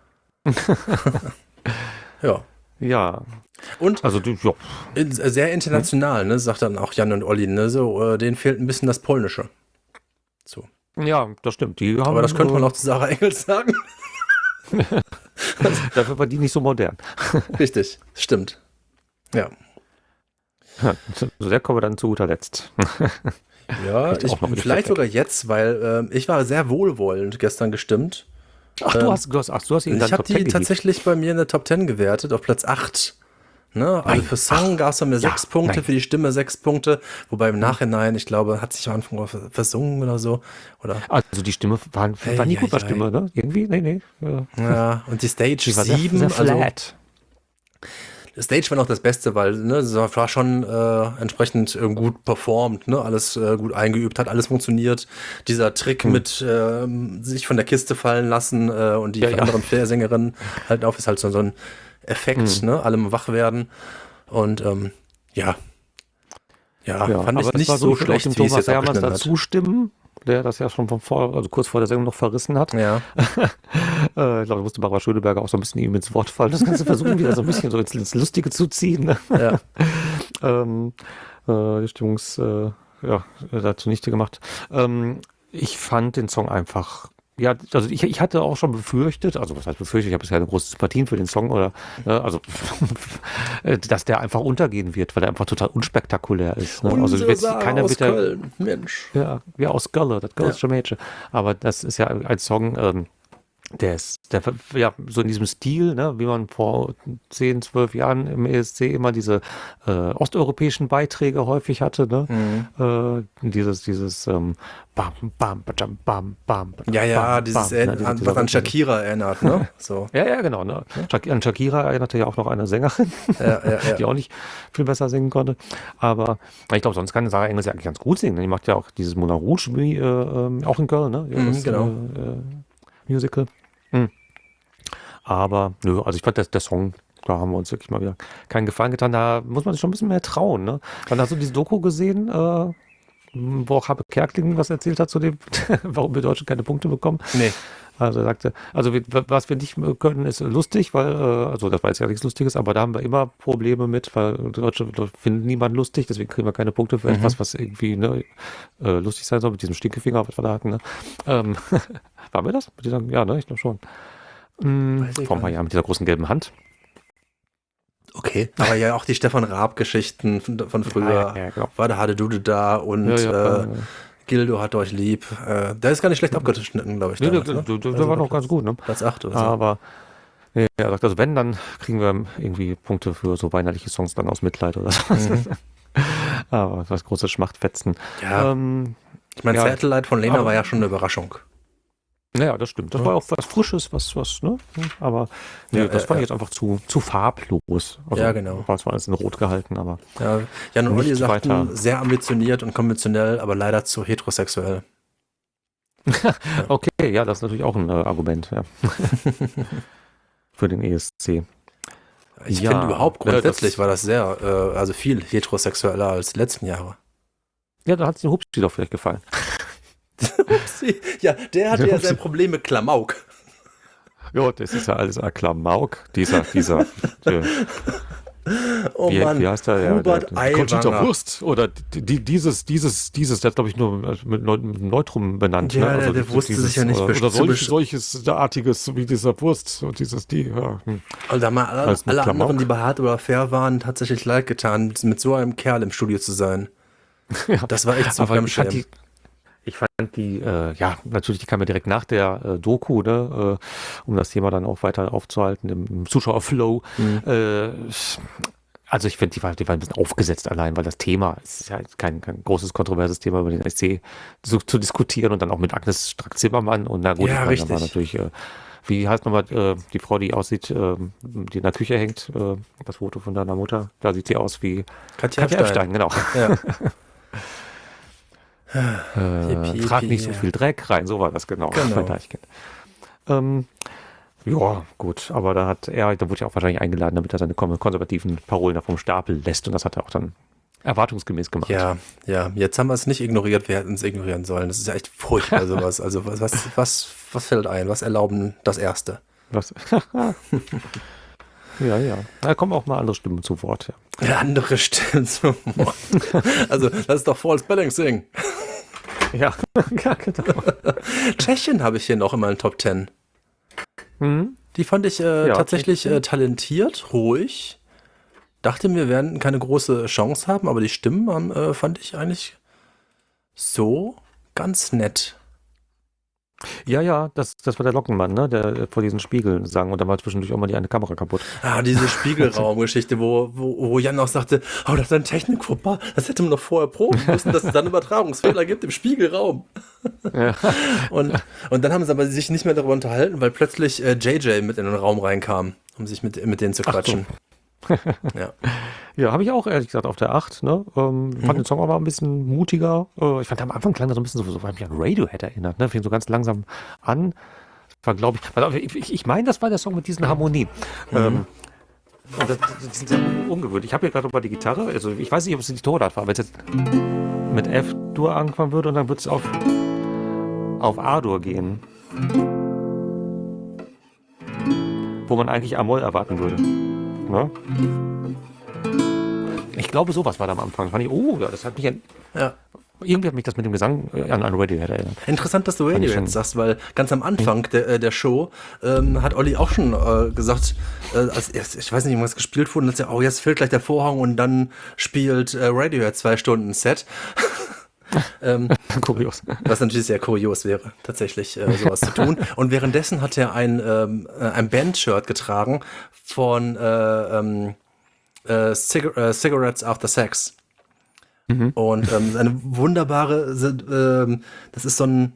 Ja. Ja. Und also ja. Sehr international, ne, sagt dann auch Jan und Olli, ne, so, denen fehlt ein bisschen das Polnische. So. Ja, das stimmt. Die haben, Aber das könnte man auch zu Sarah Engels sagen. Dafür war die nicht so modern. Richtig, stimmt. Ja. So sehr kommen wir dann zu guter Letzt. Ja, vielleicht sogar jetzt, weil ich war sehr wohlwollend gestern gestimmt. Ach, du hast ihn in ich habe die tatsächlich bei mir in der Top 10 gewertet, auf Platz 8. Ne? Also für Song gab es mir 6 Punkte, für die Stimme 6 Punkte, wobei im Nachhinein, ich glaube, hat sich am Anfang versungen oder so. Oder? Also die Stimme war nie gut bei Stimme, ne? Irgendwie? Nee. Ja, und die Stage die war 7, sehr flat. also Stage war noch das Beste, weil ne, es war schon entsprechend gut performt, ne? Alles gut eingeübt, hat alles funktioniert. Dieser Trick mit sich von der Kiste fallen lassen und die anderen Sängerinnen halt auf, ist halt so ein Effekt, ne? Allem wach werden. Und fand ich nicht so schlecht, wie es jetzt abgeschnitten hat. Zustimmen, der das ja schon kurz vor der Sendung noch verrissen hat. Ja. Ich glaube, da musste Barbara Schöneberger auch so ein bisschen ihm ins Wort fallen. Das Ganze versuchen, wieder so ein bisschen so ins Lustige zu ziehen. Ne? Ja. Die Stimmungs, dazu nichte gemacht. Ich fand den Song einfach, ja, also ich hatte auch schon befürchtet, also was heißt befürchtet, ich habe bisher eine große Sympathien für den Song oder, dass der einfach untergehen wird, weil er einfach total unspektakulär ist. Ne? Also keiner aus wird Köln, Mensch. Ja, aus Gölle, das Gölsche Mädchen. Aber das ist ja ein Song, der so in diesem Stil, ne, wie man vor 10, 12 Jahren im ESC immer diese osteuropäischen Beiträge häufig hatte, ne? Dieses Bam, Bam, Bam, Bam, Bam. Ja, dieses was an Shakira erinnert, ne? So. Ja, genau. Ne? An Shakira erinnerte ja auch noch eine Sängerin, die auch nicht viel besser singen konnte. Aber ich glaube, sonst kann Sarah Engels ja eigentlich ganz gut singen. Die macht ja auch dieses Moulin Rouge auch in Köln, ne? Ja, genau. Musical. Aber nö, also ich fand der Song, da haben wir uns wirklich mal wieder keinen Gefallen getan. Da muss man sich schon ein bisschen mehr trauen. Ne? Dann hast du diese Doku gesehen, wo auch Habe Kerkeling was erzählt hat zu dem, warum wir Deutschen keine Punkte bekommen. Nee. Also er sagte, also was wir nicht können, ist lustig, weil, also das war jetzt ja nichts Lustiges, aber da haben wir immer Probleme mit, weil Deutsche finden niemanden lustig, deswegen kriegen wir keine Punkte für etwas, was irgendwie lustig sein soll, mit diesem Stinkefinger, was wir da hatten. Ne? Waren wir das? Mit dieser, ja, ne, ich glaube schon. Vor ein paar Jahren mit dieser großen gelben Hand. Okay, aber ja auch die Stefan Raab-Geschichten von früher. Ja, genau. War der Hade-Dude da und Gildo hat euch lieb. Der ist gar nicht schlecht abgeschnitten, glaube ich. Nee, damals, der war noch ganz gut, ne? Platz 8 oder so. Aber ja, er sagt, also wenn, dann kriegen wir irgendwie Punkte für so weihnachtliche Songs dann aus Mitleid oder so. Aber das große Schmachtfetzen. Ja. Ich meine, Satellite von Lena war ja schon eine Überraschung. Naja, das stimmt. Das war auch was Frisches, was, ne? Aber das fand ich jetzt einfach zu farblos. Also, ja, genau. War zwar alles in Rot gehalten, aber. Ja, Jan und Olli nicht sagten, weiter. sehr ambitioniert und konventionell, aber leider zu heterosexuell. Okay, ja, das ist natürlich auch ein Argument, ja. Für den ESC. Ich Ja, finde überhaupt grundsätzlich das- war das sehr, also viel heterosexueller als die letzten Jahre. Ja, da hat es den Hupsi doch vielleicht gefallen. Ja, der hatte Der ja Hupsi. sein Problem mit Klamauk. Ja, das ist ja alles ein Klamauk. Dieser, Oh wie Mann, heißt der? Hubert Conchita Aiwanger. Wurst. Oder dieses, der hat, glaube ich, nur mit Neutrum benannt. Ja, ne? Also der wusste sich ja nicht Oder zu solches derartiges wie dieser Wurst und dieses, ja. Also da haben mir Als mit alle Klamauk. anderen, die bei Hart oder Fair waren, tatsächlich leid getan, mit so einem Kerl im Studio zu sein. Ja. Das war echt zum Aber ich fand Fremdschämen. die, ja, natürlich, die kam ja direkt nach der Doku, ne, um das Thema dann auch weiter aufzuhalten im Zuschauerflow. Also ich finde, die war ein bisschen aufgesetzt allein, weil das Thema ist ja kein großes kontroverses Thema über den SC zu diskutieren und dann auch mit Agnes Strack-Zimmermann und na gut, Ja, ich meine, da war richtig. natürlich, wie heißt nochmal die Frau, die aussieht, die in der Küche hängt, das Foto von deiner Mutter, da sieht sie aus wie Katja Katja Epstein. Epstein, genau. Ja. Frag nicht so viel Dreck rein, so war das genau. Genau. Bei Deichkind. Ja, gut, aber da wurde ja auch wahrscheinlich eingeladen, damit er seine konservativen Parolen da vom Stapel lässt und das hat er auch dann erwartungsgemäß gemacht. Ja, jetzt haben wir es nicht ignoriert, wir hätten es ignorieren sollen. Das ist ja echt furchtbar sowas. Also was fällt ein? Was erlauben das Erste? Was? Ja. Da kommen auch mal andere Stimmen zu Wort. Ja. Ja, andere Stimmen zum Wort. Also das ist doch False Balancing. Ja, ja, genau. Tschechien habe ich hier noch in meinen Top 10. Die fand ich tatsächlich Tschechien. talentiert, ruhig. Dachte mir, wir werden keine große Chance haben, aber die Stimmen fand ich eigentlich so ganz nett. Ja, das war der Lockenmann, ne, der vor diesen Spiegeln sang und da war zwischendurch auch mal die eine Kamera kaputt. Ah, diese Spiegelraumgeschichte, wo Jan auch sagte, oh, das ist ein Technikfauxpas, das hätte man doch vorher proben müssen, dass es dann Übertragungsfehler gibt im Spiegelraum. Ja. Und dann haben sie aber sich nicht mehr darüber unterhalten, weil plötzlich JJ mit in den Raum reinkam, um sich mit denen zu quatschen. Ja. Ja, habe ich auch ehrlich gesagt auf der 8. Ne? Fand den Song aber ein bisschen mutiger. Ich fand am Anfang klang das so ein bisschen so, weil mich an Radiohead erinnert. Ne? Fing so ganz langsam an. Das war, glaube ich meine, das war der Song mit diesen Harmonien. Und das sind sehr ungewöhnlich. Ich habe hier gerade mal die Gitarre. Also ich weiß nicht, ob es die Tonart war, aber jetzt mit F-Dur anfangen würde und dann wird es auf A-Dur gehen. Wo man eigentlich A-Moll erwarten würde. Ne? Ich glaube, sowas war da am Anfang. Fand ich, das hat mich irgendwie hat mich das mit dem Gesang an Radiohead erinnert. Interessant, dass du Fand ich Radiohead schon. sagst, weil ganz am Anfang der Show hat Olli auch schon gesagt, ich weiß nicht, was gespielt wurde, und dann jetzt fällt gleich der Vorhang und dann spielt Radiohead 2 Stunden Set. Kurios. Was natürlich sehr kurios wäre, tatsächlich sowas zu tun. Und währenddessen hat er ein Band-Shirt getragen von Cigarettes After Sex. Und eine wunderbare, das ist so ein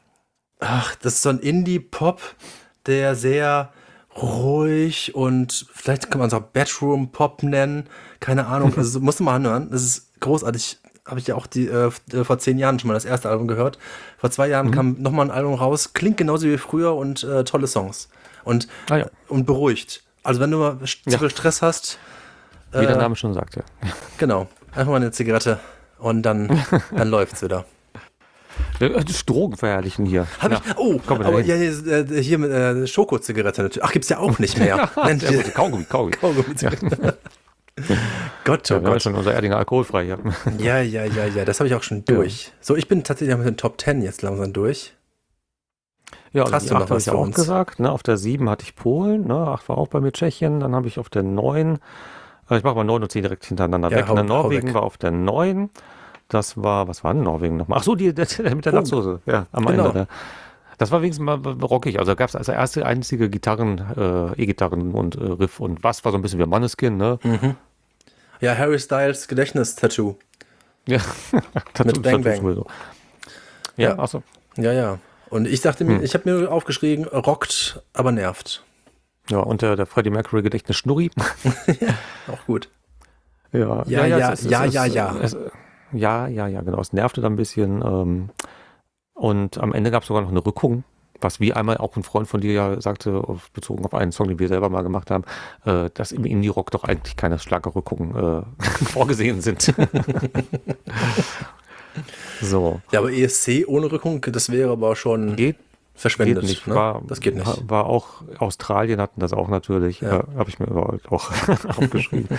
Indie-Pop, der sehr ruhig und vielleicht kann man es auch Bedroom-Pop nennen, keine Ahnung, also musst du mal anhören, das ist großartig. Habe ich ja auch vor 10 Jahren schon mal das erste Album gehört. Vor 2 Jahren kam nochmal ein Album raus, klingt genauso wie früher und tolle Songs. Und beruhigt. Also wenn du mal zu viel Stress hast. Wie der Name schon sagt, ja. Genau. Einfach mal eine Zigarette und dann läuft's wieder. Drogen verherrlichen hier. Oh, aber hier mit Schokozigarette natürlich. Ach, gibt's ja auch nicht mehr. Mensch, sehr gut. Kaugummi. Kaugummi-Zigarette. Gott, Ja, oh wir haben Gott. schon unser Erdinger alkoholfrei hier. Ja, das habe ich auch schon durch. So, ich bin tatsächlich mit den Top 10 jetzt langsam durch. Ja, also Hast die du noch 8 habe was ich für auch uns? gesagt. Ne? Auf der 7 hatte ich Polen, ne? 8 war auch bei mir Tschechien. Dann habe ich auf der 9, ich mache mal 9 und 10 direkt hintereinander Ja, weg. Ne? hau Norwegen weg. war auf der 9. Das war, was war denn Norwegen nochmal? Ach so, der mit der Oh. Latzhose. Ja, am Genau. Ende. Das war wenigstens mal rockig. Also gab es als erste einzige E-Gitarren und Riff und Bass war so ein bisschen wie Måneskin, ne? Ja, Harry Styles Gedächtnis-Tattoo. Ja. Mit Bang Bang. So. Ja, Ja. achso. Ja. Und ich dachte mir, ich habe mir aufgeschrieben, rockt, aber nervt. Ja, und der Freddie Mercury Gedächtnis Schnurri. Auch gut. Ja, Ja, genau. Es nervte dann ein bisschen. Und am Ende gab es sogar noch eine Rückung, was wie einmal auch ein Freund von dir ja sagte, bezogen auf einen Song, den wir selber mal gemacht haben, dass im Indie-Rock doch eigentlich keine Schlagerrückungen vorgesehen sind. So. Ja, aber ESC ohne Rückung, das wäre aber schon Geht verschwendet. nicht. Ne? Das geht nicht. War auch, Australien hatten das auch natürlich, Ja. habe ich mir überall auch aufgeschrieben.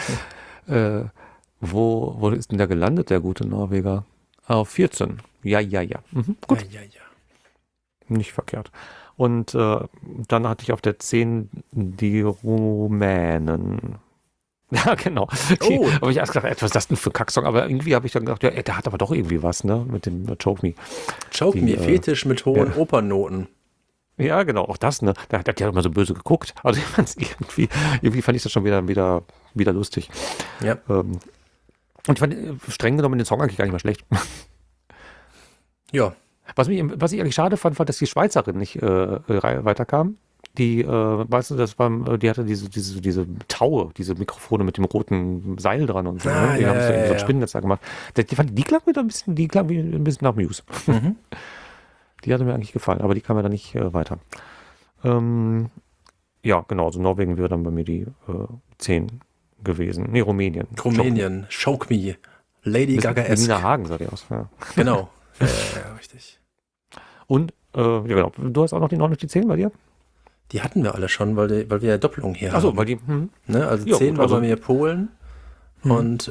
Wo ist denn der gelandet, der gute Norweger? Auf 14. Ja. Gut. Ja. Nicht verkehrt. Und dann hatte ich auf der 10 die Rumänen. Ja, genau. Oh. Aber ich erst gedacht, was ist das denn für ein Kacksong? Aber irgendwie habe ich dann gedacht, ja, der hat aber doch irgendwie was, ne? Mit dem Choke Me. Choke Me, Fetisch mit hohen Opernnoten. Ja, genau, auch das, ne? Der hat ja immer so böse geguckt. Also ich fand's irgendwie fand ich das schon wieder lustig. Ja. Und ich fand streng genommen den Song eigentlich gar nicht mal schlecht. Ja. Was ich eigentlich schade fand, war, dass die Schweizerin nicht weiterkam. Die, weißt du, die hatte diese Taue, diese Mikrofone mit dem roten Seil dran und so. Ah, Die ja, haben so ja, so ein ja. Spinnennetz da gemacht. Die klang wie ein bisschen nach Muse. Die hatte mir eigentlich gefallen, aber die kam ja dann nicht weiter. Ja, genau, also Norwegen wäre dann bei mir die 10 gewesen. Nee, Rumänien. Rumänien, Choke Me, Lady Bisschen wie Gaga-esque. Nina Hagen sah die aus. Ja. Genau. Ja, richtig. Und, ja genau, du hast auch noch die 9 und die 10 bei dir? Die hatten wir alle schon, weil wir ja Doppelung hier Achso, haben. weil die, Ne? Also Ja, 10 gut, war also- bei mir Polen und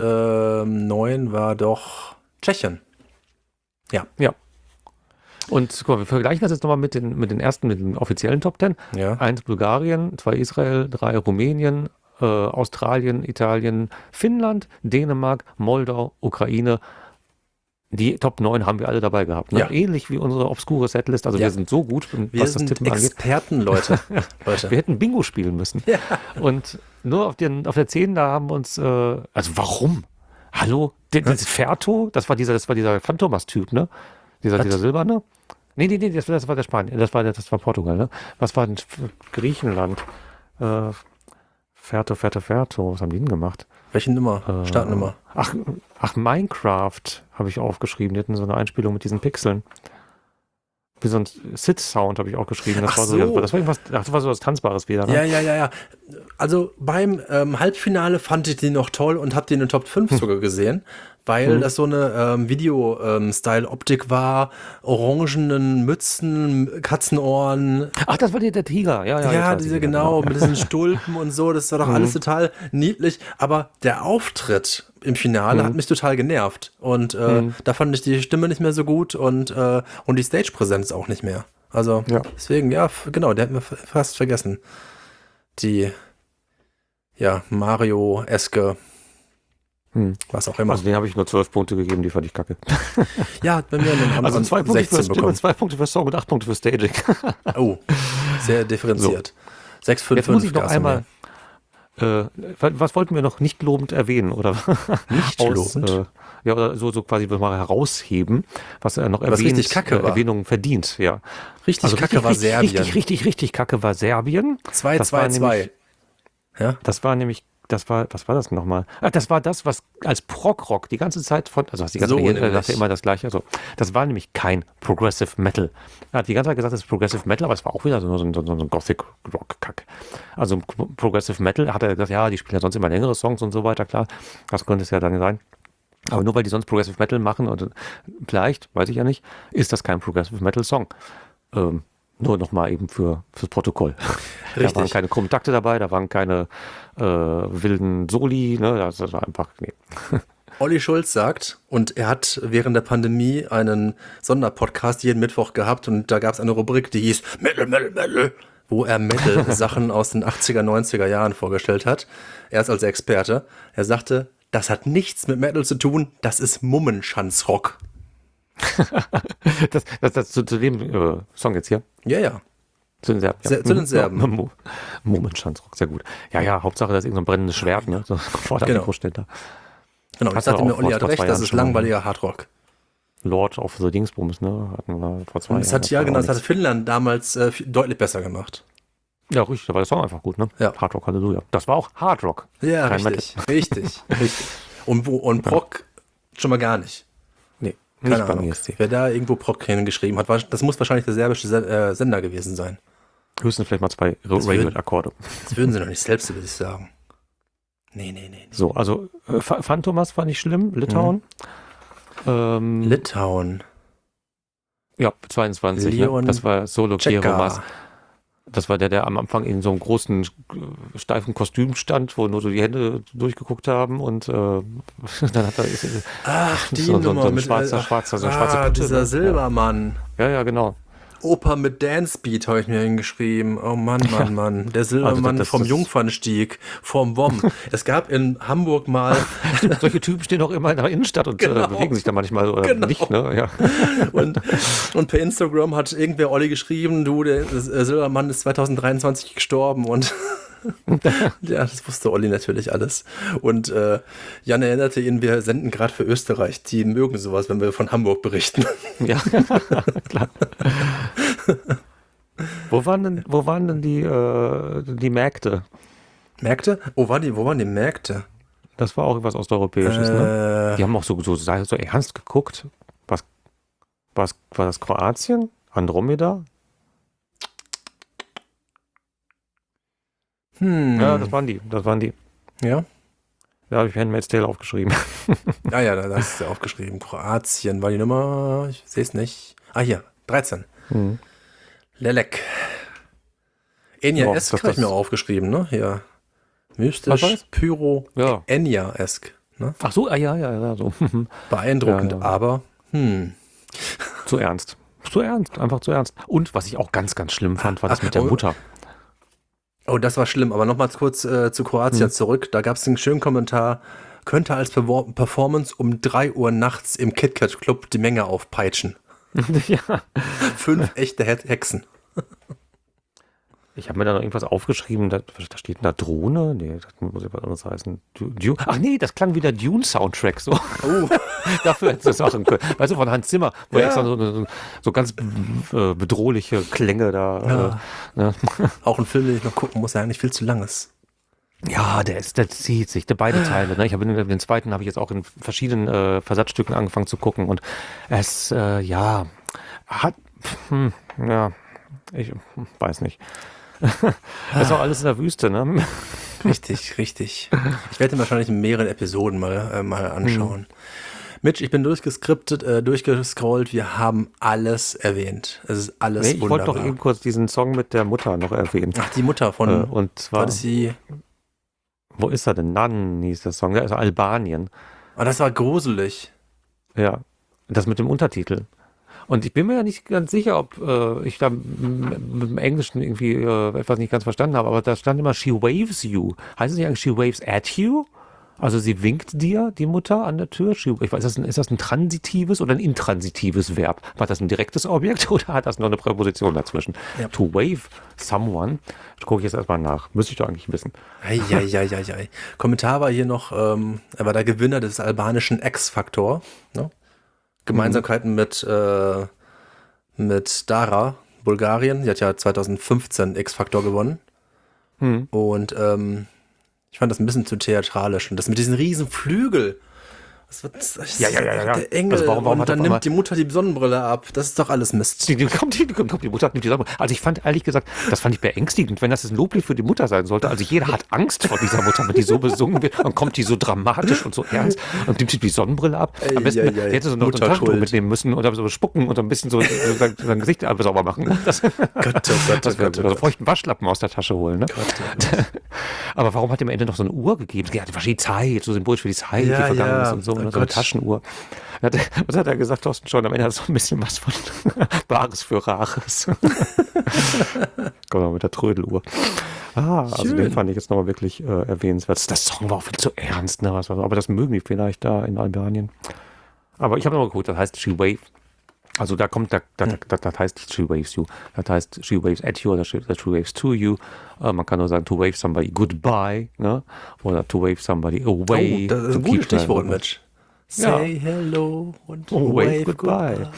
9 war doch Tschechien. ja. Und guck mal, wir vergleichen das jetzt nochmal mit den offiziellen Top 10. Ja. 1 Bulgarien, 2 Israel, 3 Rumänien, Australien, Italien, Finnland, Dänemark, Moldau, Ukraine. Die Top 9 haben wir alle dabei gehabt. Ne? Ja. Ähnlich wie unsere obskure Setlist. Also Ja. wir sind so gut, Wir was das sind Tippen angeht. Experten, Leute. Wir hätten Bingo spielen müssen. Ja. Und nur auf der 10, da haben wir uns, also warum? Hallo? Das Ferto, das war dieser Phantomas-Typ, ne? Dieser Silberne? Nee, das war der Spanien, das war Portugal, ne? Was war denn Griechenland? Ferto, was haben die denn gemacht? Welche Nummer? Startnummer. Ach, Minecraft habe ich aufgeschrieben. Die hatten so eine Einspielung mit diesen Pixeln. Wie so ein Sit-Sound habe ich auch geschrieben. Das Ach war so. so. Das war so was Tanzbares wieder. Ne? Ja. Also beim Halbfinale fand ich die noch toll und habe die in den Top 5 sogar gesehen, weil das so eine Video-Style-Optik war, orangenen Mützen, Katzenohren. Ach, das war der Tiger. Ja, Ja, jetzt weiß ich diese wieder, genau, mit diesen Stulpen und so, das war doch alles total niedlich, aber der Auftritt im Finale hat mich total genervt und da fand ich die Stimme nicht mehr so gut und die Stage-Präsenz auch nicht mehr. Also Ja. deswegen, ja, genau, der hat mir fast vergessen. Die, ja, Mario-eske, was auch immer. Also den habe ich nur 12 Punkte gegeben, die fand ich kacke. Ja, bei mir einen Also 2 Punkte für 16 Stimme, bekommen. 2 Punkte für Song und 8 Punkte für Staging. Oh, sehr differenziert. 6, 5, Jetzt muss ich 5 noch einmal, was wollten wir noch nicht lobend erwähnen? Oder Nicht lobend? Ja, oder so quasi mal herausheben, was noch Was richtig kacke war. Erwähnung verdient. Ja. Richtig kacke war Serbien. Richtig kacke war Serbien. 2-2-2. Ja? Was war das nochmal? Das war das, was als Prog-Rock die ganze Zeit also hast die ganze So Zeit nämlich. sagt ja immer das Gleiche. Also, das war nämlich kein Progressive Metal. Er hat die ganze Zeit gesagt, das ist Progressive Metal, aber es war auch wieder so ein Gothic-Rock-Kack. Also Progressive Metal hat er gesagt, ja, die spielen ja sonst immer längere Songs und so weiter, klar. Das könnte es ja dann sein. Aber nur weil die sonst Progressive Metal machen, oder vielleicht, weiß ich ja nicht, ist das kein Progressive Metal Song. Nur nochmal eben fürs Protokoll. Da waren keine krummen Takte dabei, da waren keine wilden Soli, ne? Das war einfach, nee. Olli Schulz sagt, und er hat während der Pandemie einen Sonderpodcast jeden Mittwoch gehabt und da gab es eine Rubrik, die hieß Metal, Metal, Metal, wo er Metal-Sachen aus den 80er, 90er Jahren vorgestellt hat. Er ist also Experte. Er sagte, das hat nichts mit Metal zu tun, das ist Mummenschanzrock. das zu dem Song jetzt hier? Ja. Zu den Serben. Ja. Zu den Serben. Mummenschanzrock, sehr gut. Ja, Hauptsache, das ist irgendein brennendes Schwert, ne? So vor der Mikro steht da. Genau, ich sagte mir, Olli hat recht, das ist langweiliger Hardrock. Lord of the Dingsbums, ne? Hatten wir vor 2 Jahren. Das hat Finnland damals deutlich besser gemacht. Ja, richtig, da war der Song einfach gut, ne? Ja. Hardrock, Halleluja. Das war auch Hardrock. Ja, Kein richtig. Und Prog schon mal gar nicht. Nee, Keine nicht beim Ahnung. ESC. Wer da irgendwo Prog hingeschrieben hat, das muss wahrscheinlich der serbische Sender gewesen sein. Höchstens vielleicht mal 2 Radiohead-Akkorde. Das würden sie noch nicht selbst über sich sagen. Nee. So, also Phantomas fand ich schlimm, Litauen. Litauen. Ja, 22, Leon ne? Das war Solo Checker. Kieromas. Das war der am Anfang in so einem großen, steifen Kostüm stand, wo nur so die Hände durchgeguckt haben und dann hat er Die Nummer so ein mit schwarze Kutte, dieser ne? Silbermann. Ja, genau. Oper mit Dancebeat habe ich mir hingeschrieben. Oh Mann. Der Silbermann das vom Jungfernstieg, vom WOM. Es gab in Hamburg mal... Solche Typen stehen auch immer in der Innenstadt und bewegen sich da manchmal oder nicht, ne? Ja. Und per Instagram hat irgendwer Olli geschrieben, der Silbermann ist 2023 gestorben und ja, das wusste Olli natürlich alles. Und Jan erinnerte ihn, wir senden gerade für Österreich. Die mögen sowas, wenn wir von Hamburg berichten. Ja, klar. Wo waren denn die Märkte? Märkte? Wo waren die Märkte? Das war auch irgendwas Osteuropäisches, ne? Die haben auch so ernst geguckt. War das Kroatien? Andromeda? Ja, das waren die. Ja? Da habe ich Handmaid's Tale aufgeschrieben. Ja, da hast du aufgeschrieben. Kroatien war die Nummer, ich sehe es nicht. Hier, 13. Lelek. Enya-esk habe ich mir aufgeschrieben, ne? Hier. Mystisch, Pyro, ja. Enya-esk. Ne? Ach so, ja, so. Beeindruckend, Ja. aber Zu ernst. Einfach zu ernst. Und was ich auch ganz, ganz schlimm fand, war das mit der Mutter. Oh, das war schlimm, aber nochmal kurz zu Kroatien zurück. Da gab es einen schönen Kommentar. Könnte als Performance um 3 Uhr nachts im KitKat Club die Menge aufpeitschen. Ja. 5 echte Hexen. Ich habe mir da noch irgendwas aufgeschrieben, da steht da Drohne? Nee, das muss ja was anderes heißen. Ach nee, das klang wie der Dune-Soundtrack. So. Oh. Dafür hättest du es machen können. Weißt du, von Hans Zimmer, wo extra so ganz bedrohliche Klänge da. Ne? Auch ein Film, den ich noch gucken muss, der eigentlich viel zu lang ist. Ja, der zieht sich, beide Teile. Ne? Ich habe den zweiten habe ich jetzt auch in verschiedenen Versatzstücken angefangen zu gucken und es, ich weiß nicht. Das ist auch alles in der Wüste, ne? Richtig. Ich werde ihn wahrscheinlich in mehreren Episoden mal anschauen. Mitch, ich bin durchgescrollt, wir haben alles erwähnt. Es ist alles Ich wollte wunderbar. doch eben kurz diesen Song mit der Mutter noch erwähnen. Ach, die Mutter von, und zwar, war das die? wo ist er denn? Nan hieß der Song, der ist Albanien. Oh, das war gruselig. Ja, das mit dem Untertitel. Und ich bin mir ja nicht ganz sicher, ob ich da mit dem Englischen irgendwie etwas nicht ganz verstanden habe, aber da stand immer She waves you. Heißt es nicht eigentlich She waves at you? Also sie winkt dir, die Mutter, an der Tür. Ich weiß, ist das ein transitives oder ein intransitives Verb? War das ein direktes Objekt oder hat das noch eine Präposition dazwischen? Ja. To wave someone. Das gucke ich jetzt erstmal nach. Müsste ich doch eigentlich wissen. Ei. Kommentar war hier noch, er war der Gewinner des albanischen X-Faktor. Ne? Gemeinsamkeiten mit Dara, Bulgarien. Die hat ja 2015 X-Faktor gewonnen. Und ich fand das ein bisschen zu theatralisch. Und das mit diesen riesen Flügel. Ja. Der Engel, Also warum und hat dann auf einmal- nimmt die Mutter die Sonnenbrille ab. Das ist doch alles Mist. Die Mutter nimmt die Sonnenbrille. Also ich fand, ehrlich gesagt, das fand ich beängstigend, wenn das jetzt ein Loblied für die Mutter sein sollte. Also jeder hat Angst vor dieser Mutter, wenn die so besungen wird. Dann kommt die so dramatisch und so ernst und nimmt die Sonnenbrille ab. Am besten Ei. hätte sie noch so ein Taschentuch mitnehmen müssen und dann so spucken und ein bisschen so sein Gesicht sauber machen. Das wäre so feuchten Waschlappen aus der Tasche holen. Ne? Aber warum hat er am Ende noch so eine Uhr gegeben? Ja, wahrscheinlich Zeit, so symbolisch für die Zeit, die vergangen ist und so. Und so eine Taschenuhr. Was hat er gesagt, Thorsten schon? Am Ende hat er so ein bisschen was von Bares für Rares. Komm mal mit der Trödeluhr. Also den fand ich jetzt nochmal wirklich erwähnenswert. Das Song war auch viel zu ernst, ne? Aber das mögen die vielleicht da in Albanien. Aber ich habe nochmal geguckt, das heißt She Wave. Also da kommt, das heißt nicht She Waves You, das heißt She Waves at You oder She Waves to You. Man kann nur sagen, to wave somebody goodbye, ne? Oder to wave somebody away. Das ist ein gutes Stichwort, Mitch. Say hello und wave goodbye.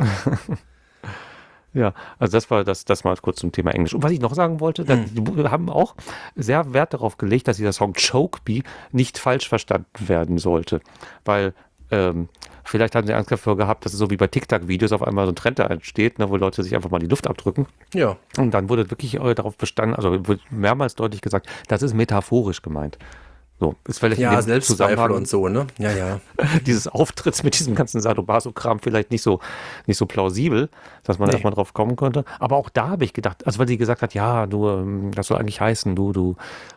Ja, also das war kurz zum Thema Englisch. Und was ich noch sagen wollte, die haben auch sehr Wert darauf gelegt, dass dieser Song Choke Me nicht falsch verstanden werden sollte. Weil vielleicht haben sie Angst dafür gehabt, dass es so wie bei TikTok-Videos auf einmal so ein Trend da entsteht, ne, wo Leute sich einfach mal die Luft abdrücken. Ja. Und dann wurde wirklich darauf bestanden, also wird mehrmals deutlich gesagt, das ist metaphorisch gemeint. So, ist vielleicht ja, Selbstzweifel und so, ne? Ja. Dieses Auftritts mit diesem ganzen Sadomaso-Kram vielleicht nicht so plausibel, dass man erstmal drauf kommen konnte. Aber auch da habe ich gedacht, also weil sie gesagt hat, ja, du, das soll eigentlich heißen, du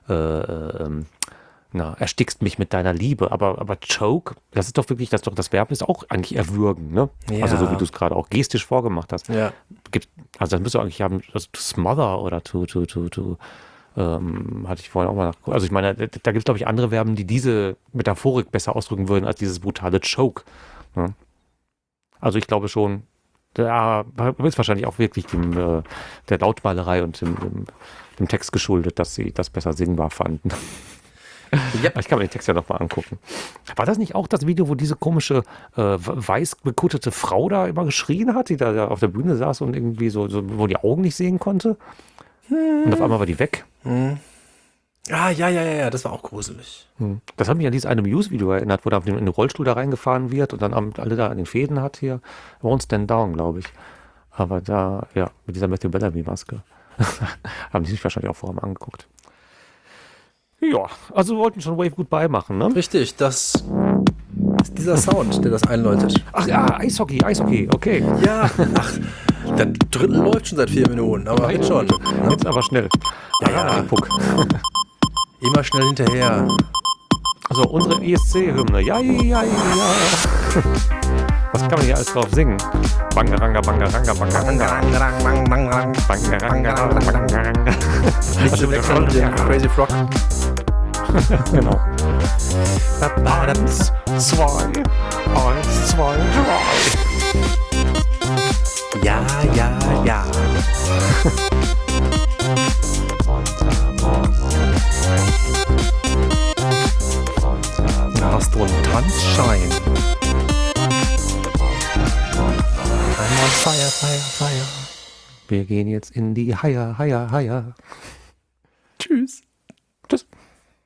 erstickst mich mit deiner Liebe. Aber Choke, das ist doch wirklich, das Verb ist auch eigentlich erwürgen, ne? Ja. Also so wie du es gerade auch gestisch vorgemacht hast. Ja. Also das müsste eigentlich haben, also to smother oder to hatte ich vorhin auch mal nachgeguckt. Also ich meine, da gibt es, glaube ich, andere Verben, die diese Metaphorik besser ausdrücken würden als dieses brutale Choke. Ne? Also ich glaube schon, da ist wahrscheinlich auch wirklich der Lautmalerei und dem Text geschuldet, dass sie das besser singbar fanden. Ja. Ich kann mir den Text ja nochmal angucken. War das nicht auch das Video, wo diese komische weiß bekuttete Frau da immer geschrien hat, die da auf der Bühne saß und irgendwie so wo die Augen nicht sehen konnte? Und auf einmal war die weg. Ja, das war auch gruselig. Das hat mich an dieses eine Muse-Video erinnert, wo da in den Rollstuhl da reingefahren wird und dann alle da an den Fäden hat hier. Won't Stand Down, glaube ich. Aber da, ja, mit dieser Matthew Bellamy-Maske. Haben die sich wahrscheinlich auch vorher mal angeguckt. Ja, also wir wollten schon Wave Goodbye machen, ne? Richtig, das ist dieser Sound, der das einläutet. Ach ja, Eishockey, okay. Ja, der Drittel läuft schon seit 4 Minuten, aber jetzt schon. Jetzt aber schnell. Ja. Immer schnell hinterher. Also unsere ESC-Hymne. Ja. Was kann man hier alles drauf singen? Bangaranga, bangaranga, bangaranga. Bangaranga, bangaranga. Nicht zu wechseln mit dem Crazy Frog. Genau. 1, 2, 3. Ja. Hast du einen Tanzschein? I'm on fire. Wir gehen jetzt in die Haier. Tschüss.